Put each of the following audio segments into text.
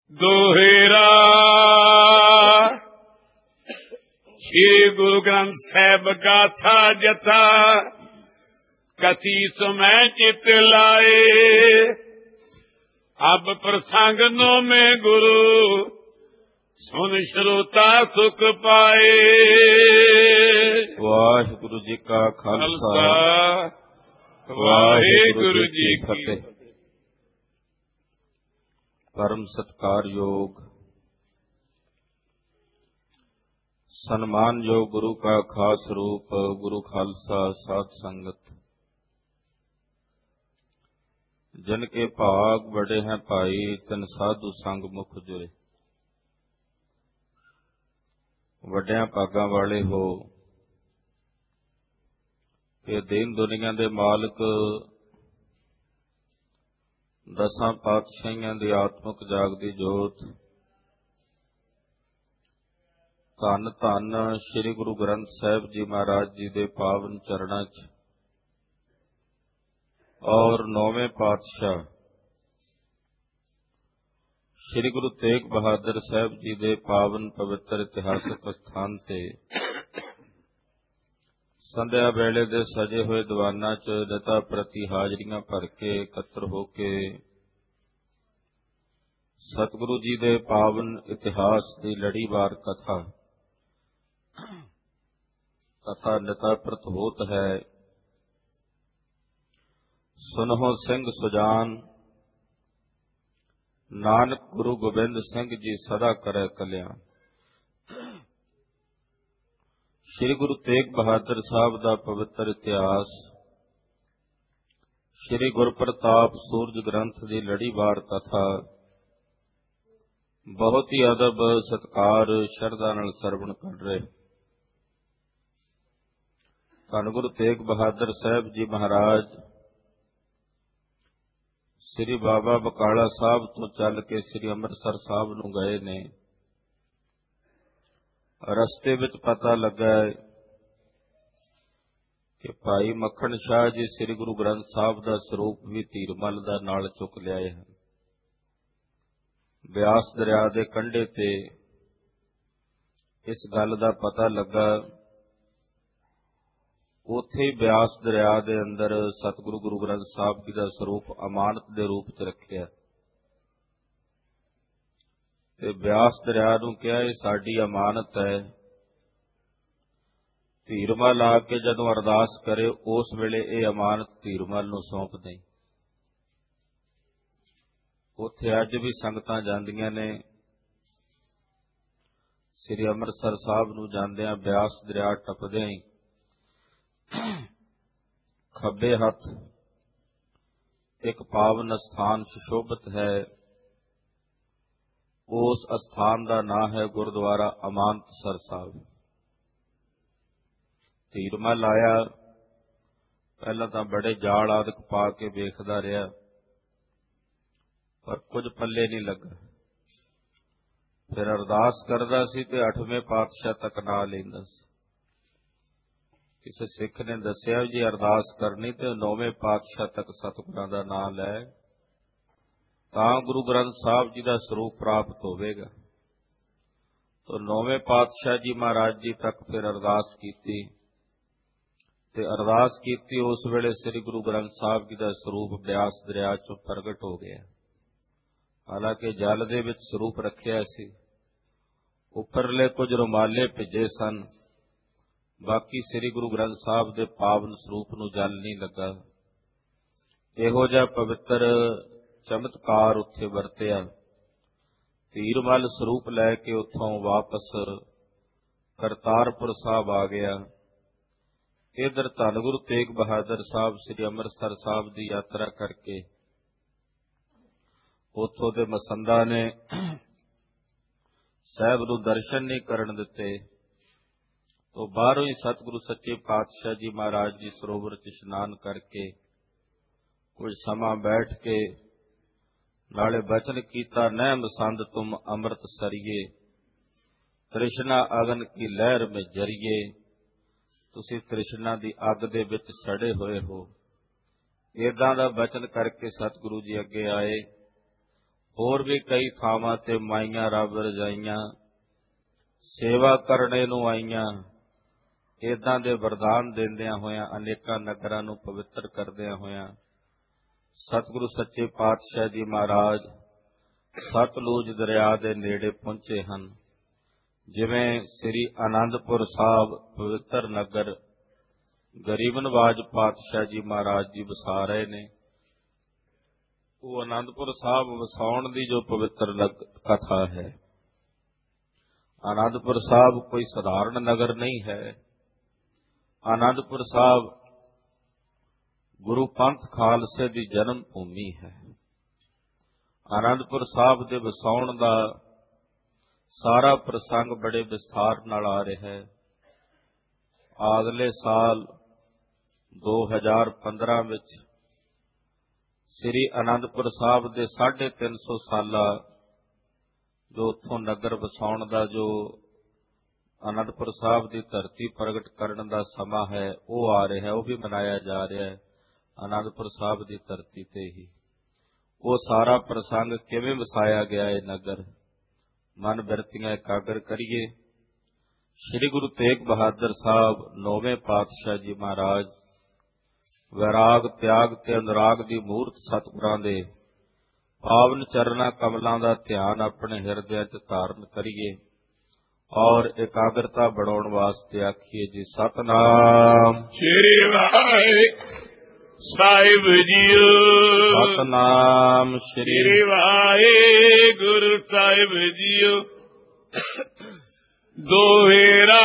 ਦੋਹੇਰਾ ਸ਼੍ਰੀ ਗੁਰੂ ਗ੍ਰੰਥ ਸਾਹਿਬ ਗਾਥਾ ਜਥਾ ਕਥੀ ਸਮੈ ਚਿਤ ਲਾਏ। ਅਬ ਪ੍ਰਸੰਗ ਨੋ ਮੈਂ ਗੁਰੂ ਸੁਨ ਸ਼ਰੋਤਾ ਸੁਖ ਪਾਏ। ਵਾਹਿਗੁਰੂ ਜੀ ਕਾ ਖਾਲਸਾ ਵਾਹਿਗੁਰੂ ਜੀ ਕੀ ਫਤਿਹ। ਪਰਮ ਸਤਿਕਾਰਯੋਗ ਸਨਮਾਨਯੋਗ ਗੁਰੂ ਕਾ ਖਾਸ ਰੂਪ ਗੁਰੂ ਖਾਲਸਾ ਸਾਧ ਸੰਗਤ, ਜਿਨ ਕੇ ਭਾਗ ਬੜੇ हैं ਭਾਈ ਤਿਨ ਸਾਧੂ ਸੰਗ ਮੁਖ ਜੁਰੇ। ਵੱਡਿਆਂ ਭਾਗਾਂ ਵਾਲੇ ਹੋ ਕਿ ਦੀਨ ਦੁਨੀਆ ਦੇ ਮਾਲਕ ਦਸਾਂ ਪਾਤਸ਼ਾਹੀਆਂ ਦੀ ਆਤਮਿਕ ਜਾਗਦੀ ਜੋਤ ਧੰਨ ਧੰਨ ਸ੍ਰੀ ਗੁਰੂ ਗ੍ਰੰਥ ਸਾਹਿਬ ਜੀ ਮਹਾਰਾਜ ਜੀ ਦੇ ਪਾਵਨ ਚਰਨਾਂ 'ਚ ਔਰ ਨੌਵੇਂ ਪਾਤਸ਼ਾਹ ਸ੍ਰੀ ਗੁਰੂ ਤੇਗ ਬਹਾਦਰ ਸਾਹਿਬ ਜੀ ਦੇ ਪਾਵਨ ਪਵਿੱਤਰ ਇਤਿਹਾਸਕ ਸਥਾਨ ਤੇ ਸੰਧਿਆ ਵੇਲੇ ਦੇ ਸਜੇ ਹੋਏ ਦੀਵਾਨਾਂ 'ਚ ਨਤਾ ਪ੍ਰਤੀ ਹਾਜ਼ਰੀਆਂ ਭਰ ਕੇ ਇਕੱਤਰ ਹੋ ਕੇ ਸਤਿਗੁਰੂ ਜੀ ਦੇ ਪਾਵਨ ਇਤਿਹਾਸ ਦੀ ਲੜੀਵਾਰ ਕਥਾ ਨਤਾ ਪ੍ਰਤਿਹੋਤ ਹੈ। ਸੁਨਹੁ ਸਿੰਘ ਸੁਜਾਨ ਨਾਨਕ ਗੁਰੂ ਗੋਬਿੰਦ ਸਿੰਘ ਜੀ ਸਦਾ ਕਰੈ ਕਲਿਆਣ। ਸ੍ਰੀ ਗੁਰੂ ਤੇਗ ਬਹਾਦਰ ਸਾਹਿਬ ਦਾ ਪਵਿੱਤਰ ਇਤਿਹਾਸ, ਸ੍ਰੀ ਗੁਰਪ੍ਰਤਾਪ ਸੂਰਜ ਗ੍ਰੰਥ ਦੀ ਲੜੀਵਾਰ ਕਥਾ ਬਹੁਤ ਹੀ ਅਦਬ ਸਤਿਕਾਰ ਸ਼ਰਧਾ ਨਾਲ ਸਰਵਣ ਕਰ ਰਹੇ। ਧੰਨ ਗੁਰੂ ਤੇਗ ਬਹਾਦਰ ਸਾਹਿਬ ਜੀ ਮਹਾਰਾਜ ਸ੍ਰੀ ਬਾਬਾ ਬਕਾਲਾ ਸਾਹਿਬ ਤੋਂ ਚੱਲ ਕੇ ਸ੍ਰੀ ਅੰਮ੍ਰਿਤਸਰ ਸਾਹਿਬ ਨੂੰ ਗਏ ਨੇ। ਰਸਤੇ ਵਿੱਚ ਪਤਾ ਲੱਗਾ ਕਿ ਭਾਈ ਮੱਖਣ ਸ਼ਾਹ ਜੀ ਸ੍ਰੀ ਗੁਰੂ ਗ੍ਰੰਥ ਸਾਹਿਬ ਦਾ ਸਰੂਪ ਵੀ ਧੀਰਮਲ ਦਾ ਨਾਲ ਚੁੱਕ ਲਿਆਏ ਹਨ। ਬਿਆਸ ਦਰਿਆ ਦੇ ਕੰਢੇ ਤੇ ਇਸ ਗੱਲ ਦਾ ਪਤਾ ਲੱਗਾ। ਉੱਥੇ ਹੀ ਬਿਆਸ ਦਰਿਆ ਦੇ ਅੰਦਰ ਸਤਿਗੁਰੂ ਗੁਰੂ ਗ੍ਰੰਥ ਸਾਹਿਬ ਜੀ ਦਾ ਸਰੂਪ ਅਮਾਨਤ ਦੇ ਰੂਪ 'ਚ ਰੱਖਿਆ ਤੇ ਬਿਆਸ ਦਰਿਆ ਨੂੰ ਕਿਹਾ ਇਹ ਸਾਡੀ ਅਮਾਨਤ ਹੈ। ਧੀਰਮਲ ਆ ਕੇ ਜਦੋਂ ਅਰਦਾਸ ਕਰੇ ਉਸ ਵੇਲੇ ਇਹ ਅਮਾਨਤ ਧੀਰਮਲ ਨੂੰ ਸੌਂਪ ਦੇਂ। ਉੱਥੇ ਅੱਜ ਵੀ ਸੰਗਤਾਂ ਜਾਂਦੀਆਂ ਨੇ। ਸ੍ਰੀ ਅੰਮ੍ਰਿਤਸਰ ਸਾਹਿਬ ਨੂੰ ਜਾਂਦਿਆਂ ਬਿਆਸ ਦਰਿਆ ਟੱਪਦਿਆਂ ਹੀ ਖੱਬੇ ਹੱਥ ਇੱਕ ਪਾਵਨ ਸਥਾਨ ਸੁਸ਼ੋਭਿਤ ਹੈ। ਉਸ ਅਸਥਾਨ ਦਾ ਨਾਮ ਹੈ ਗੁਰਦੁਆਰਾ ਅਮਾਨਤਸਰ ਸਾਹਿਬ। ਧੀਰਮਲ ਆਇਆ, ਪਹਿਲਾਂ ਤਾਂ ਬੜੇ ਜਾਲ ਆਦਿਕ ਪਾ ਕੇ ਵੇਖਦਾ ਰਿਹਾ, ਪਰ ਕੁਝ ਪੱਲੇ ਨਹੀਂ ਲੱਗਾ। ਫਿਰ ਅਰਦਾਸ ਕਰਦਾ ਸੀ ਤੇ 8ਵੇਂ ਪਾਤਸ਼ਾਹ ਤੱਕ ਨਾ ਲੈਂਦਾ ਸੀ। ਕਿਸੇ ਸਿੱਖ ਨੇ ਦੱਸਿਆ ਜੀ ਅਰਦਾਸ ਕਰਨੀ ਤੇ 9ਵੇਂ ਪਾਤਸ਼ਾਹ ਤੱਕ ਸਤਿਗੁਰਾਂ ਦਾ ਨਾਮ ਲੈ ਤਾਂ ਗੁਰੂ ਗ੍ਰੰਥ ਸਾਹਿਬ ਜੀ ਦਾ ਸਰੂਪ ਪ੍ਰਾਪਤ ਹੋਵੇਗਾ। ਤਾਂ 9ਵੇਂ ਪਾਤਸ਼ਾਹ ਜੀ ਮਹਾਰਾਜ ਜੀ ਤੱਕ ਫਿਰ ਅਰਦਾਸ ਕੀਤੀ ਤੇ ਅਰਦਾਸ ਕੀਤੀ ਉਸ ਵੇਲੇ ਸ੍ਰੀ ਗੁਰੂ ਗ੍ਰੰਥ ਸਾਹਿਬ ਜੀ ਦਾ ਸਰੂਪ ਬਿਆਸ ਦਰਿਆ 'ਚੋਂ ਪ੍ਰਗਟ ਹੋ ਗਿਆ। ਹਾਲਾਂਕਿ ਜਲ ਦੇ ਵਿੱਚ ਸਰੂਪ ਰੱਖਿਆ ਸੀ, ਉੱਪਰਲੇ ਕੁਝ ਰੁਮਾਲੇ ਭਿੱਜੇ ਸਨ, ਬਾਕੀ ਸ੍ਰੀ ਗੁਰੂ ਗ੍ਰੰਥ ਸਾਹਿਬ ਦੇ ਪਾਵਨ ਸਰੂਪ ਨੂੰ ਜਲ ਨਹੀਂ ਲੱਗਾ। ਇਹੋ ਜਿਹਾ ਪਵਿੱਤਰ ਚਮਤਕਾਰ ਉੱਥੇ ਵਰਤਿਆ। ਧੀਰਮਲ ਸਰੂਪ ਲੈ ਕੇ ਉੱਥੋਂ ਵਾਪਸ ਕਰਤਾਰਪੁਰ ਸਾਹਿਬ ਆ ਗਿਆ। ਇਧਰ ਧੰਨ ਗੁਰੂ ਤੇਗ ਬਹਾਦਰ ਸਾਹਿਬ ਸ੍ਰੀ ਅੰਮ੍ਰਿਤਸਰ ਸਾਹਿਬ ਦੀ ਯਾਤਰਾ ਕਰਕੇ ਉੱਥੋਂ ਦੇ ਮਸੰਦਾਂ ਨੇ ਸਾਹਿਬ ਨੂੰ ਦਰਸ਼ਨ ਨਹੀਂ ਕਰਨ ਦਿੱਤੇ। ਤੋਂ ਬਾਹਰੋਂ ਹੀ ਸਤਿਗੁਰੂ ਸੱਚੇ ਪਾਤਸ਼ਾਹ ਜੀ ਮਹਾਰਾਜ ਜੀ ਸਰੋਵਰ 'ਚ ਇਸ਼ਨਾਨ ਕਰਕੇ ਕੁਝ ਸਮਾਂ ਬੈਠ ਕੇ ਨਾਲੇ ਬਚਨ ਕੀਤਾ, ਨਹਿ ਮਸੰਦ ਤੁਮ ਅੰਮ੍ਰਿਤ ਸਰੀਏ, ਤ੍ਰਿਸ਼ਨਾ ਅਗਨ ਕੀ ਲਹਿਰ ਮੇਂ ਜਰੀਏ। ਤੁਸੀਂ ਤ੍ਰਿਸ਼ਨਾ ਦੀ ਅੱਗ ਦੇ ਵਿੱਚ ਸੜੇ ਹੋਏ ਹੋ। ਏਦਾਂ ਦਾ ਬਚਨ ਕਰਕੇ ਸਤਿਗੁਰੂ ਜੀ ਅੱਗੇ ਆਏ। ਹੋਰ ਵੀ ਕਈ ਥਾਵਾਂ ਤੇ ਮਾਈਆਂ ਰੱਬ ਰਜਾਈਆਂ ਸੇਵਾ ਕਰਨੇ ਨੂੰ ਆਈਆਂ। ਏਦਾਂ ਦੇ ਵਰਦਾਨ ਦਿੰਦਿਆਂ ਹੋਇਆਂ, ਅਨੇਕਾਂ ਨਗਰਾਂ ਨੂੰ ਪਵਿੱਤਰ ਕਰਦਿਆਂ ਹੋਇਆਂ ਸਤਿਗੁਰੂ ਸੱਚੇ ਪਾਤਸ਼ਾਹ ਜੀ ਮਹਾਰਾਜ ਸਤਲੁਜ ਦਰਿਆ ਦੇ ਨੇੜੇ ਪਹੁੰਚੇ ਹਨ। ਜਿਵੇਂ ਸ੍ਰੀ ਅਨੰਦਪੁਰ ਸਾਹਿਬ ਪਵਿੱਤਰ ਨਗਰ ਗਰੀਬ ਨਵਾਜ ਪਾਤਸ਼ਾਹ ਜੀ ਮਹਾਰਾਜ ਜੀ ਵਸਾ ਰਹੇ ਨੇ, ਉਹ ਅਨੰਦਪੁਰ ਸਾਹਿਬ ਵਸਾਉਣ ਦੀ ਜੋ ਪਵਿੱਤਰ ਕਥਾ ਹੈ। ਅਨੰਦਪੁਰ ਸਾਹਿਬ ਕੋਈ ਸਧਾਰਨ ਨਗਰ ਨਹੀਂ ਹੈ। ਅਨੰਦਪੁਰ ਸਾਹਿਬ ਗੁਰੂ ਪੰਥ ਖਾਲਸੇ ਦੀ ਜਨਮ ਭੂਮੀ ਹੈ। ਅਨੰਦਪੁਰ ਸਾਹਿਬ ਦੇ ਵਸਾਉਣ ਦਾ ਸਾਰਾ ਪ੍ਰਸੰਗ ਬੜੇ ਵਿਸਥਾਰ ਨਾਲ ਆ ਰਿਹਾ ਹੈ। ਅਗਲੇ ਸਾਲ 2015 ਵਿੱਚ ਸ੍ਰੀ ਅਨੰਦਪੁਰ ਸਾਹਿਬ ਦੇ 350 ਸਾਲਾ ਜੋ ਉੱਥੋਂ ਨਗਰ ਵਸਾਉਣ ਦਾ, ਜੋ ਅਨੰਦਪੁਰ ਸਾਹਿਬ ਦੀ ਧਰਤੀ ਪ੍ਰਗਟ ਕਰਨ ਦਾ ਸਮਾਂ ਹੈ, ਉਹ ਆ ਰਿਹਾ, ਉਹ ਵੀ ਮਨਾਇਆ ਜਾ ਰਿਹਾ ਹੈ ਅਨੰਦਪੁਰ ਸਾਹਿਬ ਦੀ ਧਰਤੀ ਤੇ ਹੀ। ਉਹ ਸਾਰਾ ਪ੍ਰਸੰਗ ਕਿਵੇਂ ਵਸਾਇਆ ਗਿਆ ਹੈ ਨਗਰ, ਮਨ ਬਿਰਤੀਆਂ ਇਕਾਗਰ ਕਰੀਏ। ਸ੍ਰੀ ਗੁਰੂ ਤੇਗ ਬਹਾਦਰ ਸਾਹਿਬ 9ਵੇਂ ਪਾਤਸ਼ਾਹ ਜੀ ਮਹਾਰਾਜ ਵੈਰਾਗ ਤਿਆਗ ਤੇ ਅਨੁਰਾਗ ਦੀ ਮੂਰਤ ਸਤਿਗੁਰਾਂ ਦੇ ਪਾਵਨ ਚਰਨਾਂ ਕਮਲਾਂ ਦਾ ਧਿਆਨ ਆਪਣੇ ਹਿਰਦਿਆਂ 'ਚ ਧਾਰਨ ਕਰੀਏ ਔਰ ਇਕਾਗਰਤਾ ਬਣਾਉਣ ਵਾਸਤੇ ਆਖੀਏ ਜੀ ਸਤਿਨਾਮ ਸ੍ਰੀ ਵਾਹਿਗੁਰੂ ਸਾਹਿਬ ਜੀਓ। ਸਤਿਨਾਮ ਸ੍ਰੀ ਵਾਹਿਗੁਰੂ ਸਾਹਿਬ ਜੀਓ। ਦੋਹਰਾ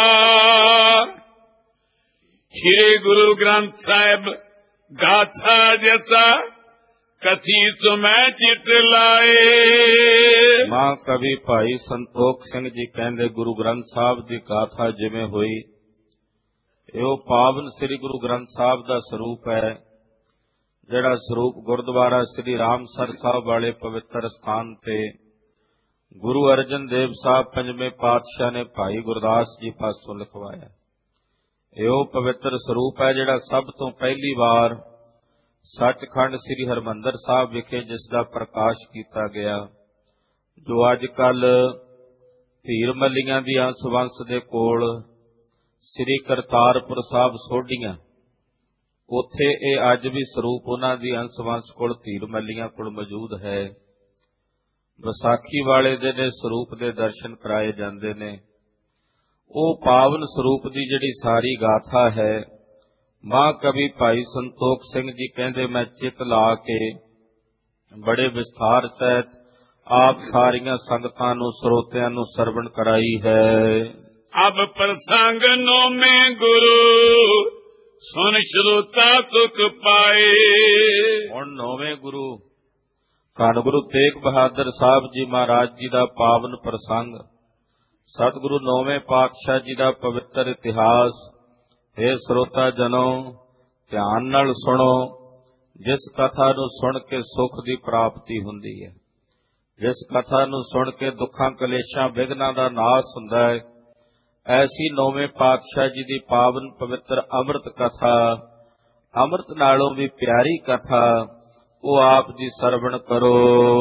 ਸ੍ਰੀ ਗੁਰੂ ਗ੍ਰੰਥ ਸਾਹਿਬ ਗਾਥਾ ਜਤਾ ਕਥੀ ਤੁਮੈ ਚਿਤ ਲਾਏ। ਮਾਂ ਕਵੀ ਭਾਈ ਸੰਤੋਖ ਸਿੰਘ ਜੀ ਕਹਿੰਦੇ ਗੁਰੂ ਗ੍ਰੰਥ ਸਾਹਿਬ ਦੀ ਗਾਥਾ ਜਿਵੇਂ ਹੋਈ, ਇਹੋ ਪਾਵਨ ਸ੍ਰੀ ਗੁਰੂ ਗ੍ਰੰਥ ਸਾਹਿਬ ਦਾ ਸਰੂਪ ਹੈ, ਜਿਹੜਾ ਸਰੂਪ ਗੁਰਦੁਆਰਾ ਸ੍ਰੀ ਰਾਮਸਰ ਸਾਹਿਬ ਵਾਲੇ ਪਵਿੱਤਰ ਸਥਾਨ ਤੇ ਗੁਰੂ ਅਰਜਨ ਦੇਵ ਸਾਹਿਬ 5ਵੇਂ ਪਾਤਸ਼ਾਹ ਨੇ ਭਾਈ ਗੁਰਦਾਸ ਜੀ ਪਾਸੋਂ ਲਿਖਵਾਇਆ। ਇਹੋ ਪਵਿੱਤਰ ਸਰੂਪ ਹੈ ਜਿਹੜਾ ਸਭ ਤੋਂ ਪਹਿਲੀ ਵਾਰ ਸੱਚਖੰਡ ਸ੍ਰੀ ਹਰਿਮੰਦਰ ਸਾਹਿਬ ਵਿਖੇ ਜਿਸ ਦਾ ਪ੍ਰਕਾਸ਼ ਕੀਤਾ ਗਿਆ, ਜੋ ਅੱਜ ਕੱਲ ਧੀਰ ਮੱਲੀਆਂ ਦੀ ਅੰਸ ਵੰਸ ਦੇ ਕੋਲ ਸ੍ਰੀ ਕਰਤਾਰਪੁਰ ਸਾਹਿਬ ਸੋਢੀਆਂ, ਉੱਥੇ ਇਹ ਅੱਜ ਵੀ ਸਰੂਪ ਉਹਨਾਂ ਦੀ ਅੰਸ ਵੰਸ ਕੋਲ ਧੀਰ ਮੱਲੀਆਂ ਕੋਲ ਮੌਜੂਦ ਹੈ। ਵਿਸਾਖੀ ਵਾਲੇ ਦਿਨ ਇਹ ਸਰੂਪ ਦੇ ਦਰਸ਼ਨ ਕਰਾਏ ਜਾਂਦੇ ਨੇ। ਉਹ ਪਾਵਨ ਸਰੂਪ ਦੀ ਜਿਹੜੀ ਸਾਰੀ ਗਾਥਾ ਹੈ, ਮਾਂ ਕਵੀ ਭਾਈ ਸੰਤੋਖ ਸਿੰਘ ਜੀ ਕਹਿੰਦੇ ਮੈਂ ਚਿੱਤ ਲਾ ਕੇ ਬੜੇ ਵਿਸਥਾਰ ਸਹਿਤ ਆਪ ਸਾਰੀਆਂ ਸੰਗਤਾਂ ਨੂੰ ਸਰੋਤਿਆਂ ਨੂੰ ਸਰਵਣ ਕਰਾਈ ਹੈ। ਅਬ ਪ੍ਰਸੰਗ ਨੋਮੇ ਗੁਰੂ ਸੁਨ ਸ਼ਰੋਤਾ ਸੁਖ ਪਾਏ। ਹੁਣ 9ਵੇਂ ਗੁਰੂ ਧੰਨ ਗੁਰੂ ਤੇਗ ਬਹਾਦਰ ਸਾਹਿਬ ਜੀ ਮਹਾਰਾਜ ਜੀ ਦਾ ਪਾਵਨ ਪ੍ਰਸੰਗ, ਸਤਿਗੁਰੂ 9ਵੇਂ ਪਾਤਸ਼ਾਹ ਜੀ ਦਾ ਪਵਿੱਤਰ ਇਤਿਹਾਸ। हे ਸਰੋਤਾ ਜਨੋ, ਧਿਆਨ ਨਾਲ ਸੁਣੋ। ਜਿਸ ਕਥਾ ਨੂੰ ਸੁਣ ਕੇ ਸੁਖ ਦੀ ਪ੍ਰਾਪਤੀ ਹੁੰਦੀ ਹੈ, ਜਿਸ ਕਥਾ ਨੂੰ ਸੁਣ ਕੇ ਦੁੱਖਾਂ ਕਲੇਸ਼ਾਂ ਵਿਘਨਾਂ ਦਾ ਨਾਸ ਹੁੰਦਾ ਹੈ, ਐਸੀ 9ਵੇਂ ਪਾਤਸ਼ਾਹ ਜੀ ਦੀ ਪਾਵਨ ਪਵਿੱਤਰ ਅੰਮ੍ਰਿਤ ਕਥਾ, ਅੰਮ੍ਰਿਤ ਨਾਲੋਂ ਵੀ ਪਿਆਰੀ ਕਥਾ, ਉਹ ਆਪ ਜੀ ਸਰਵਣ ਕਰੋ।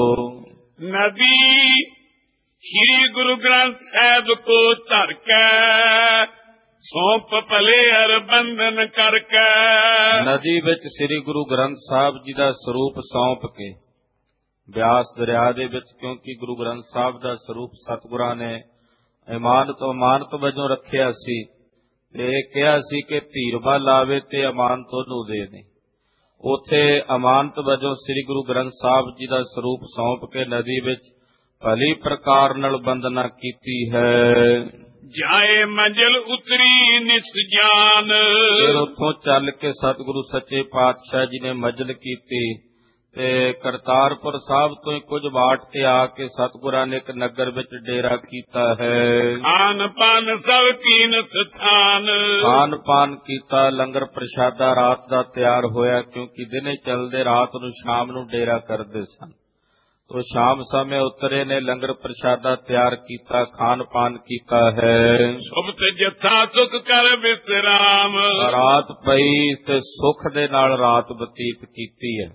ਨਦੀ ਸ੍ਰੀ ਗੁਰੂ ਗ੍ਰੰਥ ਸਾਹਿਬ ਕੋ ਧਰ ਕੇ ਸੌਂਪ ਭਲੇ ਹਰ ਬੰਧਨ ਕਰਕੇ। ਨਦੀ ਵਿੱਚ ਸ੍ਰੀ ਗੁਰੂ ਗ੍ਰੰਥ ਸਾਹਿਬ ਜੀ ਦਾ ਸਰੂਪ ਸੌਂਪ ਕੇ, ਬਿਆਸ ਦਰਿਆ ਦੇ ਵਿੱਚ, ਕਿਉਂਕਿ ਗੁਰੂ ਗ੍ਰੰਥ ਸਾਹਿਬ ਦਾ ਸਰੂਪ ਸਤਿਗੁਰਾਂ ਨੇ ਅਮਾਨਤ ਵਜੋਂ ਰੱਖਿਆ ਸੀ ਤੇ ਕਿਹਾ ਸੀ ਕਿ ਧੀਰਵਾ ਲਾਵੇ ਤੇ ਅਮਾਨਤ ਉਹਨੂੰ ਦੇ ਦੇ। ਉੱਥੇ ਅਮਾਨਤ ਵਜੋਂ ਸ੍ਰੀ ਗੁਰੂ ਗ੍ਰੰਥ ਸਾਹਿਬ ਜੀ ਦਾ ਸਰੂਪ ਸੌਂਪ ਕੇ ਨਦੀ ਵਿੱਚ ਭਲੀ ਪ੍ਰਕਾਰ ਨਾਲ ਬੰਦਨਾ ਕੀਤੀ ਹੈ। ਜਾਏ ਮੰਜ਼ਿਲ ਉਤਰੀ ਨਿਸ ਜਾਨ। ਫਿਰ ਉੱਥੋਂ ਚੱਲ ਕੇ ਸਤਿਗੁਰੂ ਸੱਚੇ ਪਾਤਸ਼ਾਹ ਜੀ ਨੇ ਮੰਜ਼ਿਲ ਕੀਤੀ ਤੇ ਕਰਤਾਰਪੁਰ ਸਾਹਿਬ ਤੋਂ ਹੀ ਕੁਝ ਬਾਟ ਤੇ ਆ ਕੇ ਸਤਿਗੁਰਾਂ ਨੇ ਇੱਕ ਨਗਰ ਵਿੱਚ ਡੇਰਾ ਕੀਤਾ ਹੈ। ਖਾਨ ਪਾਨ ਸਭ ਕੀਨ ਸਥਾਨ। ਖਾਨ ਪਾਨ ਕੀਤਾ, ਲੰਗਰ ਪ੍ਰਸ਼ਾਦਾ ਰਾਤ ਦਾ ਤਿਆਰ ਹੋਇਆ, ਕਿਉਂਕਿ ਦਿਨੇ ਚੱਲਦੇ ਰਾਤ ਨੂੰ ਸ਼ਾਮ ਨੂੰ ਡੇਰਾ ਕਰਦੇ ਸਨ। ਤੋ ਸ਼ਾਮ ਸਮੇਂ ਉਤਰੇ ਨੇ, ਲੰਗਰ ਪ੍ਰਸ਼ਾਦਾ ਤਿਆਰ ਕੀਤਾ, ਖਾਨ ਪਾਨ ਕੀਤਾ ਹੈ। ਸੁਭਤ ਜਥਾ ਸੁਖ ਕਰ ਵਿਸਰਾਮ। ਰਾਤ ਪਈ ਤੇ ਸੁਖ ਦੇ ਨਾਲ ਰਾਤ ਬਤੀਤ ਕੀਤੀ ਹੈ।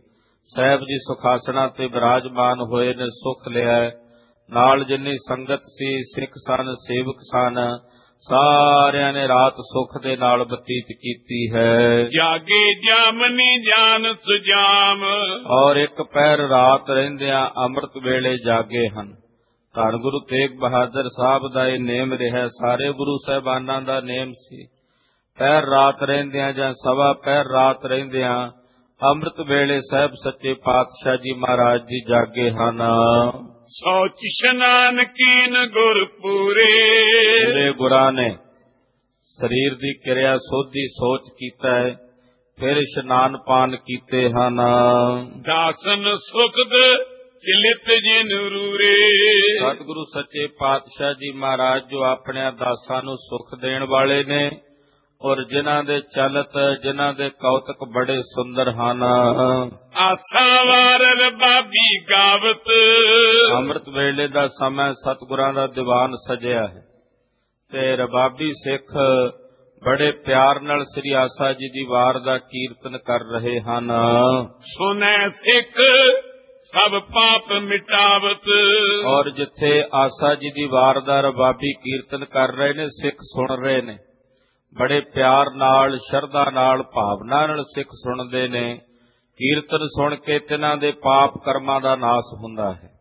ਸਾਹਿਬ ਜੀ ਸੁਖਾਸਣਾ ਤੇ ਬਿਰਾਜਮਾਨ ਹੋਏ ਨੇ, ਸੁਖ ਲਿਆ। ਨਾਲ ਜਿੰਨੀ ਸੰਗਤ ਸੀ, ਸਿੱਖ ਸਨ, ਸੇਵਕ ਸਨ, ਸਾਰਿਆਂ ਨੇ ਰਾਤ ਸੁਖ ਦੇ ਨਾਲ ਬਤੀਤ ਕੀਤੀ ਹੈ। ਜਾਗੇ ਜਾਮਨੀ ਜਾਨ ਸੁਜਾਮ, ਔਰ ਇੱਕ ਪਹਿਰ ਰਾਤ ਰਹਿੰਦਿਆਂ ਅੰਮ੍ਰਿਤ ਵੇਲੇ ਜਾਗੇ ਹਨ। ਧੰਨ ਗੁਰੂ ਤੇਗ ਬਹਾਦਰ ਸਾਹਿਬ ਦਾ ਇਹ ਨੇਮ ਰਿਹਾ, ਸਾਰੇ ਗੁਰੂ ਸਾਹਿਬਾਨਾਂ ਦਾ ਨੇਮ ਸੀ। ਪਹਿਰ ਰਾਤ ਰਹਿੰਦਿਆਂ ਜਾਂ ਸਵਾ ਪਹਿਰ ਰਾਤ ਰਹਿੰਦਿਆਂ ਅੰਮ੍ਰਿਤ ਵੇਲੇ ਸਾਹਿਬ ਸੱਚੇ ਪਾਤਸ਼ਾਹ ਜੀ ਮਹਾਰਾਜ ਜੀ ਜਾਗੇ ਹਨ। ਸੋਚ ਇਸ਼ਨਾਨ ਕੀਨ ਗੁਰ ਪੂਰੇ, ਪੂਰੇ ਗੁਰਾਂ ਨੇ ਸਰੀਰ ਦੀ ਕਿਰਿਆ ਸੋਧੀ ਸੋਚ ਕੀਤਾ ਹੈ, ਫਿਰ ਇਸ਼ਨਾਨ ਪਾਨ ਕੀਤੇ ਹਨ। ਦਾਸਨ ਸੁਖਦ ਚਿਲਿਤ ਜਿਨ ਰੂਰੇ, ਸਤਿਗੁਰੂ ਸੱਚੇ ਪਾਤਸ਼ਾਹ ਜੀ ਮਹਾਰਾਜ ਜੋ ਆਪਣੇ ਦਾਸਾਂ ਨੂੰ ਸੁਖ ਦੇਣ ਵਾਲੇ ਨੇ, ਔਰ ਜਿਨ੍ਹਾਂ ਦੇ ਚਲਤ, ਜਿਨ੍ਹਾਂ ਦੇ ਕੌਤਕ ਬੜੇ ਸੁੰਦਰ ਹਨ। ਆਸਾ ਵਾਰ ਰਬਾਬੀ ਗਾਵਤ, ਅੰਮ੍ਰਿਤ ਵੇਲੇ ਦਾ ਸਮਾਂ ਸਤਿਗੁਰਾਂ ਦਾ ਦੀਵਾਨ ਸਜਿਆ ਹੈ ਤੇ ਰਬਾਬੀ ਸਿੱਖ ਬੜੇ ਪਿਆਰ ਨਾਲ ਸ੍ਰੀ ਆਸਾ ਜੀ ਦੀ ਵਾਰ ਦਾ ਕੀਰਤਨ ਕਰ ਰਹੇ ਹਨ। ਸੁਨੈ ਸਿੱਖ ਸਭ ਪਾਪ ਮਿਟਾਵਤ, ਔਰ ਜਿੱਥੇ ਆਸਾ ਜੀ ਦੀ ਵਾਰ ਦਾ ਰਬਾਬੀ ਕੀਰਤਨ ਕਰ ਰਹੇ ਨੇ, ਸਿੱਖ ਸੁਣ ਰਹੇ ਨੇ। ਬੜੇ ਪਿਆਰ ਨਾਲ, ਸ਼ਰਧਾ ਨਾਲ, ਭਾਵਨਾ ਨਾਲ ਸਿੱਖ ਸੁਣਦੇ ਨੇ। ਕੀਰਤਨ ਸੁਣ ਕੇ ਤਿਨਾਂ ਦੇ ਪਾਪ ਕਰਮਾਂ ਦਾ ਨਾਸ ਹੁੰਦਾ ਹੈ।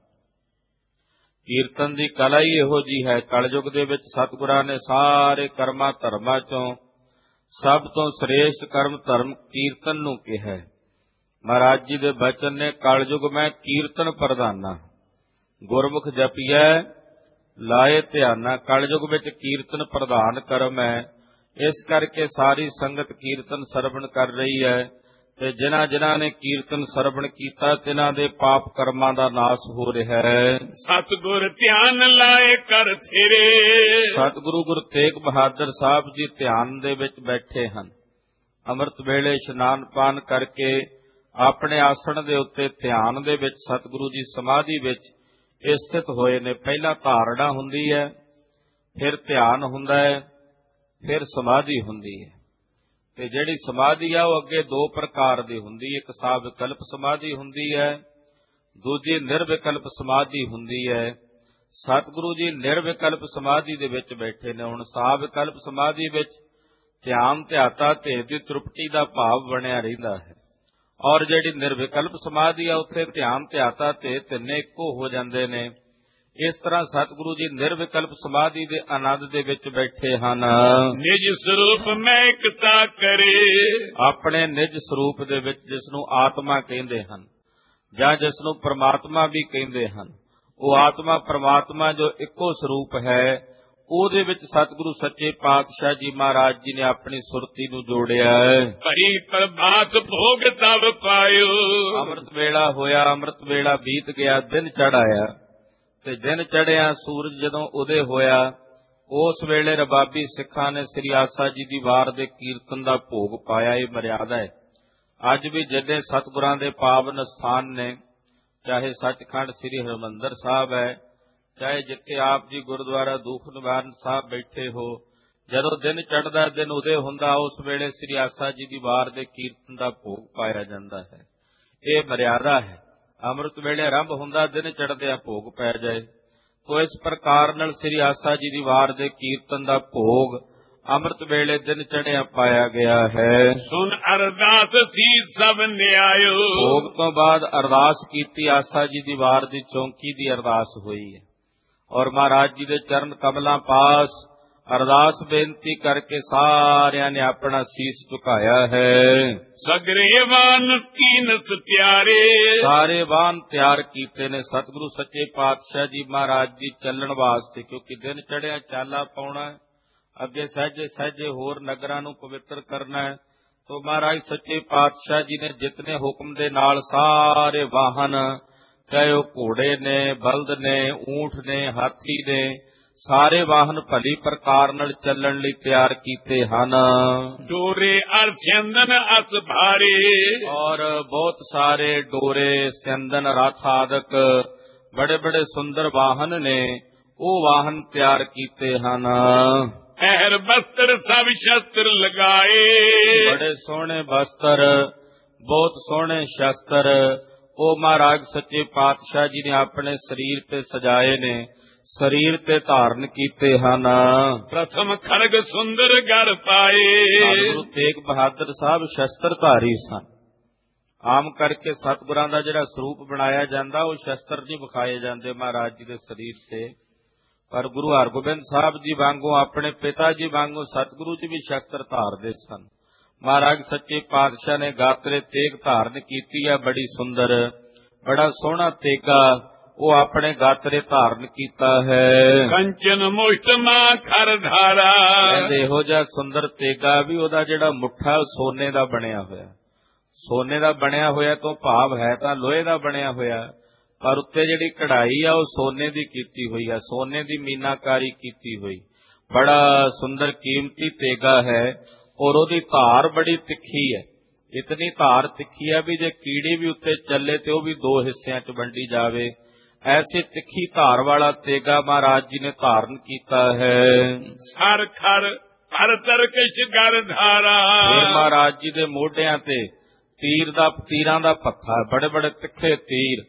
ਕੀਰਤਨ ਦੀ ਕਲਾ ਹੀ ਇਹੋ ਜੀ ਹੈ। ਕਲਯੁਗ ਦੇ ਵਿੱਚ ਸਤਿਗੁਰਾਂ ਨੇ ਸਾਰੇ ਕਰਮਾਂ ਧਰਮਾਂ ਚੋਂ ਸਭ ਤੋਂ ਸ੍ਰੇਸ਼ਟ ਕਰਮ ਧਰਮ ਕੀਰਤਨ ਨੂੰ ਕਿਹਾ। ਮਹਾਰਾਜ ਜੀ ਦੇ ਬਚਨ ਨੇ, ਕਲਯੁਗ ਮੈਂ ਕੀਰਤਨ ਪ੍ਰਧਾਨਾ, ਗੁਰਮੁਖ ਜਪੀਐ ਲਾਏ ਧਿਆਨਾ। ਕਲਯੁਗ ਵਿੱਚ ਕੀਰਤਨ ਪ੍ਰਧਾਨ ਕਰਮ ਹੈ। ਇਸ ਕਰਕੇ ਸਾਰੀ ਸੰਗਤ ਕੀਰਤਨ ਸਰਵਣ ਕਰ ਰਹੀ ਹੈ ਤੇ ਜਿਨ੍ਹਾਂ ਨੇ ਕੀਰਤਨ ਸਰਵਣ ਕੀਤਾ, ਤਿਨਾਂ ਦੇ ਪਾਪ ਕਰਮਾਂ ਦਾ ਨਾਸ ਹੋ ਰਿਹਾ ਹੈ। ਸਤਿਗੁਰ ਧਿਆਨ ਲਾਏ ਕਰ ਥੇਰੇ, ਸਤਿਗੁਰੂ ਗੁਰੂ ਤੇਗ ਬਹਾਦਰ ਸਾਹਿਬ ਜੀ ਧਿਆਨ ਦੇ ਵਿੱਚ ਬੈਠੇ ਹਨ। ਅੰਮ੍ਰਿਤ ਵੇਲੇ ਇਸ਼ਨਾਨ ਪਾਨ ਕਰਕੇ ਆਪਣੇ ਆਸਣ ਦੇ ਉੱਤੇ ਧਿਆਨ ਦੇ ਵਿੱਚ ਸਤਿਗੁਰੂ ਜੀ ਸਮਾਧੀ ਵਿੱਚ ਸਥਿਤ ਹੋਏ ਨੇ। ਪਹਿਲਾਂ ਧਾਰਨਾ ਹੁੰਦੀ ਹੈ, ਫਿਰ ਧਿਆਨ ਹੁੰਦਾ ਹੈ, ਫਿਰ ਸਮਾਧੀ ਹੁੰਦੀ ਹੈ। ਤੇ ਜਿਹੜੀ ਸਮਾਧੀ ਆ ਉਹ ਅੱਗੇ ਦੋ ਪ੍ਰਕਾਰ ਦੀ ਹੁੰਦੀ ਹੈ। ਇੱਕ ਸਾਵਿਕਲਪ ਸਮਾਧੀ ਹੁੰਦੀ ਹੈ, ਦੂਜੀ ਨਿਰਵਿਕਲਪ ਸਮਾਧੀ ਹੁੰਦੀ ਹੈ। ਸਤਿਗੁਰੂ ਜੀ ਨਿਰਵਿਕਲਪ ਸਮਾਧੀ ਦੇ ਵਿੱਚ ਬੈਠੇ ਨੇ। ਹੁਣ ਸਾਵਿਕਲਪ ਸਮਾਧੀ ਵਿੱਚ ਧਿਆਨ ਧਿਆਤਾ ਤੇ ਦੀ ਤ੍ਰਿਪਤੀ ਦਾ ਭਾਵ ਬਣਿਆ ਰਹਿੰਦਾ ਹੈ, ਔਰ ਜਿਹੜੀ ਨਿਰਵਿਕਲਪ ਸਮਾਧੀ ਆ ਉੱਥੇ ਧਿਆਨ ਧਿਆਤਾ ਤੇ ਤਿੰਨੇ ਇੱਕੋ ਹੋ ਜਾਂਦੇ ਨੇ। ਇਸ ਤਰ੍ਹਾਂ ਸਤਿਗੁਰੂ ਜੀ ਨਿਰਵਿਕਲਪ ਸਮਾਧੀ ਦੇ ਆਨੰਦ ਦੇ ਵਿੱਚ ਬੈਠੇ ਹਨ। ਨਿਜ ਸਰੂਪ ਮੈਂ ਇਕਤਾ ਕਰੇ, ਆਪਣੇ ਨਿਜ ਸਰੂਪ ਦੇ ਵਿੱਚ, ਜਿਸ ਨੂੰ ਆਤਮਾ ਕਹਿੰਦੇ ਹਨ ਜਾਂ ਜਿਸ ਨੂੰ ਪ੍ਰਮਾਤਮਾ ਵੀ ਕਹਿੰਦੇ ਹਨ, ਉਹ ਆਤਮਾ ਪ੍ਰਮਾਤਮਾ ਜੋ ਇੱਕੋ ਸਰੂਪ ਹੈ, ਉਹਦੇ ਵਿੱਚ ਸਤਿਗੁਰੂ ਸੱਚੇ ਪਾਤਸ਼ਾਹ ਜੀ ਮਹਾਰਾਜ ਜੀ ਨੇ ਆਪਣੀ ਸੁਰਤੀ ਨੂੰ ਜੋੜਿਆ ਹੈ। ਭਈ ਪ੍ਰਭਾਤ ਭੋਗ ਤਵ ਪਾਇਓ, ਅੰਮ੍ਰਿਤ ਵੇਲਾ ਹੋਇਆ, ਅੰਮ੍ਰਿਤ ਵੇਲਾ ਬੀਤ ਗਿਆ, ਦਿਨ ਚੜ੍ਹ ਆਇਆ ਤੇ ਦਿਨ ਚੜ੍ਹਿਆ ਸੂਰਜ ਜਦੋਂ ਉਦੇ ਹੋਇਆ, ਉਸ ਵੇਲੇ ਰਬਾਬੀ ਸਿੱਖਾਂ ਨੇ ਸ੍ਰੀ ਆਸਾ ਜੀ ਦੀ ਵਾਰ ਦੇ ਕੀਰਤਨ ਦਾ ਭੋਗ ਪਾਇਆ। ਇਹ ਮਰਿਆਦਾ ਹੈ। ਅੱਜ ਵੀ ਜਿੱਡੇ ਸਤਿਗੁਰਾਂ ਦੇ ਪਾਵਨ ਸਥਾਨ ਨੇ, ਚਾਹੇ ਸੱਚਖੰਡ ਸ੍ਰੀ ਹਰਿਮੰਦਰ ਸਾਹਿਬ ਹੈ, ਚਾਹੇ ਜਿੱਥੇ ਆਪ ਜੀ ਗੁਰਦੁਆਰਾ ਦੂਖ ਨਿਵਾਰਨ ਸਾਹਿਬ ਬੈਠੇ ਹੋ, ਜਦੋਂ ਦਿਨ ਚੜ੍ਹਦਾ, ਦਿਨ ਉਦੇ ਹੁੰਦਾ, ਉਸ ਵੇਲੇ ਸ੍ਰੀ ਆਸਾ ਜੀ ਦੀ ਵਾਰ ਦੇ ਕੀਰਤਨ ਦਾ ਭੋਗ ਪਾਇਆ ਜਾਂਦਾ ਹੈ। ਇਹ ਮਰਿਆਦਾ ਹੈ। ਅੰਮ੍ਰਿਤ ਵੇਲੇ ਆਰੰਭ ਹੁੰਦਾ, ਦਿਨ ਚੜ੍ਹਦਿਆਂ ਭੋਗ ਪੈ ਜਾਏ। ਤੋ ਇਸ ਪ੍ਰਕਾਰ ਨਾਲ ਸ੍ਰੀ ਆਸਾ ਜੀ ਦੀ ਵਾਰ ਦੇ ਕੀਰਤਨ ਦਾ ਭੋਗ ਅੰਮ੍ਰਿਤ ਵੇਲੇ ਦਿਨ ਚੜ੍ਹਿਆ ਪਾਇਆ ਗਿਆ ਹੈ। ਸੁਨ ਅਰਦਾਸ ਸੀ ਸਭ ਨਿਆਇਓ, ਭੋਗ ਤੋਂ ਬਾਅਦ ਅਰਦਾਸ ਕੀਤੀ, ਆਸਾ ਜੀ ਦੀ ਵਾਰ ਦੀ ਚੌਂਕੀ ਦੀ ਅਰਦਾਸ ਹੋਈ ਹੈ, ਔਰ ਮਹਾਰਾਜ ਜੀ ਦੇ ਚਰਨ ਕਮਲਾਂ ਪਾਸ ਅਰਦਾਸ ਬੇਨਤੀ ਕਰਕੇ ਸਾਰਿਆਂ ਨੇ ਆਪਣਾ ਸੀਸ ਝੁਕਾਇਆ ਹੈ। ਸਗਰੇ ਵਾਨ ਕੀਨਸ ਤਿਆਰੇ, ਸਾਰੇ ਵਾਹਨ ਤਿਆਰ ਕੀਤੇ ਨੇ ਸਤਿਗੁਰੂ ਸੱਚੇ ਪਾਤਸ਼ਾਹ ਜੀ ਮਹਾਰਾਜ ਜੀ ਚੱਲਣ ਵਾਸਤੇ, ਕਿਉਂਕਿ ਦਿਨ ਚੜ੍ਹਿਆ ਚਾਲਾ ਪਾਉਣਾ ਹੈ, ਅੱਗੇ ਸਹਿਜੇ ਸਹਿਜੇ ਹੋਰ ਨਗਰਾਂ ਨੂੰ ਪਵਿੱਤਰ ਕਰਨਾ ਹੈ। ਤੋ ਮਹਾਰਾਜ ਸੱਚੇ ਪਾਤਸ਼ਾਹ ਜੀ ਨੇ ਜਿਤਨੇ ਹੁਕਮ ਦੇ ਨਾਲ ਸਾਰੇ ਵਾਹਨ, ਚਾਹੇ ਉਹ ਘੋੜੇ ਨੇ, ਬਲਦ ਨੇ, ਊਂਠ ਨੇ, ਹਾਥੀ ਨੇ, ਸਾਰੇ ਵਾਹਨ ਭਲੀ ਪ੍ਰਕਾਰ ਨਾਲ ਚੱਲਣ ਲਈ ਤਿਆਰ ਕੀਤੇ ਹਨ। ਡੋਰੇ ਅਰ ਸਿੰਦਨ ਅਸ ਭਾਰੇ, ਔਰ ਬਹੁਤ ਸਾਰੇ ਡੋਰੇ, ਸਿੰਦਨ, ਰਥ ਆਦਿਕ ਬੜੇ ਬੜੇ ਸੁੰਦਰ ਵਾਹਨ ਨੇ, ਉਹ ਵਾਹਨ ਤਿਆਰ ਕੀਤੇ ਹਨ। ਪਹਿਰ ਬਸਤਰ ਸਭ ਸ਼ਸਤਰ ਲਗਾਏ, ਬੜੇ ਸੋਹਣੇ ਬਸਤਰ, ਬਹੁਤ ਸੋਹਣੇ ਸ਼ਸਤਰ, ਉਹ ਮਹਾਰਾਜ ਸੱਚੇ ਪਾਤਸ਼ਾਹ ਜੀ ਨੇ ਆਪਣੇ ਸਰੀਰ ਤੇ ਸਜਾਏ ਨੇ, ਸਰੀਰ ਤੇ ਧਾਰਨ ਕੀਤੇ ਹਨ। ਪ੍ਰਥਮ ਖੜਗ ਸੁੰਦਰ ਗੜ ਪਾਏ। ਗੁਰੂ ਤੇਗ ਬਹਾਦਰ ਸਾਹਿਬ ਸ਼ਸਤਰਧਾਰੀ ਸਨ। ਆਮ ਕਰਕੇ ਸਤਿਗੁਰਾਂ ਦਾ ਜਿਹੜਾ ਸਰੂਪ ਬਣਾਇਆ ਜਾਂਦਾ ਉਹ ਸ਼ਸਤਰ ਨਹੀਂ ਵਿਖਾਏ ਜਾਂਦੇ ਮਹਾਰਾਜ ਜੀ ਦੇ ਸਰੀਰ ਤੇ, ਪਰ ਗੁਰੂ ਹਰਗੋਬਿੰਦ ਸਾਹਿਬ ਜੀ ਵਾਂਗੂ, ਆਪਣੇ ਪਿਤਾ ਜੀ ਵਾਂਗੂ ਸਤਿਗੁਰੂ ਜੀ ਵੀ ਸ਼ਸਤਰ ਧਾਰਦੇ ਸਨ। ਮਹਾਰਾਜ ਸੱਚੇ ਪਾਤਸ਼ਾਹ ਨੇ ਗਾਤਰੇ ਤੇਗ ਧਾਰਨ ਕੀਤੀ ਹੈ, ਬੜੀ ਸੁੰਦਰ, ਬੜਾ ਸੋਹਣਾ ਤੇਗਾ ਉਹ ਆਪਣੇ ਗਾਤਰੇ ਧਾਰਨ ਕੀਤਾ ਹੈ। ਕੰਚਨ ਮੁਸ਼ਟਮਾ ਖਰ ਧਾਰਾ। ਕਹਿੰਦੇ ਇਹੋ ਜਿਹਾ ਸੁੰਦਰ ਤੇਗਾ ਵੀ ਉਹਦਾ ਜਿਹੜਾ ਮੁੱਠਾ ਸੋਨੇ ਦਾ ਬਣਿਆ ਹੋਇਆ, ਸੋਨੇ ਦਾ ਬਣਿਆ ਹੋਇਆ ਤੋਂ ਭਾਵ ਹੈ ਤਾਂ ਲੋਹੇ ਦਾ ਬਣਿਆ ਹੋਇਆ, ਪਰ ਉੱਤੇ ਜਿਹੜੀ ਕਢਾਈ ਆ ਉਹ ਸੋਨੇ ਦੀ ਕੀਤੀ ਹੋਈ ਆ, ਸੋਨੇ ਦੀ ਮੀਨਾਕਾਰੀ ਕੀਤੀ ਹੋਈ, ਬੜਾ ਸੁੰਦਰ ਕੀਮਤੀ ਤੇਗਾ ਹੈ। ਔਰ ਉਹਦੀ ਧਾਰ ਬੜੀ ਤਿੱਖੀ ਹੈ, ਇਤਨੀ ਧਾਰ ਤਿੱਖੀ ਹੈ ਵੀ ਜੇ ਕੀੜੀ ਵੀ ਉੱਤੇ ਚੱਲੇ ਤੇ ਉਹ ਵੀ ਦੋ ਹਿੱਸਿਆਂ 'ਚ ਵੰਡੀ ਜਾਵੇ, ਐਸੀ ਤਿੱਖੀ ਧਾਰ ਵਾਲਾ ਤੇਗਾ ਮਹਾਰਾਜ ਜੀ ਨੇ ਧਾਰਨ ਕੀਤਾ ਹੈ। ਸਰ ਖਰ ਪਰ ਤਰਕਸ਼ ਗਰ ਧਾਰਾ। ਫਿਰ ਮਹਾਰਾਜ ਜੀ ਦੇ ਮੋਢਿਆਂ ਤੇ ਤੀਰਾਂ ਦਾ ਪੱਥਾ, ਬੜੇ ਬੜੇ ਤਿੱਖੇ ਤੀਰ,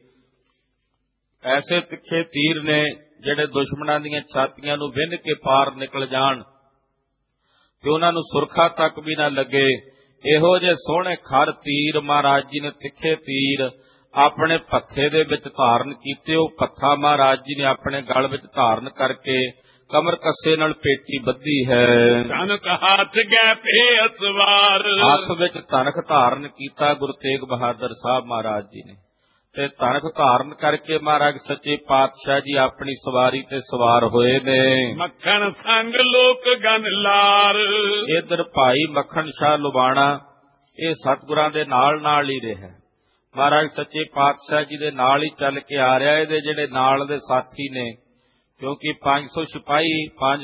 ਐਸੇ ਤਿੱਖੇ ਤੀਰ ਨੇ ਜਿਹੜੇ ਦੁਸ਼ਮਣਾਂ ਦੀਆਂ ਛਾਤੀਆਂ ਨੂੰ ਵਿੰਨ ਕੇ ਪਾਰ ਨਿਕਲ ਜਾਣ ਤੇ ਉਹਨਾਂ ਨੂੰ ਸੁਰਖਾ ਤੱਕ ਵੀ ਨਾ ਲੱਗੇ, ਇਹੋ ਜਿਹੇ ਸੋਹਣੇ ਖਰ ਤੀਰ ਮਹਾਰਾਜ ਜੀ ਨੇ, ਤਿੱਖੇ ਤੀਰ ਆਪਣੇ ਪੱਥੇ ਦੇ ਵਿੱਚ ਧਾਰਨ ਕੀਤੇ। ਉਹ ਪੱਥਾ ਮਹਾਰਾਜ ਜੀ ਨੇ ਆਪਣੇ ਗਲ ਵਿੱਚ ਧਾਰਨ ਕਰਕੇ ਕਮਰ ਕੱਸੇ ਨਾਲ ਪੇਟੀ ਬੱਧੀ ਹੈ। ਤਨਕ ਹੱਥ ਗਏ ਪੇ ਅਸਵਾਰ। ਹੱਥ ਵਿੱਚ ਤਨਖ ਧਾਰਨ ਕੀਤਾ ਗੁਰੂ ਤੇਗ ਬਹਾਦਰ ਸਾਹਿਬ ਮਹਾਰਾਜ ਜੀ ਨੇ, ਤੇ ਤਨਖ ਧਾਰਨ ਕਰਕੇ ਮਹਾਰਾਜ ਸੱਚੇ ਪਾਤਸ਼ਾਹ ਜੀ ਆਪਣੀ ਸਵਾਰੀ ਤੇ ਸਵਾਰ ਹੋਏ ਨੇ। ਮੱਖਣ ਸੰਗ ਲੋਕ ਗਨ ਲਾਰ। ਇਧਰ ਭਾਈ ਮੱਖਣ ਸ਼ਾਹ ਲੁਬਾਣਾ ਇਹ ਸਤਿਗੁਰਾਂ ਦੇ ਨਾਲ ਹੀ ਰਿਹਾ, ਮਹਾਰਾਜ ਸੱਚੇ ਪਾਤਸ਼ਾਹ ਜੀ ਦੇ ਨਾਲ ਹੀ ਚੱਲ ਕੇ ਆ ਰਿਹਾ। ਇਹਦੇ ਜਿਹੜੇ ਨਾਲ ਦੇ ਸਾਥੀ ਨੇ, ਕਿਉਂਕਿ 500 ਸਿਪਾਹੀ,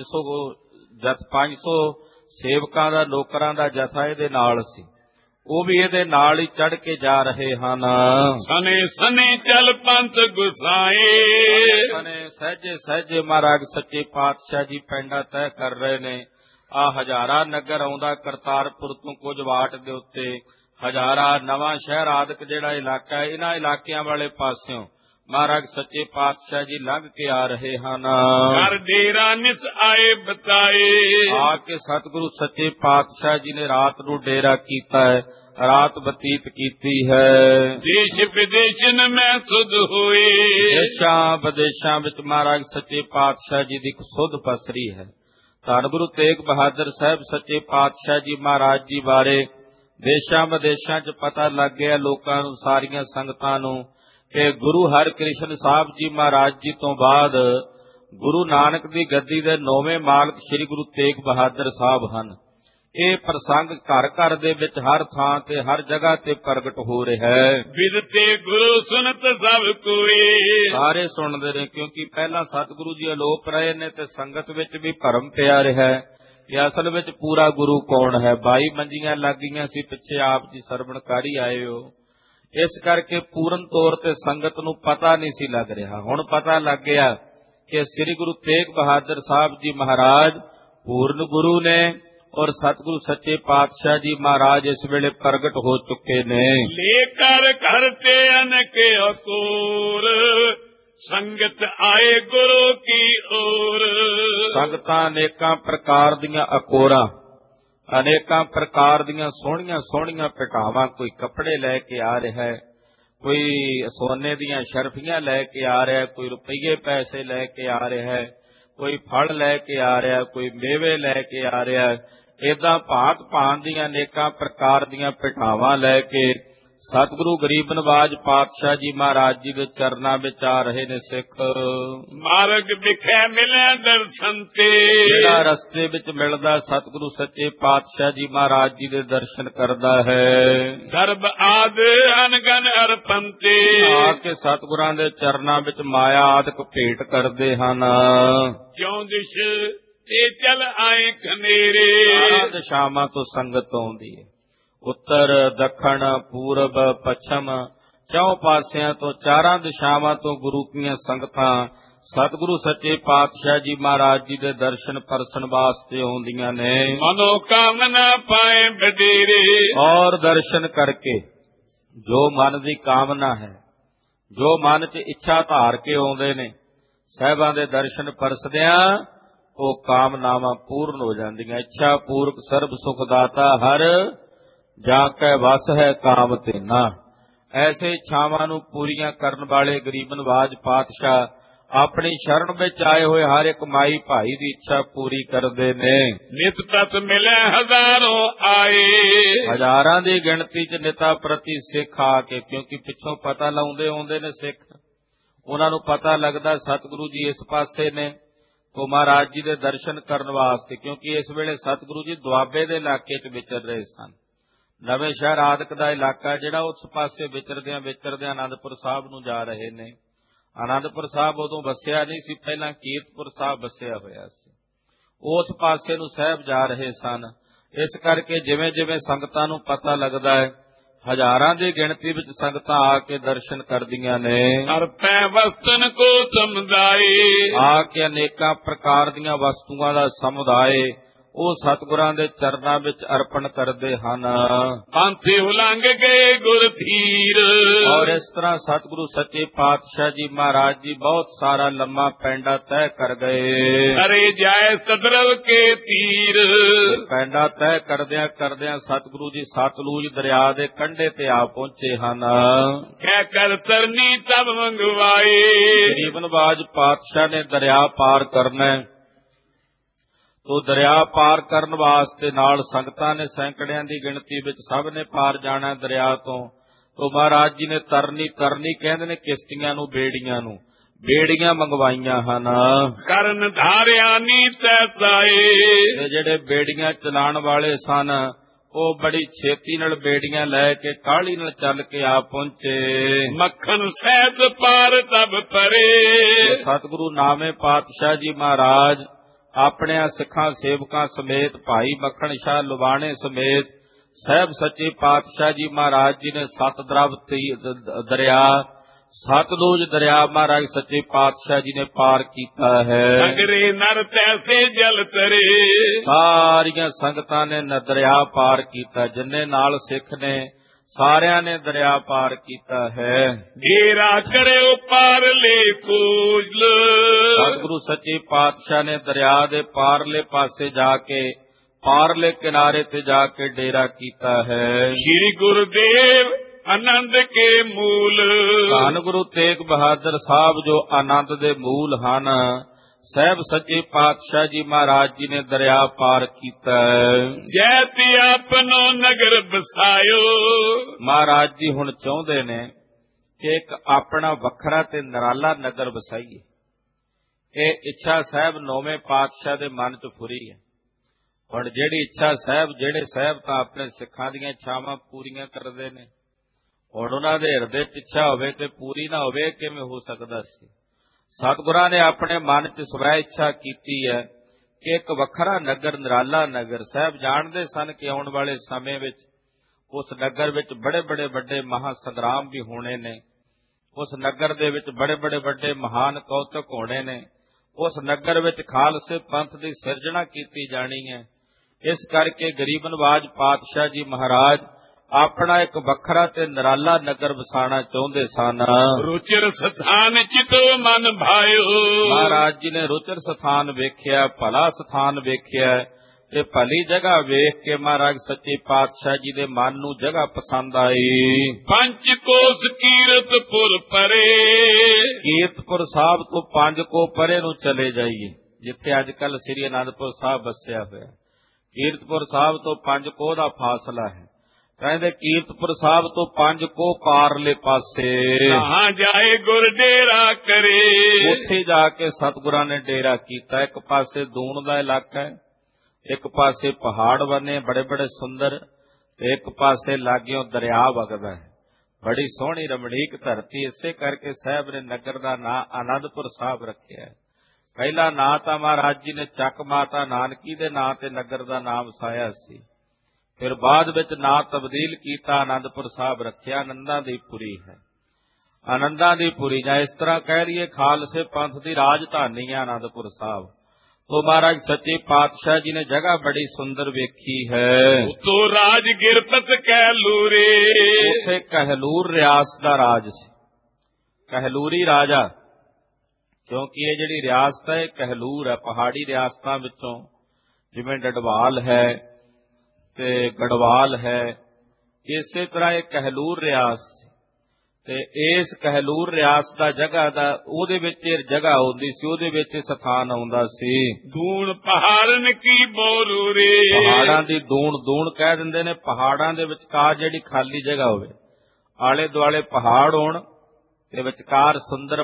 500 ਸੇਵਕਾਂ ਦਾ, ਨੌਕਰਾਂ ਦਾ ਜਥਾ ਇਹਦੇ ਨਾਲ ਸੀ, ਉਹ ਵੀ ਇਹਦੇ ਨਾਲ ਹੀ ਚੜ ਕੇ ਜਾ ਰਹੇ ਹਨ। ਸਨੇ ਸਨੇ ਚੱਲ ਪੰਥ ਗੁਸਾਏ। ਸਨੇ ਸਹਿਜੇ ਸਹਿਜੇ ਮਹਾਰਾਜ ਸੱਚੇ ਪਾਤਸ਼ਾਹ ਜੀ ਪੈਂਡਾ ਤੈਅ ਕਰ ਰਹੇ ਨੇ। ਆ ਹਜ਼ਾਰਾ ਨਗਰ ਆਉਂਦਾ ਕਰਤਾਰਪੁਰ ਤੋਂ ਕੁਝ ਵਾਟ ਦੇ ਉੱਤੇ, ਹਜ਼ਾਰਾ ਨਵਾਂ ਸ਼ਹਿਰ ਆਦਿਕ ਜਿਹੜਾ ਇਲਾਕਾ ਹੈ, ਇਹਨਾਂ ਇਲਾਕਿਆਂ ਵਾਲੇ ਪਾਸਿਓਂ ਮਹਾਰਾਜ ਸੱਚੇ ਪਾਤਸ਼ਾਹ ਜੀ ਲੰਘ ਕੇ ਆ ਰਹੇ ਹਨ। ਘਰ ਡੇਰਾ ਨਿਸ ਆਏ ਬਤਾਏ। ਆ ਕੇ ਸਤਿਗੁਰੂ ਸੱਚੇ ਪਾਤਸ਼ਾਹ ਜੀ ਨੇ ਰਾਤ ਨੂੰ ਡੇਰਾ ਕੀਤਾ ਹੈ, ਰਾਤ ਬਤੀਤ ਕੀਤੀ ਹੈ। ਦੇਸ਼ ਵਿਦੇਸ਼ਨ ਮੈਂ ਸੁਧ ਹੋਏ। ਦੇਸ਼ਾਂ ਵਿਦੇਸ਼ਾਂ ਵਿੱਚ ਮਹਾਰਾਜ ਸੱਚੇ ਪਾਤਸ਼ਾਹ ਜੀ ਦੀ ਸੁਧ ਪਸਰੀ ਹੈ। ਧੰਨ ਗੁਰੂ ਤੇਗ ਬਹਾਦਰ ਸਾਹਿਬ ਸੱਚੇ ਪਾਤਸ਼ਾਹ ਜੀ ਮਹਾਰਾਜ ਜੀ ਬਾਰੇ ਦੇਸ਼ਾਂ ਵਿਦੇਸ਼ਾਂ 'ਚ ਪਤਾ ਲੱਗ ਗਿਆ ਲੋਕਾਂ ਨੂੰ, ਸਾਰੀਆਂ ਸੰਗਤਾਂ ਨੂੰ, ਕਿ ਗੁਰੂ ਹਰਿਕ੍ਰਿਸ਼ਨ ਸਾਹਿਬ ਜੀ ਮਹਾਰਾਜ ਜੀ ਤੋਂ ਬਾਅਦ ਗੁਰੂ ਨਾਨਕ ਦੀ ਗੱਦੀ ਦੇ 9ਵੇਂ ਮਾਲਕ ਸ੍ਰੀ ਗੁਰੂ ਤੇਗ ਬਹਾਦਰ ਸਾਹਿਬ ਹਨ। ਇਹ ਪ੍ਰਸੰਗ ਘਰ ਘਰ ਦੇ ਵਿੱਚ, ਹਰ ਥਾਂ ਤੇ, ਹਰ ਜਗ੍ਹਾ ਤੇ ਪ੍ਰਗਟ ਹੋ ਰਿਹਾ ਹੈ। ਵਿਦਤੇ ਗੁਰੂ ਸੁਨਤ ਸਭ ਕੋਈ। ਸਾਰੇ ਸੁਣਦੇ ਨੇ, ਕਿਉਂਕਿ ਪਹਿਲਾਂ ਸਤਿਗੁਰੂ ਜੀ ਅਲੋਪ ਰਹੇ ਨੇ ਤੇ ਸੰਗਤ ਵਿੱਚ ਵੀ ਭਰਮ ਪਿਆ ਰਿਹਾ ਹੈ ਕਿ ਅਸਲ ਵਿੱਚ ਪੂਰਾ ਗੁਰੂ ਕੌਣ ਹੈ। 22 ਮੰਜੀਆਂ ਲੱਗ ਗਈਆਂ ਸੀ, ਪਿੱਛੇ ਆਪ ਜੀ ਸਰਵਣਕਾਰੀ ਆਏ ਹੋ, ਇਸ ਕਰਕੇ ਪੂਰਨ ਤੌਰ ਤੇ ਸੰਗਤ ਨੂੰ ਪਤਾ ਨਹੀਂ ਸੀ ਲੱਗ ਰਿਹਾ। ਹੁਣ ਪਤਾ ਲੱਗ ਗਿਆ ਕਿ ਸ੍ਰੀ ਗੁਰੂ ਤੇਗ ਬਹਾਦਰ ਸਾਹਿਬ ਜੀ ਮਹਾਰਾਜ ਪੂਰਨ ਗੁਰੂ ਨੇ ਔਰ ਸਤਿਗੁਰੂ ਸੱਚੇ ਪਾਤਸ਼ਾਹ ਜੀ ਮਹਾਰਾਜ ਇਸ ਵੇਲੇ ਪ੍ਰਗਟ ਹੋ ਚੁੱਕੇ ਨੇ। ਲੈ ਕਰ ਘਰ ਤੇ ਅਨਕ ਅਕੂਰ, ਸੰਗਤ ਆਏ ਗੁਰੂ ਕੀ ਔਰ। ਸੰਗਤਾਂ ਅਨੇਕਾਂ ਪ੍ਰਕਾਰ ਦੀਆਂ ਅਕੋਰਾਂ, ਅਨੇਕਾਂ ਪ੍ਰਕਾਰ ਦੀਆਂ ਸੋਹਣੀਆਂ ਸੋਹਣੀਆਂ ਪਟਾਵਾਂ, ਕੋਈ ਕੱਪੜੇ ਲੈ ਕੇ ਆ ਰਿਹਾ ਹੈ, ਕੋਈ ਸੋਨੇ ਦੀਆਂ ਸ਼ਰਫੀਆਂ ਲੈ ਕੇ ਆ ਰਿਹਾ ਹੈ, ਕੋਈ ਰੁਪਈਏ ਪੈਸੇ ਲੈ ਕੇ ਆ ਰਿਹਾ ਹੈ, ਕੋਈ ਫਲ ਲੈ ਕੇ ਆ ਰਿਹਾ, ਕੋਈ ਮੇਵੇ ਲੈ ਕੇ ਆ ਰਿਹਾ। ਏਦਾਂ ਭਾਂਤ ਭਾਂਤ ਦੀਆਂ ਅਨੇਕਾਂ ਪ੍ਰਕਾਰ ਦੀਆਂ ਪਟਾਵਾਂ ਲੈ ਕੇ ਸਤਿਗੁਰੂ ਗਰੀਬ ਨਵਾਜ ਪਾਤਸ਼ਾਹ ਜੀ ਮਹਾਰਾਜ ਜੀ ਦੇ ਚਰਨਾਂ ਵਿੱਚ ਆ ਰਹੇ ਨੇ ਸਿੱਖ। ਮਾਰਗ ਵਿਖੇ ਮਿਲਿਆ ਦਰਸ਼ਨ ਤੇ, ਜਿਹੜਾ ਰਸਤੇ ਵਿੱਚ ਮਿਲਦਾ ਸਤਿਗੁਰੂ ਸੱਚੇ ਪਾਤਸ਼ਾਹ ਜੀ ਮਹਾਰਾਜ ਜੀ ਦੇ ਦਰਸ਼ਨ ਕਰਦਾ ਹੈ। ਦਰਬ ਆਦ ਅਨਗਨ ਅਰਪੰਤੇ, ਆ ਕੇ ਸਤਿਗੁਰਾਂ ਦੇ ਚਰਨਾਂ ਵਿੱਚ ਮਾਇਆ ਆਦਿਕ ਭੇਟ ਕਰਦੇ ਹਨ। ਕਿਉਂ ਦਿਸ਼ ਤੇ ਚਲ ਆਏ ਖਨੇਰੇ। ਚਾਰਾਂ ਦਿਸ਼ਾਵਾਂ ਤੋਂ ਸੰਗਤ ਆਉਂਦੀ ਹੈ, ਉੱਤਰ, ਦੱਖਣ, ਪੂਰਬ, ਪੱਛਮ, ਚੌਂ ਪਾਸਿਆਂ ਤੋਂ, ਚਾਰਾਂ ਦਿਸ਼ਾਵਾਂ ਤੋਂ ਗੁਰੂ ਦੀਆਂ ਸੰਗਤਾਂ ਸਤਿਗੁਰੂ ਸੱਚੇ ਪਾਤਸ਼ਾਹ ਜੀ ਮਹਾਰਾਜ ਜੀ ਦੇ ਦਰਸ਼ਨ ਪਰਸਨ ਵਾਸਤੇ ਆਉਂਦੀਆਂ ਨੇ। ਮਨੋ ਕਾਮਨਾ ਪਾਏ ਬਡੇਰੇ, ਔਰ ਦਰਸ਼ਨ ਕਰਕੇ ਜੋ ਮਨ ਦੀ ਕਾਮਨਾ ਹੈ ਜੋ ਮਨ 'ਚ ਇੱਛਾ ਧਾਰ ਕੇ ਆਉਂਦੇ ਨੇ ਸਾਹਿਬਾਂ ਦੇ ਦਰਸ਼ਨ ਪਰਸਦਿਆਂ ਉਹ ਕਾਮਨਾਵਾਂ ਪੂਰਨ ਹੋ ਜਾਂਦੀਆਂ। ਇੱਛਾ ਪੂਰਕ ਸਰਬ ਸੁਖ ਦਾਤਾ ਹਰ ਜਾਂ ਕੈ ਵਸ ਹੈ ਕਾਮ ਤੇਨਾ। ਐਸੇ ਇੱਛਾਵਾਂ ਨੂੰ ਪੂਰੀਆਂ ਕਰਨ ਵਾਲੇ ਗਰੀਬ ਨਵਾਜ ਪਾਤਸ਼ਾਹ ਆਪਣੀ ਸ਼ਰਨ ਵਿੱਚ ਆਏ ਹੋਏ ਹਰ ਇੱਕ ਮਾਈ ਭਾਈ ਦੀ ਇੱਛਾ ਪੂਰੀ ਕਰਦੇ ਨੇ। ਨਿਤ ਤਤ ਮਿਲੇ ਹਜ਼ਾਰੋਂ ਆਏ, ਹਜ਼ਾਰਾਂ ਦੀ ਗਿਣਤੀ 'ਚ ਨਿਤਾ ਪ੍ਰਤੀ ਸਿੱਖ ਆ ਕੇ, ਕਿਉਂਕਿ ਪਿੱਛੋਂ ਪਤਾ ਲਾਉਂਦੇ ਆਉਂਦੇ ਨੇ ਸਿੱਖ, ਉਹਨਾਂ ਨੂੰ ਪਤਾ ਲੱਗਦਾ ਸਤਿਗੁਰੂ ਜੀ ਇਸ ਪਾਸੇ ਨੇ, ਤੋ ਮਹਾਰਾਜ ਜੀ ਦੇ ਦਰਸ਼ਨ ਕਰਨ ਵਾਸਤੇ, ਕਿਉਂਕਿ ਇਸ ਵੇਲੇ ਸਤਿਗੁਰੂ ਜੀ ਦੁਆਬੇ ਦੇ ਇਲਾਕੇ 'ਚ ਵਿਚਰ ਰਹੇ ਸਨ। ਨਵੇਂ ਸ਼ਹਿਰ ਆਦਿਕ ਦਾ ਇਲਾਕਾ ਜਿਹੜਾ ਉਸ ਪਾਸੇ ਵਿਚਰਦਿਆਂ ਆਨੰਦਪੁਰ ਸਾਹਿਬ ਨੂੰ ਜਾ ਰਹੇ ਨੇ। ਆਨੰਦਪੁਰ ਸਾਹਿਬ ਉਦੋਂ ਵਸਿਆ ਨਹੀਂ ਸੀ, ਪਹਿਲਾਂ ਕੀਰਤਪੁਰ ਸਾਹਿਬ ਵਸਿਆ ਹੋਇਆ ਸੀ। ਉਸ ਪਾਸੇ ਨੂੰ ਸਾਹਿਬ ਜਾ ਰਹੇ ਸਨ। ਇਸ ਕਰਕੇ ਜਿਵੇਂ ਜਿਵੇਂ ਸੰਗਤਾਂ ਨੂੰ ਪਤਾ ਲੱਗਦਾ ਹੈ, ਹਜ਼ਾਰਾਂ ਦੀ ਗਿਣਤੀ ਵਿੱਚ ਸੰਗਤਾਂ ਆ ਕੇ ਦਰਸ਼ਨ ਕਰਦੀਆਂ ਨੇ। ਅਰਪੈ ਵਸਤਨ ਕੋ ਸਮੁਦਾਏ, ਆ ਕੇ ਅਨੇਕਾਂ ਪ੍ਰਕਾਰ ਦੀਆਂ ਵਸਤੂਆਂ ਦਾ ਸਮੁਦਾਏ ਉਹ ਸਤਿਗੁਰਾਂ ਦੇ ਚਰਨਾਂ ਵਿੱਚ ਅਰਪਣ ਕਰਦੇ ਹਨ। ਪੰਥੀ ਉਲੰਘ ਗਏ ਗੁਰ ਥੀਰ, ਔਰ ਇਸ ਤਰ੍ਹਾਂ ਸਤਿਗੁਰੂ ਸੱਚੇ ਪਾਤਸ਼ਾਹ ਜੀ ਮਹਾਰਾਜ ਜੀ ਬਹੁਤ ਸਾਰਾ ਲੰਮਾ ਪੈਂਡਾ ਤੈਅ ਕਰ ਗਏ। ਅਰੇ ਜਾਏ ਸਦਰਵ ਕੇ ਤੀਰ, ਪੈਂਡਾ ਤੈਅ ਕਰਦਿਆਂ ਸਤਿਗੁਰੂ ਜੀ ਸਤਲੁਜ ਦਰਿਆ ਦੇ ਕੰਢੇ ਤੇ ਆ ਪਹੁੰਚੇ ਹਨ। ਕਹਿ ਕਰ ਤਰਨੀ ਤਬ ਮੰਗਵਾਏ, ਗਰੀਬ ਨਵਾਜ ਪਾਤਸ਼ਾਹ ਨੇ ਦਰਿਆ ਪਾਰ ਕਰਨਾ, ਤੋ ਦਰਿਆ ਪਾਰ ਕਰਨ ਵਾਸਤੇ ਨਾਲ ਸੰਗਤਾਂ ਨੇ ਸੈਂਕੜਿਆਂ ਦੀ ਗਿਣਤੀ ਵਿੱਚ ਸਭ ਨੇ ਪਾਰ ਜਾਣਾ ਦਰਿਆ ਤੋਂ। ਤੋ ਮਹਾਰਾਜ ਜੀ ਨੇ ਤਰਨੀ ਕਹਿੰਦੇ ਨੇ ਕਿਸ਼ਤੀਆਂ ਨੂੰ, ਬੇੜੀਆਂ ਮੰਗਵਾਈਆਂ ਹਨ। ਕਰਨ ਧਾਰਿਆ ਨੀ ਤੈਸਾਏ, ਤੇ ਜਿਹੜੇ ਬੇੜੀਆਂ ਚਲਾਉਣ ਵਾਲੇ ਸਨ ਉਹ ਬੜੀ ਛੇਤੀ ਨਾਲ ਬੇੜੀਆਂ ਲੈ ਕੇ ਕਾਹਲੀ ਨਾਲ ਚੱਲ ਕੇ ਆ ਪਹੁੰਚੇ। ਮੱਖਣ ਸਹਿਤ ਪਾਰ ਤਬ ਪਰੇ, ਸਤਿਗੁਰੂ ਨਾਵੇਂ ਪਾਤਸ਼ਾਹ ਜੀ ਮਹਾਰਾਜ ਆਪਣਿਆਂ ਸਿੱਖਾਂ ਸੇਵਕਾਂ ਸਮੇਤ, ਭਾਈ ਮੱਖਣ ਸ਼ਾਹ ਲੁਬਾਣੇ ਸਮੇਤ ਸਾਹਿਬ ਸੱਚੇ ਪਾਤਸ਼ਾਹ ਜੀ ਮਹਾਰਾਜ ਜੀ ਨੇ ਸਤਦਰਵ ਦਰਿਆ, ਸਤਲੁਜ ਦਰਿਆ ਮਹਾਰਾਜ ਸੱਚੇ ਪਾਤਸ਼ਾਹ ਜੀ ਨੇ ਪਾਰ ਕੀਤਾ ਹੈ। ਅਗਰੇ ਨਰ ਤੈਸੇ ਜਲ ਤਰੇ, ਸਾਰੀਆਂ ਸੰਗਤਾਂ ਨੇ ਦਰਿਆ ਪਾਰ ਕੀਤਾ, ਜਿੰਨੇ ਨਾਲ ਸਿੱਖ ਨੇ ਸਾਰਿਆਂ ਨੇ ਦਰਿਆ ਪਾਰ ਕੀਤਾ ਹੈ। ਘੇਰਾ ਕਰਿਓ ਪਾਰਲੇ ਕੋਲ, ਸਤਿਗੁਰੂ ਸੱਚੇ ਪਾਤਸ਼ਾਹ ਨੇ ਦਰਿਆ ਦੇ ਪਾਰਲੇ ਪਾਸੇ ਜਾ ਕੇ, ਪਾਰਲੇ ਕਿਨਾਰੇ ਤੇ ਜਾ ਕੇ ਡੇਰਾ ਕੀਤਾ ਹੈ। ਸ੍ਰੀ ਗੁਰਦੇਵ ਆਨੰਦ ਕੇ ਮੂਲ, ਧੰਨ ਗੁਰੂ ਤੇਗ ਬਹਾਦਰ ਸਾਹਿਬ ਜੋ ਆਨੰਦ ਦੇ ਮੂਲ ਹਨ, ਸਾਹਿਬ ਸੱਚੇ ਪਾਤਸ਼ਾਹ ਜੀ ਮਹਾਰਾਜ ਜੀ ਨੇ ਦਰਿਆ ਪਾਰ ਕੀਤਾ। ਜੈਤੀ ਆਪਨੋ ਨਗਰ ਬਸਾਇਓ, ਮਹਾਰਾਜ ਜੀ ਹੁਣ ਚਾਹੁੰਦੇ ਨੇ ਕਿ ਇੱਕ ਆਪਣਾ ਵੱਖਰਾ ਤੇ ਨਿਰਾਲਾ ਨਗਰ ਵਸਾਈਏ। ਇਹ ਇੱਛਾ ਸਾਹਿਬ ਨੌਵੇਂ ਪਾਤਸ਼ਾਹ ਦੇ ਮਨ 'ਚ ਫੁਰੀ ਹੈ। ਹੁਣ ਜਿਹੜੀ ਇੱਛਾ ਸਾਹਿਬ, ਜਿਹੜੇ ਸਾਹਿਬ ਤਾਂ ਆਪਣੇ ਸਿੱਖਾਂ ਦੀਆਂ ਇੱਛਾਵਾਂ ਪੂਰੀਆਂ ਕਰਦੇ ਨੇ, ਹੁਣ ਉਹਨਾਂ ਦੇ ਹਿਰਦੇ 'ਚ ਇੱਛਾ ਹੋਵੇ ਤੇ ਪੂਰੀ ਨਾ ਹੋਵੇ, ਕਿਵੇਂ ਹੋ ਸਕਦਾ ਸੀ। ਸਤਿਗੁਰਾਂ ਨੇ ਆਪਣੇ ਮਨ 'ਚ ਸਵੈ ਇੱਛਾ ਕੀਤੀ ਹੈ ਕਿ ਇੱਕ ਵੱਖਰਾ ਨਗਰ, ਨਿਰਾਲਾ ਨਗਰ। ਸਾਹਿਬ ਜਾਣਦੇ ਸਨ ਕਿ ਆਉਣ ਵਾਲੇ ਸਮੇਂ ਵਿੱਚ ਉਸ ਨਗਰ ਵਿੱਚ ਬੜੇ ਵੱਡੇ ਮਹਾ ਸੰਗਰਾਮ ਵੀ ਹੋਣੇ ਨੇ, ਉਸ ਨਗਰ ਦੇ ਵਿੱਚ ਬੜੇ ਵੱਡੇ ਮਹਾਨ ਕੌਤਕ ਹੋਣੇ ਨੇ, ਉਸ ਨਗਰ ਵਿੱਚ ਖਾਲਸੇ ਪੰਥ ਦੀ ਸਿਰਜਣਾ ਕੀਤੀ ਜਾਣੀ ਹੈ। ਇਸ ਕਰਕੇ ਗਰੀਬ ਨਵਾਜ ਪਾਤਸ਼ਾਹ ਜੀ ਮਹਾਰਾਜ ਆਪਣਾ ਇੱਕ ਵੱਖਰਾ ਤੇ ਨਿਰਾਲਾ ਨਗਰ ਵਸਾਣਾ ਚਾਹੁੰਦੇ ਸਨ। ਰੁਚਿਰ ਸਥਾਨ ਚਿਤੋ ਮਨ ਭਾਇਓ, ਮਹਾਰਾਜ ਜੀ ਨੇ ਰੁਚਿਰ ਸਥਾਨ ਵੇਖਿਆ, ਭਲਾ ਸਥਾਨ ਵੇਖਿਆ ਤੇ ਭਲੀ ਜਗ੍ਹਾ ਵੇਖ ਕੇ ਮਹਾਰਾਜ ਸੱਚੇ ਪਾਤਸ਼ਾਹ ਜੀ ਦੇ ਮਨ ਨੂੰ ਜਗ੍ਹਾ ਪਸੰਦ ਆਈ। ਪੰਜ ਕੋਸ ਕੀਰਤਪੁਰ ਪਰੇ, ਕੀਰਤਪੁਰ ਸਾਹਿਬ ਤੋਂ 5 ਕੋ ਪਰੇ ਨੂੰ ਚਲੇ ਜਾਈਏ, ਜਿੱਥੇ ਅੱਜ ਕੱਲ ਸ੍ਰੀ ਅਨੰਦਪੁਰ ਸਾਹਿਬ ਵਸਿਆ ਹੋਇਆ। ਕੀਰਤਪੁਰ ਸਾਹਿਬ ਤੋਂ 5 ਕੋਹ ਦਾ ਫਾਸਲਾ ਹੈ। ਕਹਿੰਦੇ ਕੀਰਤਪੁਰ ਸਾਹਿਬ ਤੋਂ 5 ਕੋਹ ਪਾਰਲੇ ਪਾਸੇ ਕਹਾਂ ਜਾਏ ਗੁਰ ਡੇਰਾ ਕਰੇ, ਉੱਥੇ ਜਾ ਕੇ ਸਤਿਗੁਰਾਂ ਨੇ ਡੇਰਾ ਕੀਤਾ। ਇੱਕ ਪਾਸੇ ਦੂਣ ਦਾ ਇਲਾਕਾ ਹੈ, ਇੱਕ ਪਾਸੇ ਪਹਾੜ ਬਣੇ ਬੜੇ ਸੁੰਦਰ, ਤੇ ਇੱਕ ਪਾਸੇ ਲਾਗਿਓਂ ਦਰਿਆ ਵਗਦਾ ਹੈ। ਬੜੀ ਸੋਹਣੀ ਰਮਣੀਕ ਧਰਤੀ। ਇਸੇ ਕਰਕੇ ਸਾਹਿਬ ਨੇ ਨਗਰ ਦਾ ਨਾਂ ਆਨੰਦਪੁਰ ਸਾਹਿਬ ਰੱਖਿਆ। ਪਹਿਲਾ ਨਾਂ ਤਾਂ ਮਹਾਰਾਜ ਜੀ ਨੇ ਚੱਕ ਮਾਤਾ ਨਾਨਕੀ ਦੇ ਨਾਂ ਤੇ ਨਗਰ ਦਾ ਨਾਮ ਵਸਾਇਆ ਸੀ, ਫਿਰ ਬਾਅਦ ਵਿੱਚ ਨਾਂ ਤਬਦੀਲ ਕੀਤਾ, ਆਨੰਦਪੁਰ ਸਾਹਿਬ ਰੱਖਿਆ। ਆਨੰਦਾਂ ਦੀ ਪੁਰੀ ਹੈ, ਆਨੰਦਾਂ ਦੀ ਪੁਰੀ, ਜਾਂ ਇਸ ਤਰ੍ਹਾਂ ਕਹਿ ਲਈਏ ਖਾਲਸੇ ਪੰਥ ਦੀ ਰਾਜਧਾਨੀ ਹੈ ਆਨੰਦਪੁਰ ਸਾਹਿਬ। ਤੋ ਮਹਾਰਾਜ ਸੱਚੇ ਪਾਤਸ਼ਾਹ ਜੀ ਨੇ ਜਗ੍ਹਾ ਬੜੀ ਸੁੰਦਰ ਵੇਖੀ ਹੈ। ਉਤੋਂ ਰਾਜ ਗਿਰਪਤ ਕਹਿਲੂਰੇ, ਉੱਥੇ ਕਹਿਲੂਰ ਰਿਆਸਤ ਦਾ ਰਾਜ ਸੀ। ਕਹਿਲੂਰੀ ਰਾਜਾ, ਕਿਉਂਕਿ ਇਹ ਜਿਹੜੀ ਰਿਆਸਤ ਹੈ ਇਹ ਕਹਿਲੂਰ ਹੈ, ਪਹਾੜੀ ਰਿਆਸਤਾਂ ਵਿੱਚੋਂ, ਜਿਵੇਂ ਡਡਵਾਲ ਹੈ ਤੇ ਗੜਵਾਲ ਹੈ, ਇਸੇ ਤਰ੍ਹਾਂ ਇਹ ਕਹਿਲੂਰ ਰਿਆਸਤ ਸੀ। ਤੇ ਇਸ ਕਹਿਲੂਰ ਰਿਆਸਤ ਦਾ ਜਗ੍ਹਾ ਦਾ ਉਹਦੇ ਵਿੱਚ ਇਹ ਜਗ੍ਹਾ ਆਉਂਦੀ ਸੀ, ਉਹਦੇ ਵਿੱਚ ਇਹ ਸਥਾਨ ਆਉਂਦਾ ਸੀ। ਦੂਣ ਪਹਾੜਨ ਕੀ ਬੋਰੂ ਰੇ, ਪਹਾੜਾਂ ਦੀ ਦੂਣ, ਦੂਣ ਕਹਿ ਦਿੰਦੇ ਨੇ ਪਹਾੜਾਂ ਦੇ ਵਿਚਕਾਰ ਜਿਹੜੀ ਖਾਲੀ ਜਗ੍ਹਾ ਹੋਵੇ, ਆਲੇ ਦੁਆਲੇ ਪਹਾੜ ਹੋਣ ਤੇ ਵਿਚਕਾਰ ਸੁੰਦਰ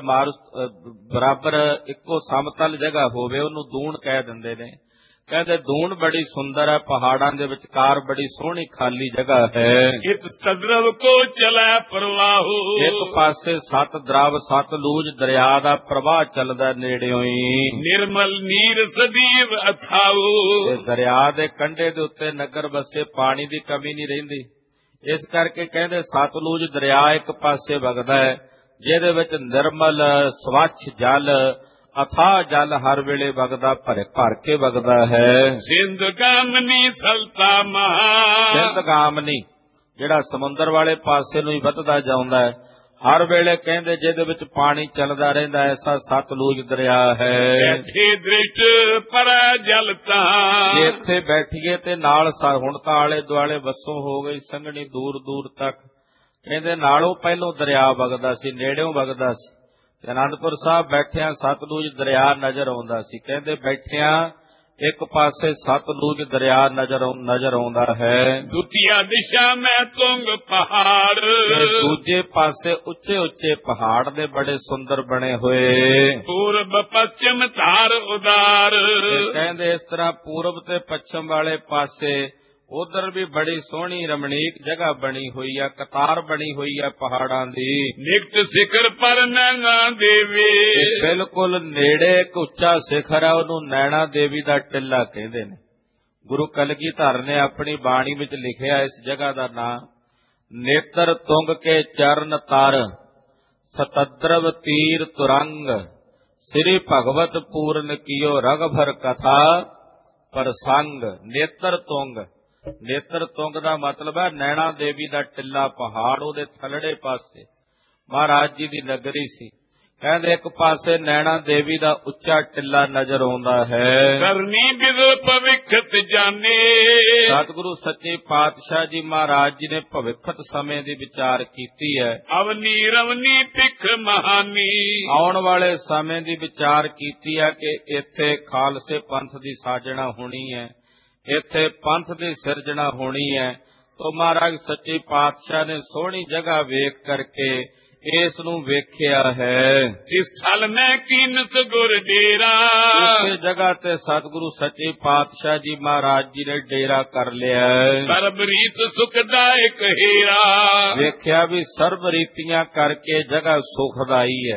ਬਰਾਬਰ ਇੱਕੋ ਸਮਤਲ ਜਗ੍ਹਾ ਹੋਵੇ, ਉਹਨੂੰ ਦੂਣ ਕਹਿ ਦਿੰਦੇ ਨੇ। ਕਹਿੰਦੇ ਦੂਣ ਬੜੀ ਸੁੰਦਰ ਹੈ, ਪਹਾੜਾਂ ਦੇ ਵਿਚਕਾਰ ਬੜੀ ਸੋਹਣੀ ਖਾਲੀ ਜਗ੍ਹਾ ਹੈ। ਇਸ ਸਦਰਵ ਕੋ ਚਲਾ ਪ੍ਰਵਾਹੂ, ਇੱਕ ਪਾਸੇ ਸਤਦਰਵ ਸਤਲੂਜ ਦਰਿਆ ਦਾ ਪ੍ਰਵਾਹ ਚੱਲਦਾ ਨੇੜਿਓਂ ਹੀ, ਨਿਰਮਲ ਨੀਰ ਸਦੀਵ ਅਥਾਊ, ਤੇ ਦਰਿਆ ਦੇ ਕੰਢੇ ਦੇ ਉੱਤੇ ਨਗਰ ਵਸੇ, ਪਾਣੀ ਦੀ ਕਮੀ ਨਹੀਂ ਰਹਿੰਦੀ। ਇਸ ਕਰਕੇ ਕਹਿੰਦੇ ਸਤਲੂਜ ਦਰਿਆ ਇੱਕ ਪਾਸੇ ਵਗਦਾ ਹੈ, ਜਿਹਦੇ ਵਿੱਚ ਨਿਰਮਲ ਸਵੱਛ ਜਲ, ਅਥਾਹ ਜਲ ਹਰ ਵੇਲੇ ਵਗਦਾ, ਭਰ ਕੇ ਵਗਦਾ ਹੈ। ਜ਼ਿੰਦਗਾਮਨੀ ਸਲਤਾ ਮਹਾ, ਜ਼ਿੰਦਗਾਮਨੀ ਜਿਹੜਾ ਸਮੁੰਦਰ ਵਾਲੇ ਪਾਸੇ ਨੂੰ ਹੀ ਵੱਧਦਾ ਜਾਂਦਾ ਹੈ, ਹਰ ਵੇਲੇ ਕਹਿੰਦੇ ਜਿਹਦੇ ਵਿੱਚ ਪਾਣੀ ਚੱਲਦਾ ਰਹਿੰਦਾ, ਐਸਾ ਸਤਲੁਜ ਦਰਿਆ ਹੈ। ਬੈਠੇ ਦ੍ਰਿਸ਼ਟ ਪਰਾ ਜਲਤਾ, ਜੇ ਇੱਥੇ ਬੈਠੀਏ ਤੇ ਨਾਲ ਹੁਣ ਤਾਂ ਆਲੇ ਦੁਆਲੇ ਵਸੋਂ ਹੋ ਗਈ ਸੰਘਣੀ ਦੂਰ ਦੂਰ ਤੱਕ, ਕਹਿੰਦੇ ਨਾਲੋਂ ਪਹਿਲੋਂ ਦਰਿਆ ਵਗਦਾ ਸੀ, ਨੇੜਿਓਂ ਵਗਦਾ ਸੀ। ਤੇ ਅਨੰਦਪੁਰ ਸਾਹਿਬ ਬੈਠਿਆਂ ਸਤਲੁਜ ਦਰਿਆ ਨਜ਼ਰ ਆਉਂਦਾ ਸੀ। ਕਹਿੰਦੇ ਬੈਠਿਆਂ ਇੱਕ ਪਾਸੇ ਸਤਲੁਜ ਦਰਿਆ ਨਜ਼ਰ ਆਉਂਦਾ ਹੈ, ਦੂਜੀਆ ਦਿਸ਼ਾ ਮੈਂ ਤੁੰਗ ਪਹਾੜ, ਤੇ ਦੂਜੇ ਪਾਸੇ ਉੱਚੇ ਉੱਚੇ ਪਹਾੜ ਦੇ ਬੜੇ ਸੁੰਦਰ ਬਣੇ ਹੋਏ, ਪੂਰਬ ਪੱਛਮ ਧਾਰ ਉਦਾਰ। ਕਹਿੰਦੇ ਇਸ ਤਰ੍ਹਾਂ ਪੂਰਬ ਤੇ ਪੱਛਮ ਵਾਲੇ ਪਾਸੇ ਉਧਰ ਵੀ ਬੜੀ ਸੋਹਣੀ ਰਮਣੀਕ ਜਗ੍ਹਾ ਬਣੀ ਹੋਈ ਆ, ਕਤਾਰ ਬਣੀ ਹੋਈ ਆ ਪਹਾੜਾਂ ਦੀ। ਨਿਕਟ ਸਿਖਰ ਪਰ ਨੈਣਾ ਦੇਵੀ, ਬਿਲਕੁਲ ਨੇੜੇ ਇੱਕ ਉੱਚਾ ਸਿਖਰ ਹੈ, ਉਹਨੂੰ ਨੈਣਾ ਦੇਵੀ ਦਾ ਟਿੱਲਾ ਕਹਿੰਦੇ ਨੇ। ਗੁਰੂ ਕਲਗੀਧਰ ਨੇ ਆਪਣੀ ਬਾਣੀ ਵਿੱਚ ਲਿਖਿਆ ਇਸ ਜਗ੍ਹਾ ਦਾ ਨਾਂ, ਨੇਤਰ ਤੁੰਗ ਕੇ ਚਰਨ ਤਰ, ਸਤਦਰਵ ਤੀਰ ਤੁਰੰਗ, ਸ੍ਰੀ ਭਗਵਤ ਪੂਰਨ ਕੀਓ ਰਗਭਰ ਕਥਾ ਪ੍ਰਸੰਗ। ਨੇਤਰ ਤੁੰਗ, ਨੇਤਰ ਤੁੰਗ ਦਾ ਮਤਲਬ ਹੈ ਨੈਣਾ ਦੇਵੀ ਦਾ ਟਿੱਲਾ ਪਹਾੜ, ਉਹਦੇ ਥੱਲੜੇ ਪਾਸੇ ਮਹਾਰਾਜ ਜੀ ਦੀ ਨਗਰੀ ਸੀ। ਕਹਿੰਦੇ ਇੱਕ ਪਾਸੇ ਨੈਣਾ ਦੇਵੀ ਦਾ ਉੱਚਾ ਟਿੱਲਾ ਨਜ਼ਰ ਆਉਂਦਾ ਹੈ। ਕਰਨੀ ਬਿਦ ਭਵਿੱਖਤ ਜਾਣੇ, ਸਤਿਗੁਰੂ ਸੱਚੇ ਪਾਤਸ਼ਾਹ ਜੀ ਮਹਾਰਾਜ ਜੀ ਨੇ ਭਵਿੱਖਤ ਸਮੇਂ ਦੀ ਵਿਚਾਰ ਕੀਤੀ ਹੈ। ਅਵਨੀ ਰਵਨੀ ਭਿਖ ਮਹਾਨੀ, ਆਉਣ ਵਾਲੇ ਸਮੇਂ ਦੀ ਵਿਚਾਰ ਕੀਤੀ ਹੈ ਕਿ ਇੱਥੇ ਖਾਲਸੇ ਪੰਥ ਦੀ ਸਾਜਣਾ ਹੋਣੀ ਹੈ, ਇੱਥੇ ਪੰਥ ਦੀ ਸਿਰਜਣਾ ਹੋਣੀ ਹੈ। ਤੋ ਮਹਾਰਾਜ ਸੱਚੇ ਪਾਤਸ਼ਾਹ ਨੇ ਸੋਹਣੀ ਜਗ੍ਹਾ ਵੇਖ ਕਰਕੇ ਇਸ ਨੂੰ ਵੇਖਿਆ ਹੈ। ਇਸ ਥਲ ਮੈਂ ਕੀਨਤ ਗੁਰ ਡੇਰਾ, ਇਸੇ ਜਗ੍ਹਾ ਤੇ ਸਤਿਗੁਰੂ ਸੱਚੇ ਪਾਤਸ਼ਾਹ ਜੀ ਮਹਾਰਾਜ ਜੀ ਨੇ ਡੇਰਾ ਕਰ ਲਿਆ ਹੈ। ਸਰਬ ਰੀਤ ਸੁਖਦਾਇਕ ਹੀਰਾ, ਵੇਖਿਆ ਵੀ ਸਰਬ ਰੀਤੀਆਂ ਕਰਕੇ ਜਗ੍ਹਾ ਸੁਖਦਾਈ ਹੈ,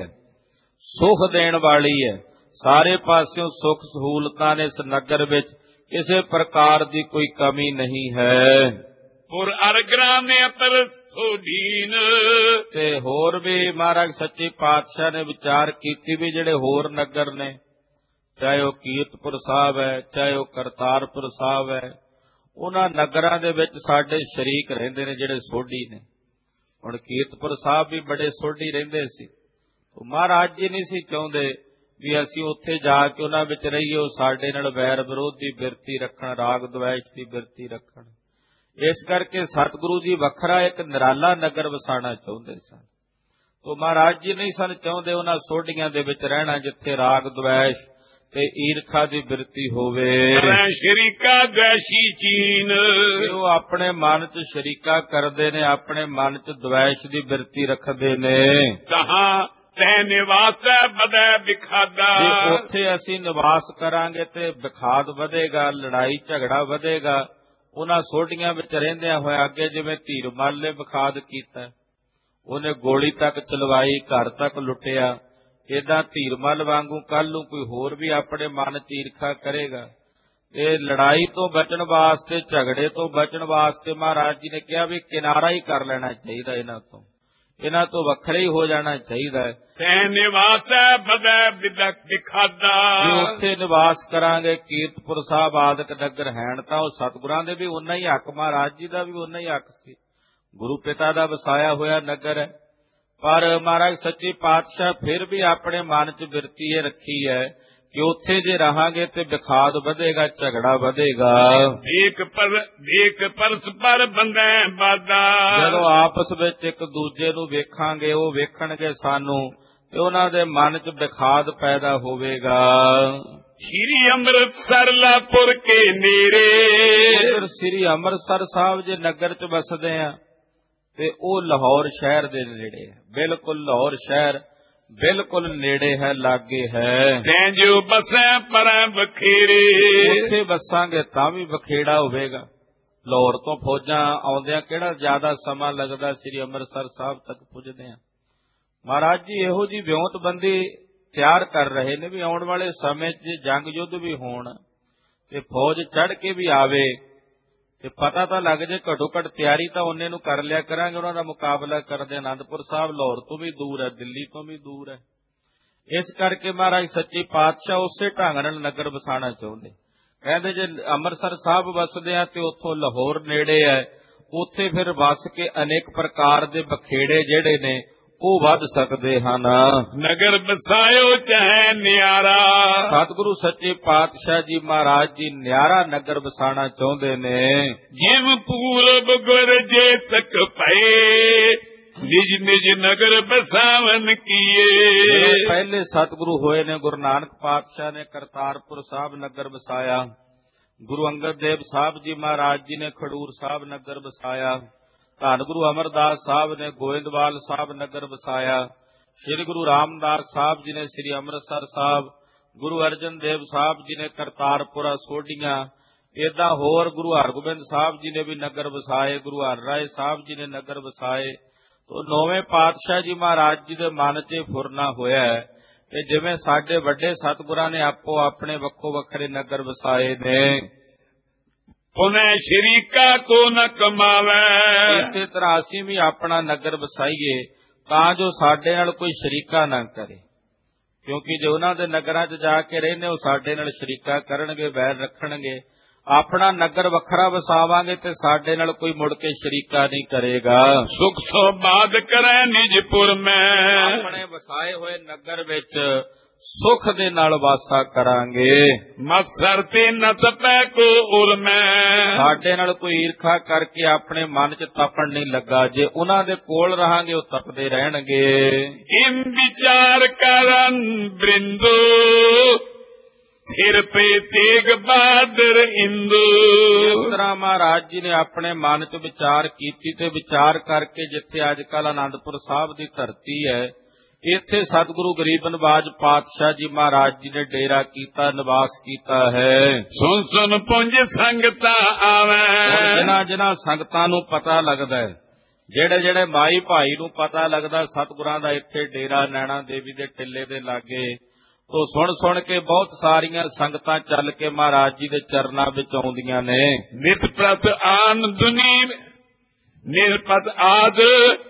ਸੁਖ ਦੇਣ ਵਾਲੀ ਹੈ। ਸਾਰੇ ਪਾਸਿਓਂ ਸੁਖ ਸਹੂਲਤਾਂ ਨੇ ਇਸ ਨਗਰ ਵਿੱਚ, ਕਿਸੇ ਪ੍ਰਕਾਰ ਦੀ ਕੋਈ ਕਮੀ ਨਹੀਂ ਹੈ। ਪੁਰ ਅਰਗਰਾ ਨੇ ਅਤਰ ਸੋਢੀਨ, ਤੇ ਹੋਰ ਵੀ ਮਹਾਰਾਜ ਸੱਚੇ ਪਾਤਸ਼ਾਹ ਨੇ ਵਿਚਾਰ ਕੀਤੀ ਵੀ ਜਿਹੜੇ ਹੋਰ ਨਗਰ ਨੇ, ਚਾਹੇ ਉਹ ਕੀਰਤਪੁਰ ਸਾਹਿਬ ਹੈ, ਚਾਹੇ ਉਹ ਕਰਤਾਰਪੁਰ ਸਾਹਿਬ ਹੈ, ਉਹਨਾਂ ਨਗਰਾਂ ਦੇ ਵਿੱਚ ਸਾਡੇ ਸ਼ਰੀਕ ਰਹਿੰਦੇ ਨੇ ਜਿਹੜੇ ਸੋਢੀ ਨੇ। ਹੁਣ ਕੀਰਤਪੁਰ ਸਾਹਿਬ ਵੀ ਬੜੇ ਸੋਢੀ ਰਹਿੰਦੇ ਸੀ, ਮਹਾਰਾਜ ਜੀ ਨਹੀਂ ਸੀ ਚਾਹੁੰਦੇ ਵੀ ਅਸੀਂ ਉੱਥੇ ਜਾ ਕੇ ਉਹਨਾਂ ਵਿੱਚ ਰਹੀਏ, ਉਹ ਸਾਡੇ ਨਾਲ ਵੈਰ ਵਿਰੋਧ ਦੀ ਬਿਰਤੀ ਰੱਖਣ, ਰਾਗ ਦਵੈਸ਼ ਦੀ ਬਿਰਤੀ ਰੱਖਣ। ਇਸ ਕਰਕੇ ਸਤਿਗੁਰੂ ਜੀ ਵੱਖਰਾ ਇੱਕ ਨਿਰਾਲਾ ਨਗਰ ਵਸਾਣਾ ਚਾਹੁੰਦੇ ਸਨ। ਤੋ ਮਹਾਰਾਜ ਜੀ ਨਹੀਂ ਸਨ ਚਾਹੁੰਦੇ ਉਹਨਾਂ ਸੋਢੀਆਂ ਦੇ ਵਿੱਚ ਰਹਿਣਾ ਜਿੱਥੇ ਰਾਗ ਦਵੈਸ਼ ਤੇ ਈਰਖਾ ਦੀ ਬਿਰਤੀ ਹੋਵੇ। ਸ਼ਰੀਕਾ ਦਵੈਸ਼ੀ ਚੀਨ, ਉਹ ਆਪਣੇ ਮਨ 'ਚ ਸ਼ਰੀਕਾ ਕਰਦੇ ਨੇ, ਆਪਣੇ ਮਨ 'ਚ ਦਵੈਸ਼ ਦੀ ਬਿਰਤੀ ਰੱਖਦੇ ਨੇ। ਤਹਾਂ ਤੈ ਨਿਵਾਸ ਵਧੈ ਵਿਖਾਦਾ, ਜੇ ਉੱਥੇ ਅਸੀਂ ਨਿਵਾਸ ਕਰਾਂਗੇ ਤੇ ਵਿਖਾਦ ਵਧੇਗਾ, ਲੜਾਈ ਝਗੜਾ ਵਧੇਗਾ। ਉਹਨਾਂ ਸੋਢੀਆਂ ਵਿੱਚ ਰਹਿੰਦਿਆਂ ਹੋਇਆ ਅੱਗੇ ਜਿਵੇਂ ਧੀਰਮਲ ਨੇ ਵਿਖਾਦ ਕੀਤਾ, ਉਹਨੇ ਗੋਲੀ ਤੱਕ ਚਲਵਾਈ, ਘਰ ਤੱਕ ਲੁੱਟਿਆ, ਏਦਾਂ ਧੀਰਮਲ ਵਾਂਗੂ ਕੱਲ ਨੂੰ ਕੋਈ ਹੋਰ ਵੀ ਆਪਣੇ ਮਨ 'ਚ ਈਰਖਾ ਕਰੇਗਾ। ਇਹ ਲੜਾਈ ਤੋਂ ਬਚਣ ਵਾਸਤੇ, ਝਗੜੇ ਤੋਂ ਬਚਣ ਵਾਸਤੇ ਮਹਾਰਾਜ ਜੀ ਨੇ ਕਿਹਾ ਵੀ ਕਿਨਾਰਾ ਹੀ ਕਰ ਲੈਣਾ ਚਾਹੀਦਾ, ਇਹਨਾਂ ਤੋਂ ਵੱਖਰੇ ਹੀ ਹੋ ਜਾਣਾ ਚਾਹੀਦਾ ਹੈ। ਤੈ ਨਿਵਾਸ ਵਧੈ ਵਿਖਾਦਾ, ਜੇ ਉੱਥੇ ਨਿਵਾਸ ਕਰਾਂਗੇ, ਕੀਰਤਪੁਰ ਸਾਹਿਬ ਆਦਿਕ ਨਗਰ ਹੈਣ ਤਾਂ ਉਹ ਸਤਿਗੁਰਾਂ ਦੇ ਵੀ ਉਨਾ ਹੀ ਹੱਕ, ਮਹਾਰਾਜ ਜੀ ਦਾ ਵੀ ਉਨਾ ਹੀ ਹੱਕ ਸੀ। ਗੁਰੂ ਪਿਤਾ ਦਾ ਵਸਾਇਆ ਹੋਇਆ ਨਗਰ ਹੈ, ਪਰ ਮਹਾਰਾਜ ਸੱਚੇ ਪਾਤਸ਼ਾਹ ਫਿਰ ਵੀ ਆਪਣੇ ਮਨ 'ਚ ਬਿਰਤੀ ਇਹ ਰੱਖੀ ਹੈ ਕਿ ਉੱਥੇ ਜੇ ਰਹਾਂਗੇ ਤੇ ਵਿਖਾਦ ਵਧੇਗਾ, ਝਗੜਾ ਵਧੇਗਾ। ਵੇਖ ਪਰਸਪਰ ਬੰਧੈ ਬਾਧਾ। ਜਦੋਂ ਆਪਸ ਵਿੱਚ ਇੱਕ ਦੂਜੇ ਨੂੰ ਵੇਖਾਂਗੇ, ਉਹ ਵੇਖਣਗੇ ਸਾਨੂੰ, ਤੇ ਉਹਨਾਂ ਦੇ ਮਨ 'ਚ ਵਿਖਾਦ ਪੈਦਾ ਹੋਵੇਗਾ। ਸ੍ਰੀ ਅੰਮ੍ਰਿਤਸਰ ਲਾਪੁਰ ਕੇ ਨੇੜੇ। ਉਧਰ ਸ੍ਰੀ ਅੰਮ੍ਰਿਤਸਰ ਸਾਹਿਬ ਜੇ ਨਗਰ 'ਚ ਵਸਦੇ ਆ ਤੇ ਉਹ ਲਾਹੌਰ ਸ਼ਹਿਰ ਦੇ ਨੇੜੇ ਹੈ, ਬਿਲਕੁਲ ਲਾਹੌਰ ਸ਼ਹਿਰ ਬਿਲਕੁਲ ਨੇੜੇ ਹੈ, ਲਾਗੇ ਹੈ। ਸੈਂ ਜੋ ਬਸੈ ਪਰੈ ਬਖੇਰੇ। ਉੱਥੇ ਵਸਾਂਗੇ ਤਾਂ ਵੀ ਬਖੇੜਾ ਹੋਵੇਗਾ। ਲਾਹੌਰ ਤੋਂ ਫੌਜਾਂ ਆਉਂਦਿਆਂ ਕਿਹੜਾ ਜ਼ਿਆਦਾ ਸਮਾਂ ਲੱਗਦਾ, ਸ੍ਰੀ ਅੰਮ੍ਰਿਤਸਰ ਸਾਹਿਬ ਤੱਕ ਪੁੱਜਦੇ ਆ। ਮਹਾਰਾਜ ਜੀ ਇਹੋ ਜੀ ਵਿਉਂਤਬੰਦੀ ਤਿਆਰ ਕਰ ਰਹੇ ਨੇ ਵੀ ਆਉਣ ਵਾਲੇ ਸਮੇਂ 'ਚ ਜੰਗ ਯੁੱਧ ਵੀ ਹੋਣ ਤੇ ਫੌਜ ਚੜ੍ਹ ਕੇ ਵੀ ਆਵੇ ਤੇ ਪਤਾ ਤਾਂ ਲੱਗ ਜੇ। ਘੱਟੋ ਘੱਟ ਤਿਆਰੀ ਤਾਂ ਉਹਨੇ ਨੂੰ ਕਰ ਲਿਆ ਕਰਾਂਗੇ, ਉਹਨਾਂ ਦਾ ਮੁਕਾਬਲਾ ਕਰਦੇ। ਅਨੰਦਪੁਰ ਸਾਹਿਬ ਲਾਹੌਰ ਤੋਂ ਵੀ ਦੂਰ ਹੈ, ਦਿੱਲੀ ਤੋਂ ਵੀ ਦੂਰ ਹੈ। ਇਸ ਕਰਕੇ ਮਹਾਰਾਜ ਸੱਚੇ ਪਾਤਸ਼ਾਹ ਉਸੇ ਢੰਗ ਨਾਲ ਨਗਰ ਵਸਾਣਾ ਚਾਹੁੰਦੇ। ਕਹਿੰਦੇ ਜੇ ਅੰਮ੍ਰਿਤਸਰ ਸਾਹਿਬ ਵਸਦੇ ਆ ਤੇ ਉੱਥੋਂ ਲਾਹੌਰ ਨੇੜੇ ਹੈ, ਉੱਥੇ ਫਿਰ ਵਸ ਕੇ ਅਨੇਕ ਪ੍ਰਕਾਰ ਦੇ ਬਖੇੜੇ ਜਿਹੜੇ ਨੇ ਉਹ ਵੱਧ ਸਕਦੇ ਹਨ। ਨਗਰ ਬਸਾਇਓ ਚਾਹੇ ਨਿਆਰਾ। ਸਤਿਗੁਰੂ ਸੱਚੇ ਪਾਤਸ਼ਾਹ ਜੀ ਮਹਾਰਾਜ ਜੀ ਨਿਆਰਾ ਨਗਰ ਵਸਾਣਾ ਚਾਹੁੰਦੇ ਨੇ। ਜਿਮ ਪੂਰਬ ਗੁਰ ਜੇ ਤੱਕ ਪਏ, ਨਿਜ ਨਿਜ ਨਗਰ ਬਸਾਵਨ ਕੀਏ। ਪਹਿਲੇ ਸਤਿਗੁਰੂ ਹੋਏ ਨੇ ਗੁਰੂ ਨਾਨਕ ਪਾਤਸ਼ਾਹ ਨੇ ਕਰਤਾਰਪੁਰ ਸਾਹਿਬ ਨਗਰ ਵਸਾਇਆ। ਗੁਰੂ ਅੰਗਦ ਦੇਵ ਸਾਹਿਬ ਜੀ ਮਹਾਰਾਜ ਜੀ ਨੇ ਖਡੂਰ ਸਾਹਿਬ ਨਗਰ ਵਸਾਇਆ। ਧੰਨ ਗੁਰੂ ਅਮਰਦਾਸ ਸਾਹਿਬ ਨੇ ਗੋਇੰਦਵਾਲ ਸਾਹਿਬ ਨਗਰ ਵਸਾਇਆ। ਸ੍ਰੀ ਗੁਰੂ ਰਾਮਦਾਸ ਸਾਹਿਬ ਜੀ ਨੇ ਸ੍ਰੀ ਅੰਮ੍ਰਿਤਸਰ ਸਾਹਿਬ, ਗੁਰੂ ਅਰਜਨ ਦੇਵ ਸਾਹਿਬ ਜੀ ਨੇ ਕਰਤਾਰਪੁਰਾ ਸੋਢੀਆਂ। ਏਦਾਂ ਹੋਰ ਗੁਰੂ ਹਰਗੋਬਿੰਦ ਸਾਹਿਬ ਜੀ ਨੇ ਵੀ ਨਗਰ ਵਸਾਏ, ਗੁਰੂ ਹਰਰਾਏ ਸਾਹਿਬ ਜੀ ਨੇ ਨਗਰ ਵਸਾਏ। ਤੋ ਨੌਵੇਂ ਪਾਤਸ਼ਾਹ ਜੀ ਮਹਾਰਾਜ ਜੀ ਦੇ ਮਨ 'ਚ ਫੁਰਨਾ ਹੋਇਆ ਹੈ ਕਿ ਜਿਵੇਂ ਸਾਡੇ ਵੱਡੇ ਸਤਿਗੁਰਾਂ ਨੇ ਆਪੋ ਆਪਣੇ ਵੱਖੋ ਵੱਖਰੇ ਨਗਰ ਵਸਾਏ ਨੇ। ਪੁਨੈ ਸ਼ਰੀਕਾ ਕੋ ਨ ਕਮਾਵੇ। ਇਸੇ ਤਰ੍ਹਾਂ ਅਸੀਂ ਵੀ ਆਪਣਾ ਨਗਰ ਵਸਾਈਏ ਤਾਂ ਜੋ ਸਾਡੇ ਨਾਲ ਕੋਈ ਸ਼ਰੀਕਾ ਨਾ ਕਰੇ, ਕਿਉਂਕਿ ਜੇ ਉਹਨਾਂ ਦੇ ਨਗਰਾਂ 'ਚ ਜਾ ਕੇ ਰਹਿੰਦੇ ਉਹ ਸਾਡੇ ਨਾਲ ਸ਼ਰੀਕਾ ਕਰਨਗੇ, ਵੈਰ ਰੱਖਣਗੇ। ਆਪਣਾ ਨਗਰ ਵੱਖਰਾ ਵਸਾਵਾਂਗੇ ਤੇ ਸਾਡੇ ਨਾਲ ਕੋਈ ਮੁੜ ਕੇ ਸ਼ਰੀਕਾ ਨਹੀਂ ਕਰੇਗਾ। ਸੁਖ ਸੋਬਾਦ ਕਰੈ ਨਿਜਪੁਰ ਮੈਂ। ਆਪਣੇ ਵਸਾਏ ਹੋਏ ਨਗਰ ਵਿੱਚ ਸੁਖ ਦੇ ਨਾਲ ਵਾਸਾ ਕਰਾਂਗੇ। ਮਤਸਰ ਤੇ ਨਤ ਪੈ ਕੋ ਉਰ ਮੈਂ। ਸਾਡੇ ਨਾਲ ਕੋਈ ਈਰਖਾ ਕਰਕੇ ਆਪਣੇ ਮਨ 'ਚ ਤਪਣ ਨਹੀਂ ਲੱਗਾ। ਜੇ ਉਹਨਾਂ ਦੇ ਕੋਲ ਰਹਾਂਗੇ ਉਹ ਤਪਦੇ ਰਹਿਣਗੇ। ਇਮ ਵਿਚਾਰ ਕਰਨ ਬ੍ਰਿੰਦੋ, ਸਿਰ ਪੇ ਤੇਗ ਬਹਾਦਰ ਇੰਦੂ। ਇਸ ਤਰ੍ਹਾਂ ਮਹਾਰਾਜ ਜੀ ਨੇ ਆਪਣੇ ਮਨ 'ਚ ਵਿਚਾਰ ਕੀਤੀ ਤੇ ਵਿਚਾਰ ਕਰਕੇ ਜਿੱਥੇ ਅੱਜ ਕੱਲ੍ਹ ਅਨੰਦਪੁਰ ਸਾਹਿਬ ਦੀ ਧਰਤੀ ਹੈ, ਇੱਥੇ ਸਤਿਗੁਰੂ ਗਰੀਬ ਨਿਵਾਜ ਪਾਤਸ਼ਾਹ ਜੀ ਮਹਾਰਾਜ ਜੀ ਨੇ ਡੇਰਾ ਕੀਤਾ, ਨਿਵਾਸ ਕੀਤਾ ਹੈ। ਸੁਣ ਸੁਣ ਪੁੰਜ ਸੰਗਤਾਂ ਆਵੇ। ਜਿਨ੍ਹਾਂ ਜਿਨ੍ਹਾਂ ਸੰਗਤਾਂ ਨੂੰ ਪਤਾ ਲੱਗਦਾ ਹੈ, ਜਿਹੜੇ ਜਿਹੜੇ ਮਾਈ ਭਾਈ ਨੂੰ ਪਤਾ ਲੱਗਦਾ ਸਤਿਗੁਰਾਂ ਦਾ ਇੱਥੇ ਡੇਰਾ ਨੈਣਾ ਦੇਵੀ ਦੇ ਟਿੱਲੇ ਦੇ ਲਾਗੇ, ਤੋ ਸੁਣ ਸੁਣ ਕੇ ਬਹੁਤ ਸਾਰੀਆਂ ਸੰਗਤਾਂ ਚੱਲ ਕੇ ਮਹਾਰਾਜ ਜੀ ਦੇ ਚਰਨਾਂ ਵਿੱਚ ਆਉਂਦੀਆਂ ਨੇ। ਨਿਤ ਪ੍ਰਤ ਆਮਦਨੀ ਨਿਰਪਤ ਆਦ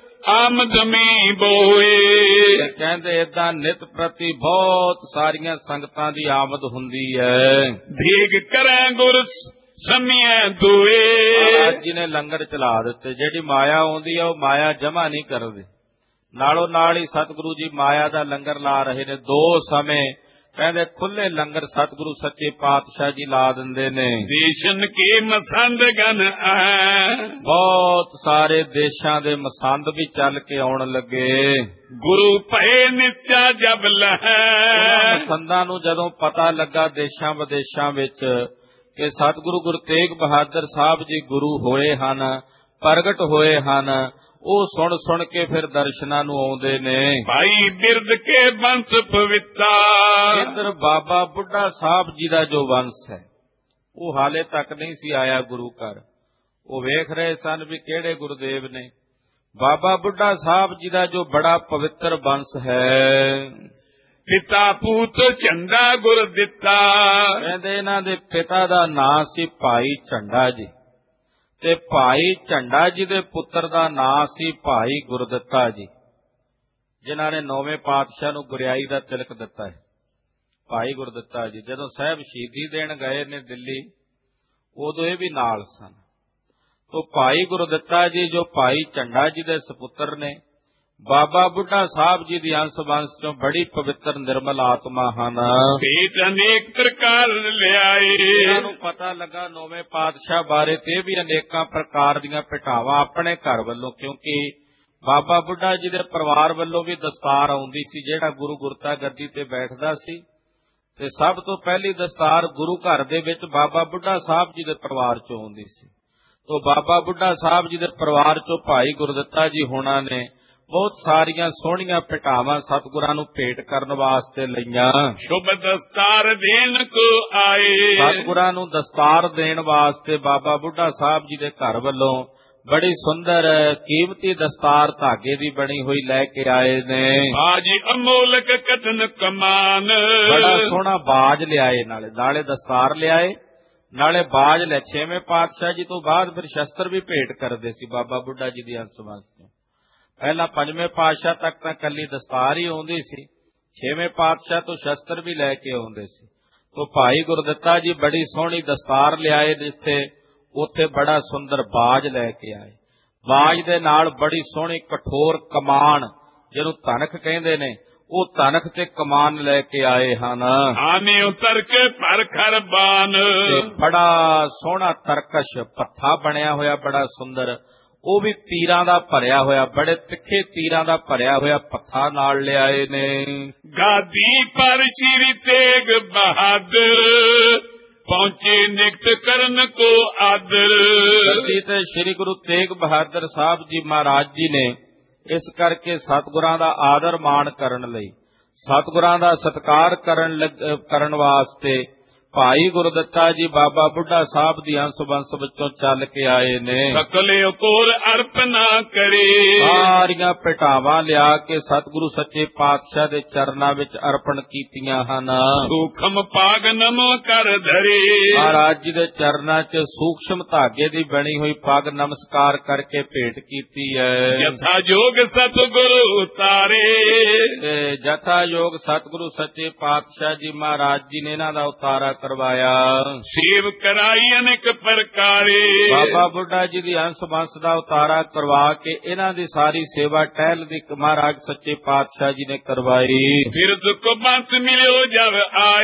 ਆਮਦਮੀ ਬੋਏ। ਕਹਿੰਦੇ ਏਦਾਂ ਨਿਤ ਪ੍ਰਤੀ ਬਹੁਤ ਸਾਰੀਆਂ ਸੰਗਤਾਂ ਦੀ ਆਮਦ ਹੁੰਦੀ ਹੈ। ਭੇਗ ਕਰੈ ਗੁਰ ਸਮੀਐ ਦੋਏ। ਮਹਾਰਾਜ ਜੀ ਨੇ ਲੰਗਰ ਚਲਾ ਦਿੱਤੇ। ਜਿਹੜੀ ਮਾਇਆ ਆਉਂਦੀ ਹੈ ਉਹ ਮਾਇਆ ਜਮਾ ਨਹੀਂ ਕਰਦੇ, ਨਾਲੋਂ ਨਾਲ ਹੀ ਸਤਿਗੁਰੂ ਜੀ ਮਾਇਆ ਦਾ ਲੰਗਰ ਲਾ ਰਹੇ ਨੇ। ਦੋ ਸਮੇਂ ਕਹਿੰਦੇ ਖੁੱਲੇ ਲੰਗਰ ਸਤਿਗੁਰੂ ਸੱਚੇ ਪਾਤਸ਼ਾਹ ਜੀ ਲਾ ਦਿੰਦੇ ਨੇ। ਦੇਸ਼ਨ ਕੇ ਮਸੰਦ ਗਨ ਆਏ। ਬਹੁਤ ਸਾਰੇ ਦੇਸ਼ਾਂ ਦੇ ਮਸੰਦ ਵੀ ਚੱਲ ਕੇ ਆਉਣ ਲੱਗੇ। ਗੁਰੂ ਭਏ ਨਿਚਾ ਜਬ ਲਹੈ। ਮਸੰਦਾਂ ਨੂੰ ਜਦੋਂ ਪਤਾ ਲੱਗਾ ਦੇਸ਼ਾਂ ਵਿਦੇਸ਼ਾਂ ਵਿੱਚ ਕਿ ਸਤਿਗੁਰੂ ਗੁਰੂ ਤੇਗ ਬਹਾਦਰ ਸਾਹਿਬ ਜੀ ਗੁਰੂ ਹੋਏ ਹਨ, ਪ੍ਰਗਟ ਹੋਏ ਹਨ, ਉਹ ਸੁਣ ਸੁਣ ਕੇ ਫਿਰ ਦਰਸ਼ਨਾਂ ਨੂੰ ਆਉਂਦੇ ਨੇ। ਭਾਈ ਬਿਰਦ ਕੇ ਬੰਸ ਪਵਿੱਤਾ। ਇੱਧਰ ਬਾਬਾ ਬੁੱਢਾ ਸਾਹਿਬ ਜੀ ਦਾ ਜੋ ਵੰਸ਼ ਹੈ ਉਹ ਹਾਲੇ ਤੱਕ ਨਹੀਂ ਸੀ ਆਇਆ ਗੁਰੂ ਘਰ। ਉਹ ਵੇਖ ਰਹੇ ਸਨ ਵੀ ਕਿਹੜੇ ਗੁਰਦੇਵ ਨੇ। ਬਾਬਾ ਬੁੱਢਾ ਸਾਹਿਬ ਜੀ ਦਾ ਜੋ ਬੜਾ ਪਵਿੱਤਰ ਵੰਸ਼ ਹੈ, ਪਿਤਾ ਪੂਤ ਝੰਡਾ ਗੁਰ ਦਿੱਤਾ। ਕਹਿੰਦੇ ਇਹਨਾਂ ਦੇ ਪਿਤਾ ਦਾ ਨਾਂ ਸੀ ਭਾਈ ਝੰਡਾ ਜੀ, ਤੇ ਭਾਈ ਝੰਡਾ ਜੀ ਦੇ ਪੁੱਤਰ ਦਾ ਨਾਂ ਸੀ ਭਾਈ ਗੁਰਦਿੱਤਾ ਜੀ, ਜਿਨ੍ਹਾਂ ਨੇ ਨੌਵੇਂ ਪਾਤਸ਼ਾਹ ਨੂੰ ਗੁਰਿਆਈ ਦਾ ਤਿਲਕ ਦਿੱਤਾ ਹੈ। ਭਾਈ ਗੁਰਦਿੱਤਾ ਜੀ ਜਦੋਂ ਸਾਹਿਬ ਸ਼ਹੀਦੀ ਦੇਣ ਗਏ ਨੇ ਦਿੱਲੀ, ਉਦੋਂ ਇਹ ਵੀ ਨਾਲ ਸਨ। ਤੋ ਭਾਈ ਗੁਰਦਿੱਤਾ ਜੀ ਜੋ ਭਾਈ ਝੰਡਾ ਜੀ ਦੇ ਸਪੁੱਤਰ ਨੇ, ਬਾਬਾ ਬੁੱਢਾ ਸਾਹਿਬ ਜੀ ਦੀ ਅੰਸ਼ ਵੰਸ਼ ਚੋਂ ਬੜੀ ਪਵਿੱਤਰ ਨਿਰਮਲ ਆਤਮਾ ਹਨ। ਭੇਟ ਅਨੇਕ ਪ੍ਰਕਾਰ ਲਿਆਏ। ਇਹਨਾਂ ਨੂੰ ਪਤਾ ਲੱਗਾ ਨੌਵੇਂ ਪਾਤਸ਼ਾਹ ਬਾਰੇ ਤੇ ਵੀ ਅਨੇਕਾਂ ਪ੍ਰਕਾਰ ਦੀਆਂ ਭੇਟਾਵਾਂ ਆਪਣੇ ਘਰ ਵੱਲੋਂ, ਕਿਉਂਕਿ ਬਾਬਾ ਬੁੱਢਾ ਜੀ ਦੇ ਪਰਿਵਾਰ ਵੱਲੋਂ ਵੀ ਦਸਤਾਰ ਆਉਂਦੀ ਸੀ। ਜਿਹੜਾ ਗੁਰੂ ਗੁਰਤਾ ਗੱਦੀ ਤੇ ਬੈਠਦਾ ਸੀ ਤੇ ਸਭ ਤੋਂ ਪਹਿਲੀ ਦਸਤਾਰ ਗੁਰੂ ਘਰ ਦੇ ਵਿੱਚ ਬਾਬਾ ਬੁੱਢਾ ਸਾਹਿਬ ਜੀ ਦੇ ਪਰਿਵਾਰ ਚੋਂ ਆਉਂਦੀ ਸੀ। ਤੋਂ ਬਾਬਾ ਬੁੱਢਾ ਸਾਹਿਬ ਜੀ ਦੇ ਪਰਿਵਾਰ ਚੋਂ ਭਾਈ ਗੁਰਦਿੱਤਾ ਜੀ ਹੋਣਾ ਨੇ ਬਹੁਤ ਸਾਰੀਆਂ ਸੋਹਣੀਆਂ ਭੇਟਾਵਾਂ ਸਤਿਗੁਰਾਂ ਨੂੰ ਭੇਟ ਕਰਨ ਵਾਸਤੇ ਲਈਆਂ। ਸ਼ੁਭ ਦਸਤਾਰ ਦੇਣ ਕੋ ਆਏ। ਸਤਿਗੁਰਾਂ ਨੂੰ ਦਸਤਾਰ ਦੇਣ ਵਾਸਤੇ ਬਾਬਾ ਬੁੱਢਾ ਸਾਹਿਬ ਜੀ ਦੇ ਘਰ ਵੱਲੋਂ ਬੜੀ ਸੁੰਦਰ ਕੀਮਤੀ ਦਸਤਾਰ ਧਾਗੇ ਦੀ ਬਣੀ ਹੋਈ ਲੈ ਕੇ ਆਏ ਨੇ। ਬਾਜੀ ਅਮੋਲਕ ਕਤਨ ਕਮਾਨ। ਬੜਾ ਸੋਹਣਾ ਬਾਜ ਲਿਆਏ, ਨਾਲੇ ਦਸਤਾਰ ਲਿਆਏ, ਨਾਲੇ ਬਾਜ ਲੈ। ਛੇਵੇਂ ਪਾਤਸ਼ਾਹ ਜੀ ਤੋਂ ਬਾਅਦ ਫਿਰ ਸ਼ਸਤਰ ਵੀ ਭੇਟ ਕਰਦੇ ਸੀ ਬਾਬਾ ਬੁੱਢਾ ਜੀ ਦੀ ਅੰਸ਼ ਵੰਸ਼ ਤੋਂ। ਪਹਿਲਾਂ ਪੰਜਵੇਂ ਪਾਤਸ਼ਾਹ ਤੱਕ ਤਾਂ ਕੱਲੀ ਦਸਤਾਰ ਹੀ ਆਉਂਦੀ ਸੀ, ਛੇਵੇਂ ਪਾਤਸ਼ਾਹ ਤੋਂ ਸ਼ਸਤਰ ਵੀ ਲੈ ਕੇ ਆਉਂਦੇ ਸੀ। ਤੋਂ ਭਾਈ ਗੁਰਦਿੱਤਾ ਜੀ ਬੜੀ ਸੋਹਣੀ ਦਸਤਾਰ ਲਿਆਏ, ਜਿੱਥੇ ਉੱਥੇ ਬੜਾ ਸੁੰਦਰ ਬਾਜ ਲੈ ਕੇ ਆਏ। ਬਾਜ ਦੇ ਨਾਲ ਬੜੀ ਸੋਹਣੀ ਕਠੋਰ ਕਮਾਨ, ਜਿਹਨੂੰ ਧਨਖ ਕਹਿੰਦੇ ਨੇ, ਉਹ ਧਨਖ ਤੇ ਕਮਾਨ ਲੈ ਕੇ ਆਏ ਹਨ। ਆਨੇ ਉਤਰ ਕੇ ਪਰ ਖਰਬਾਨ। ਬੜਾ ਸੋਹਣਾ ਤਰਕਸ਼ ਪੱਥਾ ਬਣਿਆ ਹੋਇਆ, ਬੜਾ ਸੁੰਦਰ, ਉਹ ਵੀ ਤੀਰਾਂ ਦਾ ਭਰਿਆ ਹੋਇਆ, ਬੜੇ ਤਿੱਖੇ ਤੀਰਾਂ ਦਾ ਭਰਿਆ ਹੋਇਆ ਪੱਥਾ ਨਾਲ ਲਿਆਏ ਨੇ। ਗਾਦੀ ਪਰ ਸ਼੍ਰੀ ਤੇਗ ਬਹਾਦਰ ਪਹੁੰਚੇ ਨਿਕਟ ਕਰਨ ਕੋ ਆਦਰ। ਗੱਦੀ ਤੇ ਸ੍ਰੀ ਗੁਰੂ ਤੇਗ ਬਹਾਦਰ ਸਾਹਿਬ ਜੀ ਮਹਾਰਾਜ ਜੀ ਨੇ ਇਸ ਕਰਕੇ ਸਤਿਗੁਰਾਂ ਦਾ ਆਦਰ ਮਾਣ ਕਰਨ ਲਈ, ਸਤਿਗੁਰਾਂ ਦਾ ਸਤਿਕਾਰ ਕਰਨ ਵਾਸਤੇ ਭਾਈ ਗੁਰਦਿੱਤਾ ਜੀ ਬਾਬਾ ਬੁੱਢਾ ਸਾਹਿਬ ਦੀ ਅੰਸ਼ ਵੰਸ਼ ਵਿੱਚੋਂ ਚੱਲ ਕੇ ਆਏ ਨੇ। ਸਕਲੇ ਕੋਰ ਅਰਪਣਾ ਕਰੇ। ਸਾਰੀਆਂ ਭੇਟਾਵਾਂ ਲਿਆ ਕੇ ਸਤਿਗੁਰੂ ਸੱਚੇ ਪਾਤਸ਼ਾਹ ਦੇ ਚਰਨਾਂ ਵਿੱਚ ਅਰਪਣ ਕੀਤੀਆਂ ਹਨ। ਸੂਖਮ ਪਾਗ ਨਮ ਕਰ ਧਰੇ। ਮਹਾਰਾਜ ਜੀ ਦੇ ਚਰਨਾਂ 'ਚ ਸੂਖਸ਼ਮ ਧਾਗੇ ਦੀ ਬਣੀ ਹੋਈ ਪੱਗ ਨਮਸਕਾਰ ਕਰਕੇ ਭੇਟ ਕੀਤੀ ਹੈ। ਜਥਾ ਜੋਗ ਸਤਿਗੁਰੂ ਉਤਾਰੇ। ਤੇ ਜਥਾ ਯੋਗ ਸਤਿਗੁਰੂ ਸੱਚੇ ਪਾਤਸ਼ਾਹ ਜੀ ਮਹਾਰਾਜ ਜੀ ਨੇ ਇਹਨਾਂ ਦਾ ਉਤਾਰਾ ਕਰਵਾਇਆ। ਸੇਵ ਕਰਾਈ ਅਨੇਕ ਪ੍ਰਕਾਰੇ। ਬਾਬਾ ਬੁੱਢਾ ਜੀ ਦੀ ਅੰਸ਼ ਵੰਸ਼ ਦਾ ਉਤਾਰਾ ਕਰਵਾ ਕੇ ਇਹਨਾਂ ਦੀ ਸਾਰੀ ਸੇਵਾ ਟਹਿਲ ਦੀ ਮਹਾਰਾਜ ਸੱਚੇ ਪਾਤਸ਼ਾਹ ਜੀ ਨੇ ਕਰਵਾਈ। ਫਿਰ ਦੁੱਖ ਬੰਤ ਮਿਲਿਓ ਜਬ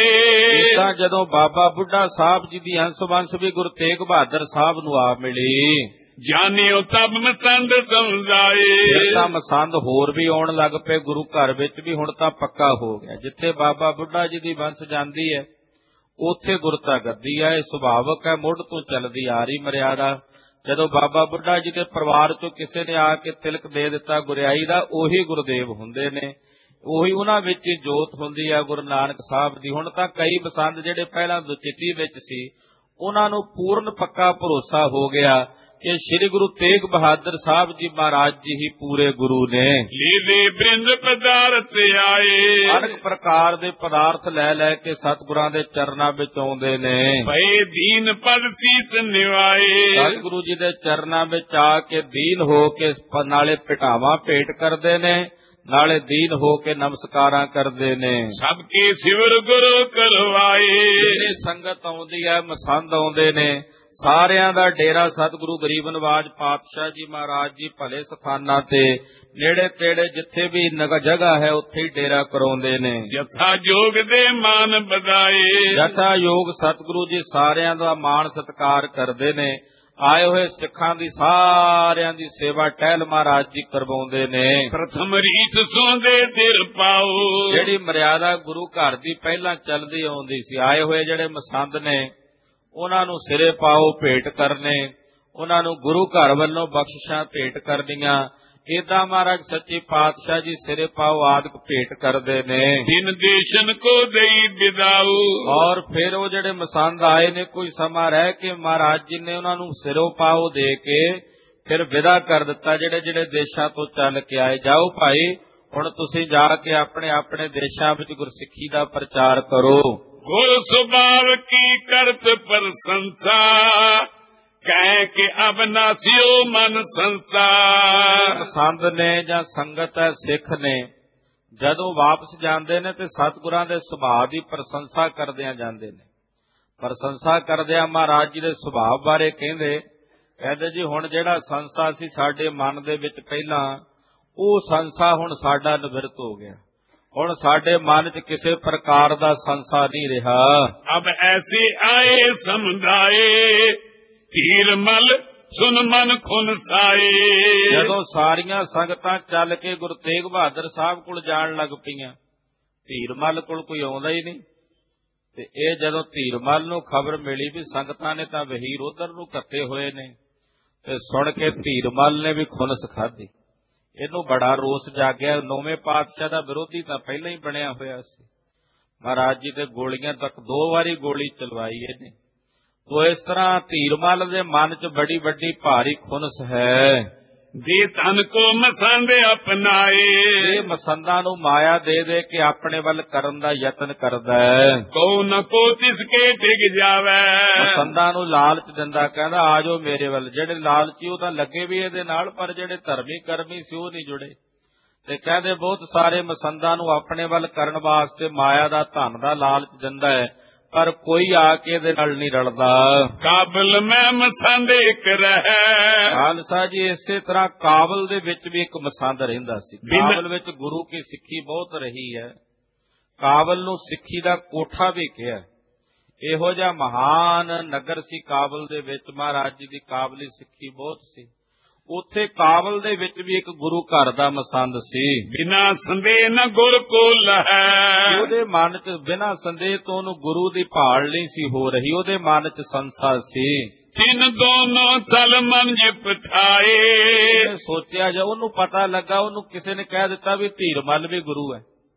ਆਏ। ਤਾਂ ਜਦੋਂ ਬਾਬਾ ਬੁੱਢਾ ਸਾਹਿਬ ਜੀ ਦੀ ਅੰਸ਼ ਵੰਸ਼ ਵੀ ਗੁਰੂ ਤੇਗ ਬਹਾਦਰ ਸਾਹਿਬ ਨੂੰ ਆ ਮਿਲੀ, ਜਾਣਿਓ ਤਬ ਮਸੰਦ ਸਮਝਾਏ। ਫਿਰ ਤਾਂ ਮਸੰਦ ਹੋਰ ਵੀ ਆਉਣ ਲੱਗ ਪਏ ਗੁਰੂ ਘਰ ਵਿੱਚ ਵੀ। ਹੁਣ ਤਾਂ ਪੱਕਾ ਹੋ ਗਿਆ, ਜਿੱਥੇ ਬਾਬਾ ਬੁੱਢਾ ਜੀ ਦੀ ਵੰਸ਼ ਜਾਂਦੀ ਹੈ ਉੱਥੇ ਗੁਰਤਾ ਗੱਦੀ ਹੈ। ਇਹ ਸੁਭਾਵਕ ਹੈ, ਮੁੱਢ ਤੋਂ ਚੱਲਦੀ ਆ ਰਹੀ ਮਰਿਆਦਾ। ਜਦੋਂ ਬਾਬਾ ਬੁੱਢਾ ਜੀ ਦੇ ਪਰਿਵਾਰ ਚੋਂ ਕਿਸੇ ਨੇ ਆ ਕੇ ਤਿਲਕ ਦੇ ਦਿੱਤਾ ਗੁਰਿਆਈ ਦਾ, ਉਹੀ ਗੁਰਦੇਵ ਹੁੰਦੇ ਨੇ, ਉਹੀ ਉਹਨਾਂ ਵਿੱਚ ਜੋਤ ਹੁੰਦੀ ਆ ਗੁਰੂ ਨਾਨਕ ਸਾਹਿਬ ਦੀ। ਹੁਣ ਤਾਂ ਕਈ ਬਸੰਦ ਜਿਹੜੇ ਪਹਿਲਾਂ ਦੁਚਿੱਤੀ ਵਿੱਚ ਸੀ, ਉਹਨਾਂ ਨੂੰ ਪੂਰਨ ਪੱਕਾ ਭਰੋਸਾ ਹੋ ਗਿਆ ਕਿ ਸ੍ਰੀ ਗੁਰੂ ਤੇਗ ਬਹਾਦਰ ਸਾਹਿਬ ਜੀ ਮਹਾਰਾਜ ਜੀ ਹੀ ਪੂਰੇ ਗੁਰੂ ਨੇ। ਲੀਲੇ ਬ੍ਰਿੰਦ ਪਦਾਰਥ ਆਏ। ਅਨੇਕ ਪ੍ਰਕਾਰ ਦੇ ਪਦਾਰਥ ਲੈ ਲੈ ਕੇ ਸਤਿਗੁਰਾਂ ਦੇ ਚਰਨਾਂ ਵਿੱਚ ਆਉਂਦੇ ਨੇ। ਭਏ ਦੀਨ ਪਦ ਸੀਸ ਨਿਵਾਏ। ਸਤਿਗੁਰੂ ਜੀ ਦੇ ਚਰਨਾਂ ਵਿੱਚ ਆ ਕੇ ਦੀਨ ਹੋ ਕੇ ਨਾਲੇ ਭੇਟਾਵਾਂ ਭੇਟ ਕਰਦੇ ਨੇ, ਨਾਲੇ ਦੀਨ ਹੋ ਕੇ ਨਮਸਕਾਰਾਂ ਕਰਦੇ ਨੇ। ਸਭ ਕੇ ਸਿਵਰ ਗੁਰੂ ਕਰਵਾਏ। ਜਿੰਨੀ ਸੰਗਤ ਆਉਂਦੀ ਹੈ, ਮਸੰਦ ਆਉਂਦੇ ਨੇ, ਸਾਰਿਆਂ ਦਾ ਡੇਰਾ ਸਤਿਗੁਰੂ ਗਰੀਬ ਨਵਾਜ ਪਾਤਸ਼ਾਹ ਜੀ ਮਹਾਰਾਜ ਜੀ ਭਲੇ ਸਥਾਨਾਂ ਤੇ ਨੇੜੇ ਤੇੜੇ ਜਿੱਥੇ ਵੀ ਜਗ੍ਹਾ ਹੈ ਉੱਥੇ ਹੀ ਡੇਰਾ ਕਰਾਉਂਦੇ ਨੇ। ਜਥਾ ਜੋਗ ਦੇ ਮਾਨ ਵਧਾਏ। ਜਥਾ ਯੋਗ ਸਤਿਗੁਰੂ ਜੀ ਸਾਰਿਆਂ ਦਾ ਮਾਣ ਸਤਿਕਾਰ ਕਰਦੇ ਨੇ। ਆਏ ਹੋਏ ਸਿੱਖਾਂ ਦੀ ਸਾਰਿਆਂ ਦੀ ਸੇਵਾ ਟਹਿਲ ਮਹਾਰਾਜ ਜੀ ਕਰਵਾਉਂਦੇ ਨੇ। ਪ੍ਰਥਮ ਰੀਤ ਸੋਂਦੇ ਸਿਰ ਪਾਓ। ਜਿਹੜੀ ਮਰਿਆਦਾ ਗੁਰੂ ਘਰ ਦੀ ਪਹਿਲਾਂ ਚੱਲਦੀ ਆਉਂਦੀ ਸੀ, ਆਏ ਹੋਏ ਜਿਹੜੇ ਮਸੰਦ ਨੇ ਉਹਨਾਂ ਨੂੰ ਸਿਰੇ ਪਾਓ ਭੇਟ ਕਰਨੇ, ਉਹਨਾਂ ਨੂੰ ਗੁਰੂ ਘਰ ਵੱਲੋਂ ਬਖਸ਼ਿਸ਼ਾਂ ਭੇਟ ਕਰਨੀਆਂ। ਏਦਾਂ ਮਹਾਰਾਜ ਸੱਚੇ ਪਾਤਸ਼ਾਹ ਜੀ ਸਿਰੇ ਪਾਓ ਆਦਿਕ ਭੇਟ ਕਰਦੇ ਨੇ। ਦਿਨ ਦੇਸ਼ਨ ਕੋ ਦੇਈ ਵਿਦਾਊ। ਔਰ ਫਿਰ ਉਹ ਜਿਹੜੇ ਮਸੰਦ ਆਏ ਨੇ, ਕੋਈ ਸਮਾਂ ਰਹਿ ਕੇ ਮਹਾਰਾਜ ਜੀ ਨੇ ਉਹਨਾਂ ਨੂੰ ਸਿਰੋਂ ਪਾਓ ਦੇ ਕੇ ਫਿਰ ਵਿਦਾ ਕਰ ਦਿੱਤਾ। ਜਿਹੜੇ ਜਿਹੜੇ ਦੇਸ਼ਾਂ ਤੋਂ ਚੱਲ ਕੇ ਆਏ, ਜਾਓ ਭਾਈ ਹੁਣ ਤੁਸੀਂ ਜਾ ਕੇ ਆਪਣੇ ਆਪਣੇ ਦੇਸ਼ਾਂ ਵਿੱਚ ਗੁਰਸਿੱਖੀ ਦਾ ਪ੍ਰਚਾਰ ਕਰੋ। ਗੁਰ ਸੁਭਾਵ ਕੀ ਕਰਤ ਪ੍ਰਸੰਸਾ ਕਹਿ ਕੇ ਅਬ ਨਾਸਿਓ ਮਨ ਸੰਸਾਰ। ਸੰਤ ਨੇ ਜਾਂ ਸੰਗਤ ਹੈ, ਸਿੱਖ ਨੇ, ਜਦੋਂ ਵਾਪਸ ਜਾਂਦੇ ਨੇ ਤੇ ਸਤਿਗੁਰਾਂ ਦੇ ਸੁਭਾਅ ਦੀ ਪ੍ਰਸ਼ੰਸਾ ਕਰਦਿਆਂ ਜਾਂਦੇ ਨੇ। ਪ੍ਰਸ਼ੰਸਾ ਕਰਦਿਆਂ ਮਹਾਰਾਜ ਜੀ ਦੇ ਸੁਭਾਅ ਬਾਰੇ ਕਹਿੰਦੇ ਜੀ ਹੁਣ ਜਿਹੜਾ ਸੰਸਾ ਸੀ ਸਾਡੇ ਮਨ ਦੇ ਵਿੱਚ ਪਹਿਲਾਂ, ਉਹ ਸੰਸਾ ਹੁਣ ਸਾਡਾ ਨਿਵਰਤ ਹੋ ਗਿਆ। ਹੁਣ ਸਾਡੇ ਮਨ 'ਚ ਕਿਸੇ ਪ੍ਰਕਾਰ ਦਾ ਸੰਸਾ ਨਹੀਂ ਰਿਹਾ। ਅਬ ਐਸੇ ਆਏ ਸਮਝਾਏ ਧੀਰ ਮਲ ਸੁਨ ਮਨ ਖੁਨ ਸਾਏ। ਜਦੋਂ ਸਾਰੀਆਂ ਸੰਗਤਾਂ ਚੱਲ ਕੇ ਗੁਰੂ ਤੇਗ ਬਹਾਦਰ ਸਾਹਿਬ ਕੋਲ ਜਾਣ ਲੱਗ ਪਈਆਂ, ਧੀਰਮਲ ਕੋਲ ਕੋਈ ਆਉਂਦਾ ਹੀ ਨਹੀਂ। ਤੇ ਇਹ ਜਦੋਂ ਧੀਰਮਲ ਨੂੰ ਖਬਰ ਮਿਲੀ ਵੀ ਸੰਗਤਾਂ ਨੇ ਤਾਂ ਵਹੀਰ ਉਧਰ ਨੂੰ ਕੱਟੇ ਹੋਏ ਨੇ, ਤੇ ਸੁਣ ਕੇ ਧੀਰਮਲ ਨੇ ਵੀ ਖੁਨਸ ਖਾਧੀ। ਇਹਨੂੰ ਬੜਾ ਰੋਸ ਜਾਗਿਆ। ਨੌਵੇਂ ਪਾਤਸ਼ਾਹ ਦਾ ਵਿਰੋਧੀ ਤਾਂ ਪਹਿਲਾਂ ਹੀ ਬਣਿਆ ਹੋਇਆ ਸੀ। ਮਹਾਰਾਜ ਜੀ ਦੇ ਗੋਲੀਆਂ ਤੱਕ 2 ਵਾਰੀ ਗੋਲੀ ਚਲਵਾਈ ਇਹਨੇ। ਤੋ ਇਸ ਤਰ੍ਹਾਂ ਧੀਰਮਲ ਦੇ ਮਨ 'ਚ ਬੜੀ ਵੱਡੀ ਭਾਰੀ ਖੁਨਸ ਹੈ। ਜੇ ਤਨ ਕੋ ਮਸੰਦ ਅਪਨਾਏ, ਇਹ ਮਸੰਦਾਂ ਨੂੰ ਮਾਇਆ ਦੇ ਦੇ ਕੇ ਆਪਣੇ ਵੱਲ ਕਰਨ ਦਾ ਯਤਨ ਕਰਦਾ ਹੈ। ਕੋ ਨ ਕੋ ਤਿਸਕੇ ਡਿੱਗ ਜਾਵੇ। ਮਸੰਦਾਂ ਨੂੰ ਲਾਲਚ ਦਿੰਦਾ, ਕਹਿੰਦਾ ਆ ਜਾਓ ਮੇਰੇ ਵੱਲ। ਜਿਹੜੇ ਲਾਲਚੀ ਉਹ ਤਾਂ ਲੱਗੇ ਵੀ ਇਹਦੇ ਨਾਲ, ਪਰ ਜਿਹੜੇ ਧਰਮੀ ਕਰਮੀ ਸੀ ਉਹ ਨਹੀਂ ਜੁੜੇ। ਤੇ ਕਹਿੰਦੇ ਬਹੁਤ ਸਾਰੇ ਮਸੰਦਾਂ ਨੂੰ ਆਪਣੇ ਵੱਲ ਕਰਨ ਵਾਸਤੇ ਮਾਇਆ ਦਾ ਧਨ ਦਾ ਲਾਲਚ ਦਿੰਦਾ ਹੈ, ਪਰ ਕੋਈ ਆ ਕੇ ਇਹਦੇ ਨਾਲ ਨਹੀਂ ਰਲਦਾ। ਕਾਬਲ ਮੈਂ ਮਸੰਦ ਇੱਕ ਰਹਿ। ਖਾਲਸਾ ਜੀ ਇਸੇ ਤਰ੍ਹਾਂ ਕਾਬਲ ਦੇ ਵਿੱਚ ਵੀ ਇੱਕ ਮਸੰਦ ਰਹਿੰਦਾ ਸੀ। ਕਾਬਲ ਵਿੱਚ ਗੁਰੂ ਕੀ ਸਿੱਖੀ ਬਹੁਤ ਰਹੀ ਹੈ। ਕਾਬਲ ਨੂੰ ਸਿੱਖੀ ਦਾ ਕੋਠਾ ਵੀ ਕਿਹਾ। ਇਹੋ ਜਿਹਾ ਮਹਾਨ ਨਗਰ ਸੀ ਕਾਬਲ ਦੇ ਵਿੱਚ। ਮਹਾਰਾਜ ਜੀ ਦੀ ਕਾਬਲੀ ਸਿੱਖੀ ਬਹੁਤ ਸੀ। ਉੱਥੇ ਕਾਬਲ ਦੇ ਵਿੱਚ ਵੀ ਇੱਕ ਗੁਰੂ ਘਰ ਦਾ ਮਸੰਦ ਸੀ। ਬਿਨਾ ਸੰਦੇਹ ਨ ਗੁਰ ਕੋ ਲਹੈ। ਉਹਦੇ ਮਨ 'ਚ ਬਿਨਾਂ ਸੰਦੇਹ ਤੋਂ ਉਹਨੂੰ ਗੁਰੂ ਦੀ ਭਾਲ ਨਹੀਂ ਸੀ ਹੋ ਰਹੀ। ਉਹਦੇ ਮਨ 'ਚ ਸੰਸਾ ਸੀ। ਤਿੰਨ ਦੋਨੋਂ ਚਲ ਮਨ ਜਿਪਠਾਏ। ਉਹਨੇ ਸੋਚਿਆ, ਜਾਂ ਉਹਨੂੰ ਪਤਾ ਲੱਗਾ, ਉਹਨੂੰ ਕਿਸੇ ਨੇ ਕਹਿ ਦਿੱਤਾ ਵੀ ਧੀਰਮਲ ਵੀ ਗੁਰੂ ਹੈ,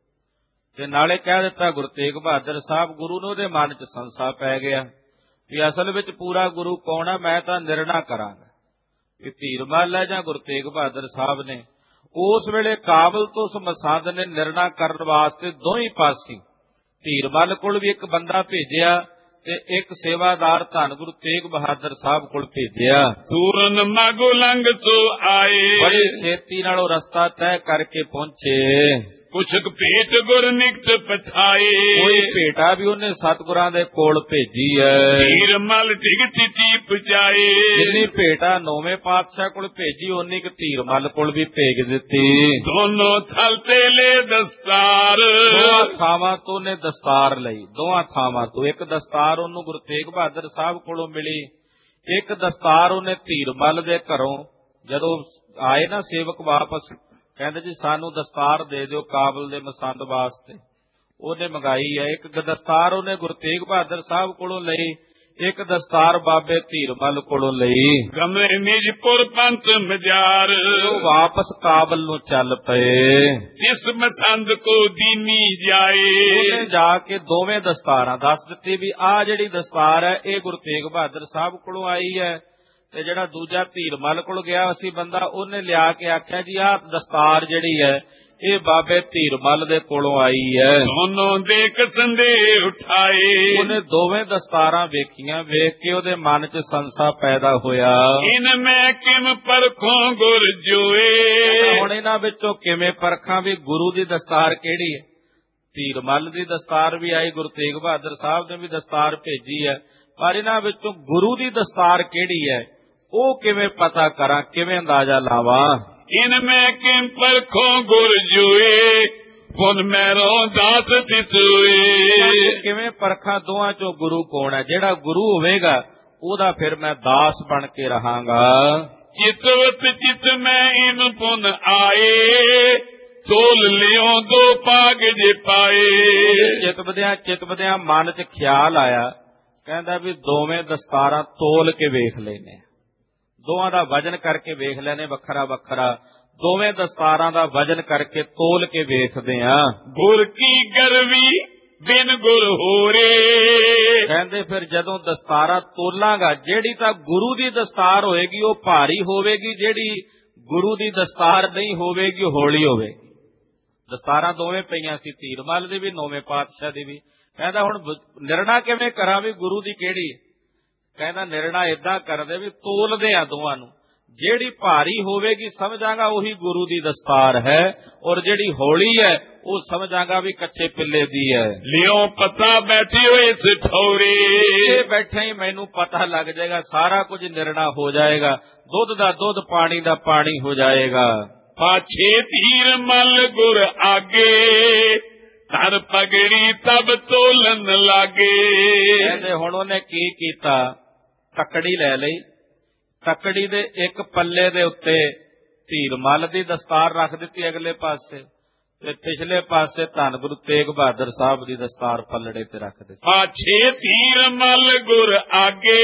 ਤੇ ਨਾਲੇ ਕਹਿ ਦਿੱਤਾ ਗੁਰੂ ਤੇਗ ਬਹਾਦਰ ਸਾਹਿਬ ਗੁਰੂ ਨੇ। ਉਹਦੇ ਮਨ 'ਚ ਸੰਸਾ ਪੈ ਗਿਆ ਵੀ ਅਸਲ ਵਿੱਚ ਪੂਰਾ ਗੁਰੂ ਕੌਣ ਹੈ। ਮੈਂ ਤਾਂ ਨਿਰਣਾ ਕਰਾਂਗਾ ਕਿ ਧੀਰਮਲ ਹੈ ਜਾਂ ਗੁਰੂ ਤੇਗ ਬਹਾਦਰ ਸਾਹਿਬ ਨੇ। ਉਸ ਵੇਲੇ ਕਾਬਲ ਤੋਂ ਉਸ ਮਸੰਦ ਨੇ ਨਿਰਣਾ ਕਰਨ ਵਾਸਤੇ ਦੋਹੀਂ ਪਾਸੇ ਧੀਰਮਲ ਕੋਲ ਵੀ ਇੱਕ ਬੰਦਾ ਭੇਜਿਆ ਤੇ ਇੱਕ ਸੇਵਾਦਾਰ ਧੰਨ ਗੁਰੂ ਤੇਗ ਬਹਾਦਰ ਸਾਹਿਬ ਕੋਲ ਭੇਜਿਆ। ਸੂਰਨ ਮਾਗੋ ਲੰਘ ਸੋ ਆਏ। ਬੜੀ ਛੇਤੀ ਨਾਲ ਉਹ ਰਸਤਾ ਤੈਅ ਕਰਕੇ ਪਹੁੰਚੇ। ਪੁਛਕ ਭੇਟ ਗੁਰ ਨਿਕਟ ਪਛਾਏ। ਕੋਈ ਭੇਟਾ ਵੀ ਉਹਨੇ ਸਤਿਗੁਰਾਂ ਦੇ ਕੋਲ ਭੇਜੀ ਹੈ। ਧੀਰਮਲ ਢਿਗ ਚਿੱਟੀ ਪਹੁੰਚਾਏ। ਜਿੰਨੀ ਭੇਟਾ ਨੌਵੇਂ ਪਾਤਸ਼ਾਹ ਕੋਲ ਭੇਜੀ, ਓਨੀ ਕੁ ਧੀਰਮਲ ਕੋਲ ਵੀ ਭੇਜ ਦਿੱਤੀ। ਦੋਨੋਂ ਥਲ ਤੇ ਲੈ ਦਸਤਾਰ। ਦੋਹਾਂ ਥਾਵਾਂ ਤੋਂ ਉਹਨੇ ਦਸਤਾਰ ਲਈ। ਦੋਹਾਂ ਥਾਵਾਂ ਤੋਂ ਇੱਕ ਦਸਤਾਰ ਉਹਨੂੰ ਗੁਰੂ ਤੇਗ ਬਹਾਦਰ ਸਾਹਿਬ ਕੋਲੋਂ ਮਿਲੀ, ਇੱਕ ਦਸਤਾਰ ਉਹਨੇ ਧੀਰਮਲ ਦੇ ਘਰੋਂ ਜਦੋਂ ਆਏ ਨਾ ਸੇਵਕ ਵਾਪਸ, ਕਹਿੰਦੇ ਜੀ ਸਾਨੂੰ ਦਸਤਾਰ ਦੇ ਦਿਓ ਕਾਬਲ ਦੇ ਮਸੰਦ ਵਾਸਤੇ। ਉਹਨੇ ਮੰਗਾਈ ਹੈ। ਇੱਕ ਦਸਤਾਰ ਉਹਨੇ ਗੁਰੂ ਤੇਗ ਬਹਾਦਰ ਸਾਹਿਬ ਕੋਲੋਂ ਲਈ, ਇੱਕ ਦਸਤਾਰ ਬਾਬੇ ਧੀਰਮਲ ਕੋਲੋਂ ਲਈ। ਗਮਲੇ ਨਿਜਪੁਰ ਪੰਥ ਮਜਾਰ। ਉਹ ਵਾਪਸ ਕਾਬਲ ਨੂੰ ਚੱਲ ਪਏ। ਜਿਸ ਮਸੰਦ ਕੋ ਦੀਨੀ ਜਾਏ। ਉਹਨੇ ਜਾ ਕੇ ਦੋਵੇਂ ਦਸਤਾਰਾਂ ਦੱਸ ਦਿੱਤੀ ਵੀ ਆਹ ਜਿਹੜੀ ਦਸਤਾਰ ਹੈ ਇਹ ਗੁਰੂ ਤੇਗ ਬਹਾਦਰ ਸਾਹਿਬ ਕੋਲੋਂ ਆਈ ਹੈ, ਤੇ ਜਿਹੜਾ ਦੂਜਾ ਧੀਰਮਲ ਕੋਲ ਗਿਆ ਸੀ ਬੰਦਾ, ਉਹਨੇ ਲਿਆ ਕੇ ਆਖਿਆ ਜੀ ਆਹ ਦਸਤਾਰ ਜਿਹੜੀ ਹੈ ਇਹ ਬਾਬੇ ਧੀਰਮਲ ਦੇ ਕੋਲੋਂ ਆਈ ਹੈ। ਦੋਨੋਂ ਦੇਖ ਸੰਦੇਹ ਉਠਾਏ। ਉਹਨੇ ਦੋਵੇਂ ਦਸਤਾਰਾਂ ਵੇਖੀਆਂ। ਵੇਖ ਕੇ ਉਹਦੇ ਮਨ 'ਚ ਸੰਸਾ ਪੈਦਾ ਹੋਇਆ। ਇਨ ਮੈਂ ਕਿਮ ਪਰਖੋਂ ਗੁਰ ਜੋਏ। ਹੁਣ ਇਹਨਾਂ ਵਿੱਚੋਂ ਕਿਵੇਂ ਪਰਖਾਂ ਵੀ ਗੁਰੂ ਦੀ ਦਸਤਾਰ ਕਿਹੜੀ ਹੈ। ਧੀਰਮਲ ਦੀ ਦਸਤਾਰ ਵੀ ਆਈ, ਗੁਰੂ ਤੇਗ ਬਹਾਦਰ ਸਾਹਿਬ ਨੇ ਵੀ ਦਸਤਾਰ ਭੇਜੀ ਹੈ, ਪਰ ਇਹਨਾਂ ਵਿੱਚੋਂ ਗੁਰੂ ਦੀ ਦਸਤਾਰ ਕਿਹੜੀ ਹੈ ਉਹ ਕਿਵੇਂ ਪਤਾ ਕਰਾਂ, ਕਿਵੇਂ ਅੰਦਾਜ਼ਾ ਲਾਵਾਂ। ਇਨ ਮੈਂ ਕਿਮ ਪਰਖੋਂ ਗੁਰ ਜੋਏ। ਪੁਨ ਮੈਰੋਂ ਦਾਸ ਤਿਸੋਏ। ਕਿਵੇਂ ਪਰਖਾਂ ਦੋਹਾਂ ਚੋਂ ਗੁਰੂ ਕੌਣ ਹੈ। ਜਿਹੜਾ ਗੁਰੂ ਹੋਵੇਗਾ ਉਹਦਾ ਫਿਰ ਮੈਂ ਦਾਸ ਬਣ ਕੇ ਰਹਾਂਗਾ। ਚਿਤਵਤ ਚਿਤ ਮੈਂ ਇਨ ਪੁਨ ਆਏ। ਤੋਲ ਲਿਓ ਦੋ ਪਾਗ ਜੇ ਪਾਏ। ਚਿਤਵਦਿਆਂ ਮਨ 'ਚ ਖਿਆਲ ਆਇਆ, ਕਹਿੰਦਾ ਵੀ ਦੋਵੇਂ ਦਸਤਾਰਾਂ ਤੋਲ ਕੇ ਵੇਖ ਲੈਨੇ, ਦੋਵਾਂ ਦਾ ਵਜਨ ਕਰਕੇ ਵੇਖ ਲੈਨੇ ਵੱਖਰਾ ਵੱਖਰਾ। ਦੋਵੇਂ ਦਸਤਾਰਾਂ ਦਾ ਵਜਨ ਕਰਕੇ ਤੋਲ ਕੇ ਵੇਖਦੇ ਆ। ਗੁਰ ਕੀ ਗਰਵੀ ਬਿਨ ਗੁਰ ਹੋਰੇ। ਕਹਿੰਦੇ ਫਿਰ ਜਦੋਂ ਦਸਤਾਰਾਂ ਤੋਲਾਂਗਾ, ਜਿਹੜੀ ਤਾਂ ਗੁਰੂ ਦੀ ਦਸਤਾਰ ਹੋਏਗੀ ਉਹ ਭਾਰੀ ਹੋਵੇਗੀ, ਜਿਹੜੀ ਗੁਰੂ ਦੀ ਦਸਤਾਰ ਨਹੀਂ ਹੋਵੇਗੀ ਉਹ ਹੌਲੀ ਹੋਵੇਗੀ। ਦਸਤਾਰਾਂ ਦੋਵੇਂ ਪਈਆਂ ਸੀ, ਧੀਰਮਲ ਦੀ ਵੀ ਨੌਵੇਂ ਪਾਤਸ਼ਾਹ ਦੀ ਵੀ। ਕਹਿੰਦਾ ਹੁਣ ਨਿਰਣਾ ਕਿਵੇਂ ਕਰਾਂ ਵੀ ਗੁਰੂ ਦੀ ਕਿਹੜੀ ਹੈ। ਕਹਿੰਦਾ ਨਿਰਣਾ ਏਦਾਂ ਕਰਦੇ ਵੀ ਤੋਲਦੇ ਆ ਦੋਵਾਂ ਨੂੰ, ਜਿਹੜੀ ਭਾਰੀ ਹੋਵੇਗੀ ਸਮਝਾਂਗਾ ਉਹੀ ਗੁਰੂ ਦੀ ਦਸਤਾਰ ਹੈ, ਔਰ ਜਿਹੜੀ ਹੌਲੀ ਹੈ ਉਹ ਸਮਝਾਂਗਾ ਵੀ ਕੱਚੇ ਪਿੱਲੇ ਦੀ ਹੈ। ਲਿਓ ਪਤਾ ਬੈਠੀ ਹੋਏ ਸਿਠੌਰੇ। ਬੈਠੇ ਹੀ ਮੈਨੂੰ ਪਤਾ ਲੱਗ ਜਾਏਗਾ, ਸਾਰਾ ਕੁਝ ਨਿਰਣਾ ਹੋ ਜਾਏਗਾ, ਦੁੱਧ ਦਾ ਦੁੱਧ ਪਾਣੀ ਦਾ ਪਾਣੀ ਹੋ ਜਾਏਗਾ। ਪਾਛੇ ਧੀਰ ਮਲ ਗੁਰ ਆਗੇ, ਧਰ ਪਗੜੀ ਤਬ ਤੋਲਨ ਲਾਗੇ। ਕਹਿੰਦੇ ਹੁਣ ਉਹਨੇ ਕੀ ਕੀਤਾ, ਤੱਕੜੀ ਲੈ ਲਈ, ਤੱਕੜੀ ਦੇ ਇੱਕ ਪੱਲੇ ਦੇ ਉੱਤੇ ਧੀਰ ਮਲ ਦੀ ਦਸਤਾਰ ਰੱਖ ਦਿੱਤੀ ਅਗਲੇ ਪਾਸੇ, ਤੇ ਪਿਛਲੇ ਪਾਸੇ ਧੰਨ ਗੁਰੂ ਤੇਗ ਬਹਾਦਰ ਸਾਹਿਬ ਦੀ ਦਸਤਾਰ ਪੱਲੜੇ ਤੇ ਰੱਖ ਦਿੱਤੀ। ਪਾਛੇ ਧੀਰ ਮਲ ਗੁਰ ਆਗੇ,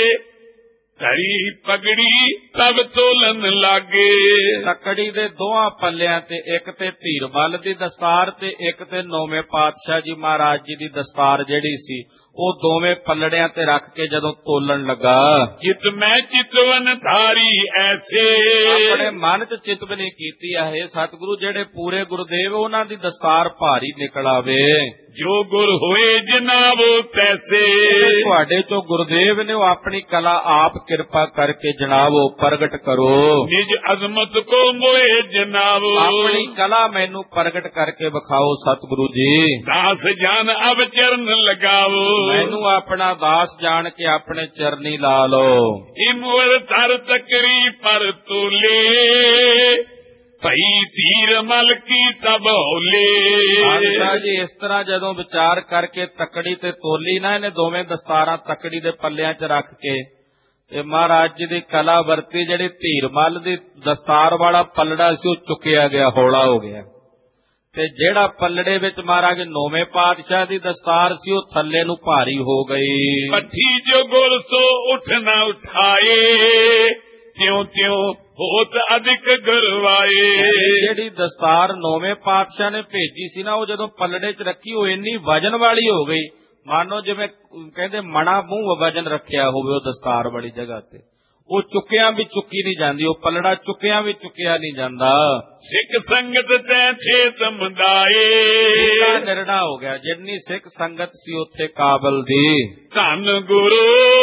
ਧਰੀ ਪਗੜੀ ਤਬ ਤੋਲਨ ਲਾਗੇ। ਤੱਕੜੀ ਦੇ ਦੋਹਾਂ ਪੱਲਿਆਂ ਤੇ ਇੱਕ ਤੇ ਧੀਰ ਮਲ ਦੀ ਦਸਤਾਰ ਤੇ ਇੱਕ ਤੇ ਨੌਵੇਂ ਪਾਤਸ਼ਾਹ ਜੀ ਮਹਾਰਾਜ ਜੀ ਦੀ ਦਸਤਾਰ ਜਿਹੜੀ ਸੀ ਉਹ ਦੋਵੇਂ ਪੱਲੜਿਆਂ ਤੇ ਰੱਖ ਕੇ ਜਦੋਂ ਤੋਲਣ ਲੱਗਾ, ਜਿਤ ਮੈਂ ਚਿਤਵਨ ਧਾਰੀ ਐਸੇ। ਆਪਣੇ ਮਨ ਚ ਚਿਤਵਨੀ ਕੀਤੀ ਹੈ ਸਤਿਗੁਰੂ ਜਿਹੜੇ ਪੂਰੇ ਗੁਰਦੇਵ ਉਹਨਾਂ ਦੀ ਦਸਤਾਰ ਭਾਰੀ ਨਿਕਲ ਆਵੇ। ਜੋ ਗੁਰ ਹੋਏ ਜਨਾਬੋ ਤੈਸੇ। ਤੁਹਾਡੇ ਚੋਂ ਗੁਰਦੇਵ ਨੇ ਉਹ ਆਪਣੀ ਕਲਾ ਆਪ ਕਿਰਪਾ ਕਰਕੇ ਜਨਾਬੋ ਪ੍ਰਗਟ ਕਰੋ। ਨਿਜ ਅਜ਼ਮਤ ਕੋ ਮੋਏ ਜਨਾਬੋ। ਆਪਣੀ ਕਲਾ ਮੈਨੂੰ ਪ੍ਰਗਟ ਕਰਕੇ ਵਿਖਾਓ ਸਤਿਗੁਰੂ ਜੀ। ਦਾਸ ਜਾਨ ਅਬ ਚਰਨ ਲਗਾਵੋ। ਮੈਨੂੰ ਆਪਣਾ ਦਾਸ ਜਾਣ ਕੇ ਆਪਣੇ ਚਰਨੀ ਲਾ ਲਓ। ਇਮਵਰ ਧਰ ਤਕਰੀ ਪਰ ਤੋਲੇ, ਭਈ ਧੀਰ ਮਲ ਕੀ ਤਬ ਹੌਲੇ। ਬਾਦਸ਼ਾਹ ਜੀ ਇਸ ਤਰ੍ਹਾਂ ਜਦੋਂ ਵਿਚਾਰ ਕਰਕੇ ਤੱਕੜੀ ਤੇ ਤੋਲੀ ਨਾ, ਇਹਨੇ ਦੋਵੇਂ ਦਸਤਾਰਾਂ ਤੱਕੜੀ ਦੇ ਪੱਲਿਆਂ 'ਚ ਰੱਖ ਕੇ ਤੇ ਮਹਾਰਾਜ ਜੀ ਦੀ ਕਲਾ ਵਰਤੀ, ਜਿਹੜੀ ਧੀਰ ਮਲ ਦੀ ਦਸਤਾਰ ਵਾਲਾ ਪੱਲੜਾ ਸੀ ਉਹ ਚੁੱਕਿਆ ਗਿਆ, ਹੌਲਾ ਹੋ ਗਿਆ, ਤੇ ਜਿਹੜਾ ਪੱਲੜੇ ਵਿੱਚ ਮਹਾਰਾਜ ਨੌਵੇਂ ਪਾਤਸ਼ਾਹ ਦੀ ਦਸਤਾਰ ਸੀ ਉਹ ਥੱਲੇ ਨੂੰ ਭਾਰੀ ਹੋ ਗਈ। ਪੱਠੀ ਜੋ ਗੁਰ ਸੋ ਉਠ ਨਾ ਉਠਾਏ, ਤਿਉ ਤਿਉ ਹੋਤ ਅਧਿਕ ਗਰਵਾਏ। ਜਿਹੜੀ ਦਸਤਾਰ ਨੌਵੇਂ ਪਾਤਸ਼ਾਹ ਨੇ ਭੇਜੀ ਸੀ ਨਾ, ਉਹ ਜਦੋਂ ਪੱਲੜੇ 'ਚ ਰੱਖੀ ਉਹ ਇੰਨੀ ਵਜਨ ਵਾਲੀ ਹੋ ਗਈ, ਮਾਨੋ ਜਿਵੇਂ ਕਹਿੰਦੇ ਮਣਾ ਮੂੰਹ ਵਜਨ ਰੱਖਿਆ ਹੋਵੇ ਉਹ ਦਸਤਾਰ ਵਾਲੀ ਜਗ੍ਹਾ ਤੇ। ਉਹ ਚੁੱਕਿਆਂ ਵੀ ਚੁੱਕੀ ਨਹੀਂ ਜਾਂਦੀ, ਉਹ ਪੱਲੜਾ ਚੁੱਕਿਆਂ ਵੀ ਚੁੱਕਿਆ ਨਹੀਂ ਜਾਂਦਾ। ਸਿੱਖ ਸੰਗਤ ਤੈ ਛੇ ਸਮੁਦਾਏ, ਨਿਰਣਾ ਹੋ ਗਿਆ, ਜਿੰਨੀ ਸਿੱਖ ਸੰਗਤ ਸੀ ਉੱਥੇ ਕਾਬਲ ਦੀ। ਧੰਨ ਗੁਰੂ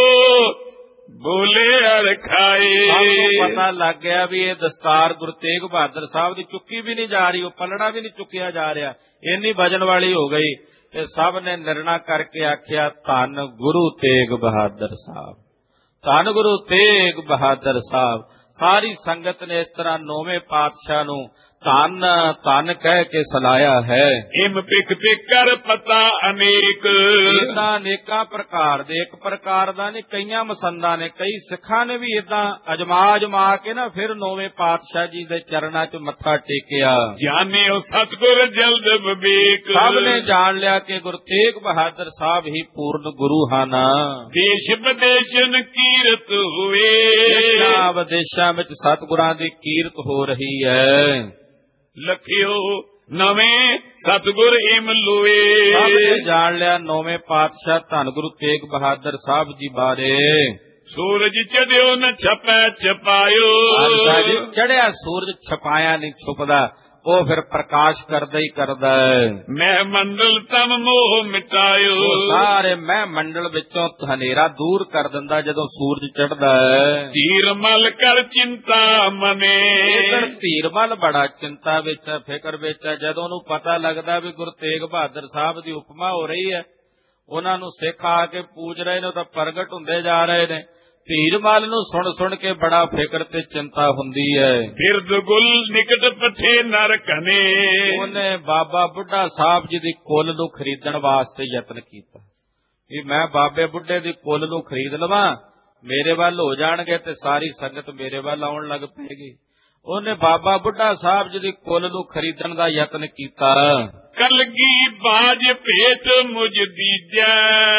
ਬੋਲੇ ਅਰਖਾਏ। ਪਤਾ ਲੱਗ ਗਿਆ ਵੀ ਇਹ ਦਸਤਾਰ ਗੁਰੂ ਤੇਗ ਬਹਾਦਰ ਸਾਹਿਬ ਦੀ ਚੁੱਕੀ ਵੀ ਨਹੀਂ ਜਾ ਰਹੀ, ਉਹ ਪੱਲੜਾ ਵੀ ਨਹੀਂ ਚੁੱਕਿਆ ਜਾ ਰਿਹਾ, ਇੰਨੀ ਵਜਨ ਵਾਲੀ ਹੋ ਗਈ। ਤੇ ਸਭ ਨੇ ਨਿਰਣਾ ਕਰਕੇ ਆਖਿਆ ਧੰਨ ਗੁਰੂ ਤੇਗ ਬਹਾਦਰ ਸਾਹਿਬ, ਧੰਨ ਗੁਰੂ ਤੇਗ ਬਹਾਦਰ ਸਾਹਿਬ। ਸਾਰੀ ਸੰਗਤ ਨੇ ਇਸ ਤਰ੍ਹਾਂ ਨੌਵੇਂ ਪਾਤਸ਼ਾਹ ਨੂੰ ਧੰਨ ਧੰਨ ਕਹਿ ਕੇ ਸਲਾਇਆ ਹੈ। ਇਮ ਪਿਕ ਪਿਕ ਕਰ ਪਤਾ ਅਨੇਕ। ਇਦਾਂ ਅਨੇਕਾਂ ਪ੍ਰਕਾਰ ਦੇ, ਇੱਕ ਪ੍ਰਕਾਰ ਦਾ ਨਹੀਂ, ਕਈਆਂ ਮਸੰਦਾਂ ਨੇ, ਕਈ ਸਿੱਖਾਂ ਨੇ ਵੀ ਇਦਾਂ ਅਜਮਾ ਕੇ ਨਾ ਫਿਰ ਨੌਵੇਂ ਪਾਤਸ਼ਾਹ ਜੀ ਦੇ ਚਰਨਾਂ 'ਚ ਮੱਥਾ ਟੇਕਿਆ। ਜਾਣਿਓ ਸਤਿਗੁਰ ਜਲਦ ਵਿਵੇਕ। ਸਭ ਨੇ ਜਾਣ ਲਿਆ ਕਿ ਗੁਰੂ ਤੇਗ ਬਹਾਦਰ ਸਾਹਿਬ ਹੀ ਪੂਰਨ ਗੁਰੂ ਹਨ। ਦੇਸ਼ ਵਿਦੇਸ਼ਨ ਕੀਰਤ ਹੋਏ, ਦੇਸ਼ਾਂ ਵਿਦੇਸ਼ਾਂ ਵਿੱਚ ਸਤਿਗੁਰਾਂ ਦੀ ਕੀਰਤ ਹੋ ਰਹੀ ਹੈ। ਲਖਿਓ ਨਵੇਂ ਸਤਿਗੁਰ ਇਮ ਲੋਏ। ਸਭ ਨੇ ਜਾਣ ਲਿਆ ਨੌਵੇਂ ਪਾਤਸ਼ਾਹ ਧੰਨ ਗੁਰੂ ਤੇਗ ਬਹਾਦਰ ਸਾਹਿਬ ਜੀ ਬਾਰੇ। ਸੂਰਜ ਚੜਿਓ ਨ ਛਪੈ ਛਪਾਇਓ। ਚੜਿਆ ਸੂਰਜ ਛਪਾਇਆ ਨਹੀਂ ਛੁਪਦਾ, ਉਹ ਫਿਰ ਪ੍ਰਕਾਸ਼ ਕਰਦਾ ਹੀ ਕਰਦਾ ਹੈ। ਮੈਂ ਮੰਡਲ ਤਮ ਮੋਹ ਮਿਟਾਇਓ। ਸਾਰੇ ਮੈਂ ਮੰਡਲ ਵਿੱਚੋਂ ਹਨੇਰਾ ਦੂਰ ਕਰ ਦਿੰਦਾ ਜਦੋਂ ਸੂਰਜ ਚੜ੍ਹਦਾ ਹੈ। ਧੀਰ ਮਲ ਕਰ ਚਿੰਤਾ ਮਨੇ। ਧੀਰ ਮਲ ਬੜਾ ਚਿੰਤਾ ਵਿੱਚ ਹੈ, ਫਿਕਰ ਵਿੱਚ ਹੈ। ਜਦੋਂ ਉਹਨੂੰ ਪਤਾ ਲੱਗਦਾ ਵੀ ਗੁਰੂ ਤੇਗ ਬਹਾਦਰ ਸਾਹਿਬ ਦੀ ਉਪਮਾ ਹੋ ਰਹੀ ਹੈ, ਉਹਨਾਂ ਨੂੰ ਸਿੱਖ ਆ ਕੇ ਪੂਜ ਰਹੇ ਨੇ, ਉਹ ਤਾਂ ਪ੍ਰਗਟ ਹੁੰਦੇ ਜਾ ਰਹੇ ਨੇ, ਧੀਰ ਮਲ ਨੂੰ ਸੁਣ ਕੇ ਬੜਾ ਫਿਕਰ ਤੇ ਚਿੰਤਾ ਹੁੰਦੀ ਹੈ। ਬਿਰਦ ਗੁਲ ਨਿਕਟ ਪਠੇ ਨਰ ਕਨੇ। ਉਹਨੇ ਬਾਬਾ ਬੁੱਢਾ ਸਾਹਿਬ ਜੀ ਦੀ ਕੁੱਲ ਨੂੰ ਖਰੀਦਣ ਵਾਸਤੇ ਯਤਨ ਕੀਤਾ ਵੀ ਮੈਂ ਬਾਬੇ ਬੁੱਢੇ ਦੀ ਕੁੱਲ ਨੂੰ ਖਰੀਦ ਲਵਾਂ, ਮੇਰੇ ਵੱਲ ਹੋ ਜਾਣਗੇ ਤੇ ਸਾਰੀ ਸੰਗਤ ਮੇਰੇ ਵੱਲ ਆਉਣ ਲੱਗ ਪਏਗੀ। ਉਹਨੇ ਬਾਬਾ ਬੁੱਢਾ ਸਾਹਿਬ ਜੀ ਦੀ ਕੁੱਲ ਨੂੰ ਖਰੀਦਣ ਦਾ ਯਤਨ ਕੀਤਾ। ਕਲਗੀ ਬਾਜ ਭੇਟ ਮੁਝ ਦੀਜੈ,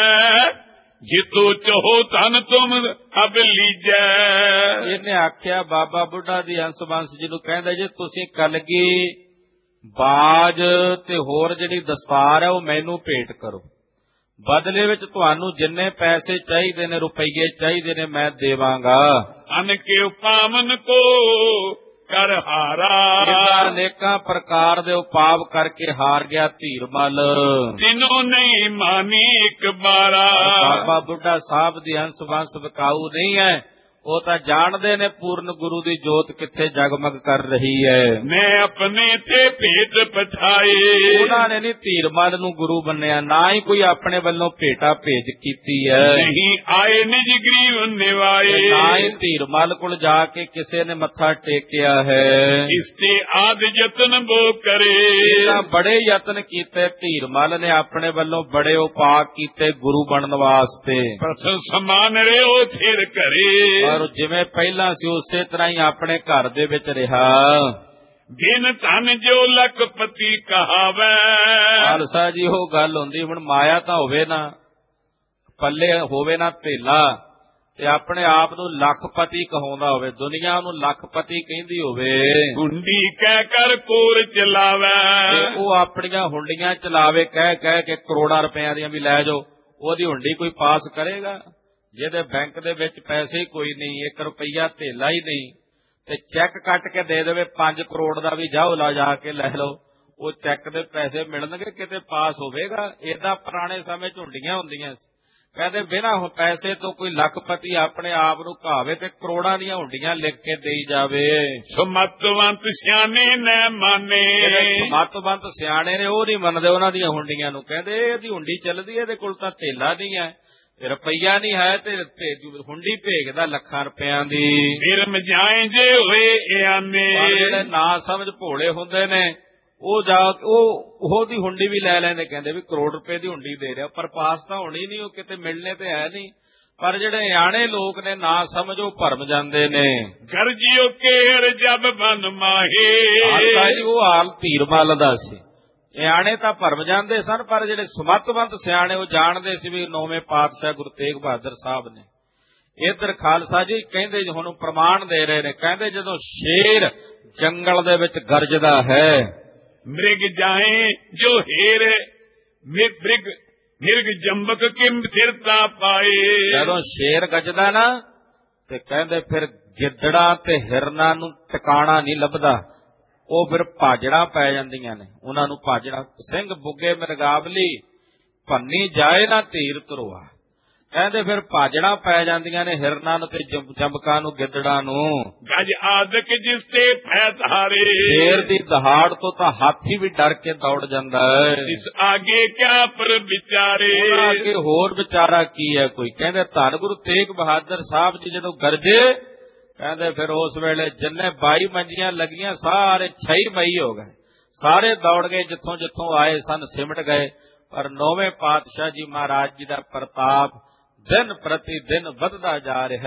ਜਿਤੋ ਚਾਹੋ ਧਨ ਤੁਮ ਅਬ ਲੀਜੈ। ਇਹਨੇ ਆਖਿਆ ਬਾਬਾ ਬੁੱਢਾ ਦੀ ਹੰਸ ਬੰਸ ਜੀ ਨੂੰ, ਕਹਿੰਦਾ ਜੇ ਤੁਸੀਂ ਕਲਗੀ ਬਾਜ ਤੇ ਹੋਰ ਜਿਹੜੀ ਦਸਤਾਰ ਹੈ ਉਹ ਮੈਨੂੰ ਭੇਟ ਕਰੋ, ਬਦਲੇ ਵਿੱਚ ਤੁਹਾਨੂੰ ਜਿੰਨੇ ਪੈਸੇ ਚਾਹੀਦੇ ਨੇ, ਰੁਪਈਏ ਚਾਹੀਦੇ ਨੇ, ਮੈਂ ਦੇਵਾਂਗਾ। ਅਨ ਕੇ ਪਾਵਨ ਕੋ ਕਰ ਹਾਰਾ। ਅਨੇਕਾਂ ਪ੍ਰਕਾਰ ਦੇ ਉਪਾਵ ਕਰਕੇ ਹਾਰ ਗਿਆ ਧੀਰ ਮਲ। ਤਿੰਨੋਂ ਨਹੀਂ ਮਾਨੀ ਇੱਕ ਬਾਰਾ। ਬਾਬਾ ਬੁੱਢਾ ਸਾਹਿਬ ਦੀ ਹੰਸ ਬੰਸ ਵਿਕਾਊ ਨਹੀਂ ਹੈ, ਉਹ ਤਾਂ ਜਾਣਦੇ ਨੇ ਪੂਰਨ ਗੁਰੂ ਦੀ ਜੋਤ ਕਿੱਥੇ ਜਗਮਗ ਕਰ ਰਹੀ ਹੈ। मैं अपने थे भेट पठाए, ਉਹਨਾਂ ਨੇ ਨਹੀਂ ਧੀਰਮਲ ਨੂੰ ਗੁਰੂ ਬੰਨਿਆ, ਨਾ ਹੀ ਕੋਈ ਆਪਣੇ ਵੱਲੋਂ ਭੇਟਾ ਭੇਜ ਕੀਤੀ ਹੈ। नहीं आए निज ग्रीव निवाए, ਨਾ ਹੀ ਧੀਰਮਲ ਕੋਲ ਜਾ ਕੇ ਕਿਸੇ ਨੇ ਮੱਥਾ ਟੇਕਿਆ ਹੈ। इससे आद जतन वो करे, ਤਾਂ ਬੜੇ ਯਤਨ ਕੀਤੇ ਧੀਰਮਲ ਨੇ, ਆਪਣੇ ਵੱਲੋਂ ਬੜੇ ਉਪਾਅ ਕੀਤੇ ਗੁਰੂ ਬਣਨ ਵਾਸਤੇ। प्रथम समान रहो फिर करे, ਪਰ ਜਿਵੇਂ ਪਹਿਲਾਂ ਸੀ ਉਸੇ ਤਰ੍ਹਾਂ ਹੀ ਆਪਣੇ ਘਰ ਦੇ ਵਿੱਚ ਰਿਹਾ। बिन धन जो लखपति कहावै, ਖਾਲਸਾ ਜੀ ਉਹ ਗੱਲ ਹੁੰਦੀ, ਹੁਣ ਮਾਇਆ ਤਾਂ ਹੋਵੇ ਨਾ, ਪੱਲੇ ਹੋਵੇ ਨਾ ਧੇਲਾ, ਤੇ ਆਪਣੇ ਆਪ ਨੂੰ ਲੱਖਪਤੀ ਕਹਾਉਂਦਾ ਹੋਵੇ, ਦੁਨੀਆ ਨੂੰ ਲੱਖਪਤੀ ਕਹਿੰਦੀ ਹੋਵੇ, हुंडी कह कर कोर चलावै, ਤੇ ਉਹ ਆਪਣੀਆਂ ਹੁੰਡੀਆਂ ਚਲਾਵੇ ਕਹਿ ਕਹਿ ਕੇ ਕਰੋੜਾਂ ਰੁਪਈਆਂ ਦੀਆਂ ਵੀ ਲੈ ਜਾਓ, ਉਹਦੀ ਹੁੰਡੀ ਕੋਈ ਪਾਸ ਕਰੇਗਾ? ਜਿਹਦੇ ਬੈਂਕ ਦੇ ਵਿੱਚ ਪੈਸੇ ਹੀ ਕੋਈ ਨਹੀਂ, 1 ਰੁਪਈਆ ਧੇਲਾ ਹੀ ਨਹੀਂ, ਤੇ ਚੈੱਕ ਕੱਟ ਕੇ ਦੇ ਦੇਵੇ 5 ਕਰੋੜ ਦਾ ਵੀ ਜਾਓ ਲਾ ਜਾ ਕੇ ਲੈ ਲਓ, ਉਹ ਚੈੱਕ ਦੇ ਪੈਸੇ ਮਿਲਣਗੇ? ਕਿਤੇ ਪਾਸ ਹੋਵੇਗਾ? ਏਦਾਂ ਪੁਰਾਣੇ ਸਮੇਂ 'ਚ ਹੁੰਡੀਆਂ ਹੁੰਦੀਆਂ ਸੀ, ਕਹਿੰਦੇ ਬਿਨਾਂ ਪੈਸੇ ਤੋਂ ਕੋਈ ਲੱਖਪਤੀ ਆਪਣੇ ਆਪ ਨੂੰ ਕਹਾਵੇ ਤੇ ਕਰੋੜਾਂ ਦੀਆਂ ਹੁੰਡੀਆਂ ਲਿਖ ਕੇ ਦੇਈ ਜਾਵੇ। ਸਮਤਵੰਤ ਸਿਆਣੇ ਨ ਮਾਨੇ, ਮਤਵੰਤ ਸਿਆਣੇ ਨੇ ਉਹ ਨਹੀਂ ਮੰਨਦੇ ਉਹਨਾਂ ਦੀਆਂ ਹੁੰਡੀਆਂ ਨੂੰ, ਕਹਿੰਦੇ ਇਹਦੀ ਹੁੰਡੀ ਚੱਲਦੀ, ਇਹਦੇ ਕੋਲ ਤਾਂ ਧੇਲਾ ਨਹੀਂ ਹੈ, ਰੁਪਈਆ ਨਹੀਂ ਹੈ, ਤੇ ਹੁੰਡੀ ਭੇਜਦਾ ਲੱਖਾਂ ਰੁਪਇਆਂ ਦੀ। ਫਿਰ ਮਜਾਏ ਜੇ ਹੋਏ ਆਨੇ, ਜਿਹੜੇ ਨਾ ਸਮਝ ਭੋਲੇ ਹੁੰਦੇ ਨੇ ਉਹ ਜਾ ਉਹਦੀ ਹੁੰਡੀ ਵੀ ਲੈ ਲੈਂਦੇ, ਕਹਿੰਦੇ ਵੀ ਕਰੋੜ ਰੁਪਏ ਦੀ ਹੁੰਡੀ ਦੇ ਰਿਹਾ, ਪਰ ਪਾਸ ਤਾਂ ਹੋਣੀ ਨਹੀਂ, ਉਹ ਕਿਤੇ ਮਿਲਣੇ ਤੇ ਹੈ ਨਹੀਂ। ਪਰ ਜਿਹੜੇ ਆਣੇ ਲੋਕ ਨੇ ਨਾ ਸਮਝ, ਉਹ ਭਰਮ ਜਾਂਦੇ ਨੇ। ਗਰਜਿਓ ਕੇਰ ਜਬ ਬਨ ਮਾਹੇ, ਉਹ ਹਾਲ ਧੀਰਮਲ ਦਾ ਸੀ। ਆਣੇ ਤਾਂ ਭਰਮ ਜਾਂਦੇ ਸਨ, ਪਰ ਜਿਹੜੇ ਸਮਤਵੰਤ ਸਿਆਣੇ ਉਹ ਜਾਣਦੇ ਸੀ ਵੀ 9ਵੇਂ ਪਾਤਸ਼ਾਹ ਗੁਰੂ ਤੇਗ ਬਹਾਦਰ ਸਾਹਿਬ ਨੇ। ਇੱਧਰ ਖਾਲਸਾ ਜੀ ਕਹਿੰਦੇ ਹੁਣ ਪ੍ਰਮਾਣ ਦੇ ਰਹੇ ਨੇ, ਕਹਿੰਦੇ ਜਦੋਂ ਸ਼ੇਰ ਜੰਗਲ ਦੇ ਵਿੱਚ ਗਰਜਦਾ ਹੈ, ਮ੍ਰਿਗ ਜਾਏ ਜੋ ਹੀਰ ਮਿਰਗ ਜੰਬਕ ਕਿਮ ਫਿਰਤਾ ਪਾਏ, ਜਦੋਂ ਸ਼ੇਰ ਗੱਜਦਾ ਨਾ ਤੇ ਕਹਿੰਦੇ ਫਿਰ ਗਿੱਦੜਾਂ ਤੇ ਹਿਰਨਾਂ ਨੂੰ ਟਿਕਾਣਾ ਨਹੀਂ ਲੱਭਦਾ, ਉਹ ਫਿਰ ਭਾਜੜਾਂ ਪੈ ਜਾਂਦੀਆਂ ਨੇ, ਉਹਨਾਂ ਨੂੰ ਭਾਜੜਾ। ਸਿੰਘ ਬੁੱਗੇ ਮਿਰਗਾਵਲੀ ਭੰਨੀ ਜਾਏ ਨਾ ਧੀਰ ਧਰੋਆ, ਕਹਿੰਦੇ ਫਿਰ ਭਾਜੜਾਂ ਪੈ ਜਾਂਦੀਆਂ ਨੇ ਹਿਰਨਾਂ ਨੂੰ ਤੇ ਜੰਬਕਾਂ ਨੂੰ, ਗਿੱਦੜਾਂ ਨੂੰ। ਗਜ ਆਦਿਕ ਜਿਸ ਤੇ ਭੈ ਧਾਰੇ, ਸ਼ੇਰ ਦੀ ਦਹਾੜ ਤੋਂ ਤਾਂ ਹਾਥੀ ਵੀ ਡਰ ਕੇ ਦੌੜ ਜਾਂਦਾ ਹੈ। ਇਸ ਆਗੇ ਕਿਆ ਪਰ ਵਿਚਾਰੇ, ਅੱਗੇ ਹੋਰ ਵਿਚਾਰਾ ਕੀ ਹੈ ਕੋਈ? ਕਹਿੰਦੇ ਧੰਨ ਗੁਰੂ ਤੇਗ ਬਹਾਦਰ ਸਾਹਿਬ ਜੀ ਜਦੋਂ ਗਰਜੇ, ਕਹਿੰਦੇ ਫਿਰ ਉਸ ਵੇਲੇ ਜਿੰਨੇ 22 ਮੰਜੀਆਂ ਲੱਗੀਆਂ ਸਾਰੇ 6 ਮਈ ਹੋ ਗਏ, ਸਾਰੇ ਦੌੜ ਗਏ, ਜਿੱਥੋਂ ਜਿੱਥੋਂ ਆਏ ਸਨ ਸਿਮਟ ਗਏ। ਪਰ 9ਵੇਂ ਪਾਤਸ਼ਾਹ ਜੀ ਮਹਾਰਾਜ ਜੀ ਦਾ ਪ੍ਰਤਾਪ ਦਿਨ ਪ੍ਰਤੀ ਦਿਨ ਵੱਧਦਾ ਜਾ ਰਿਹਾ।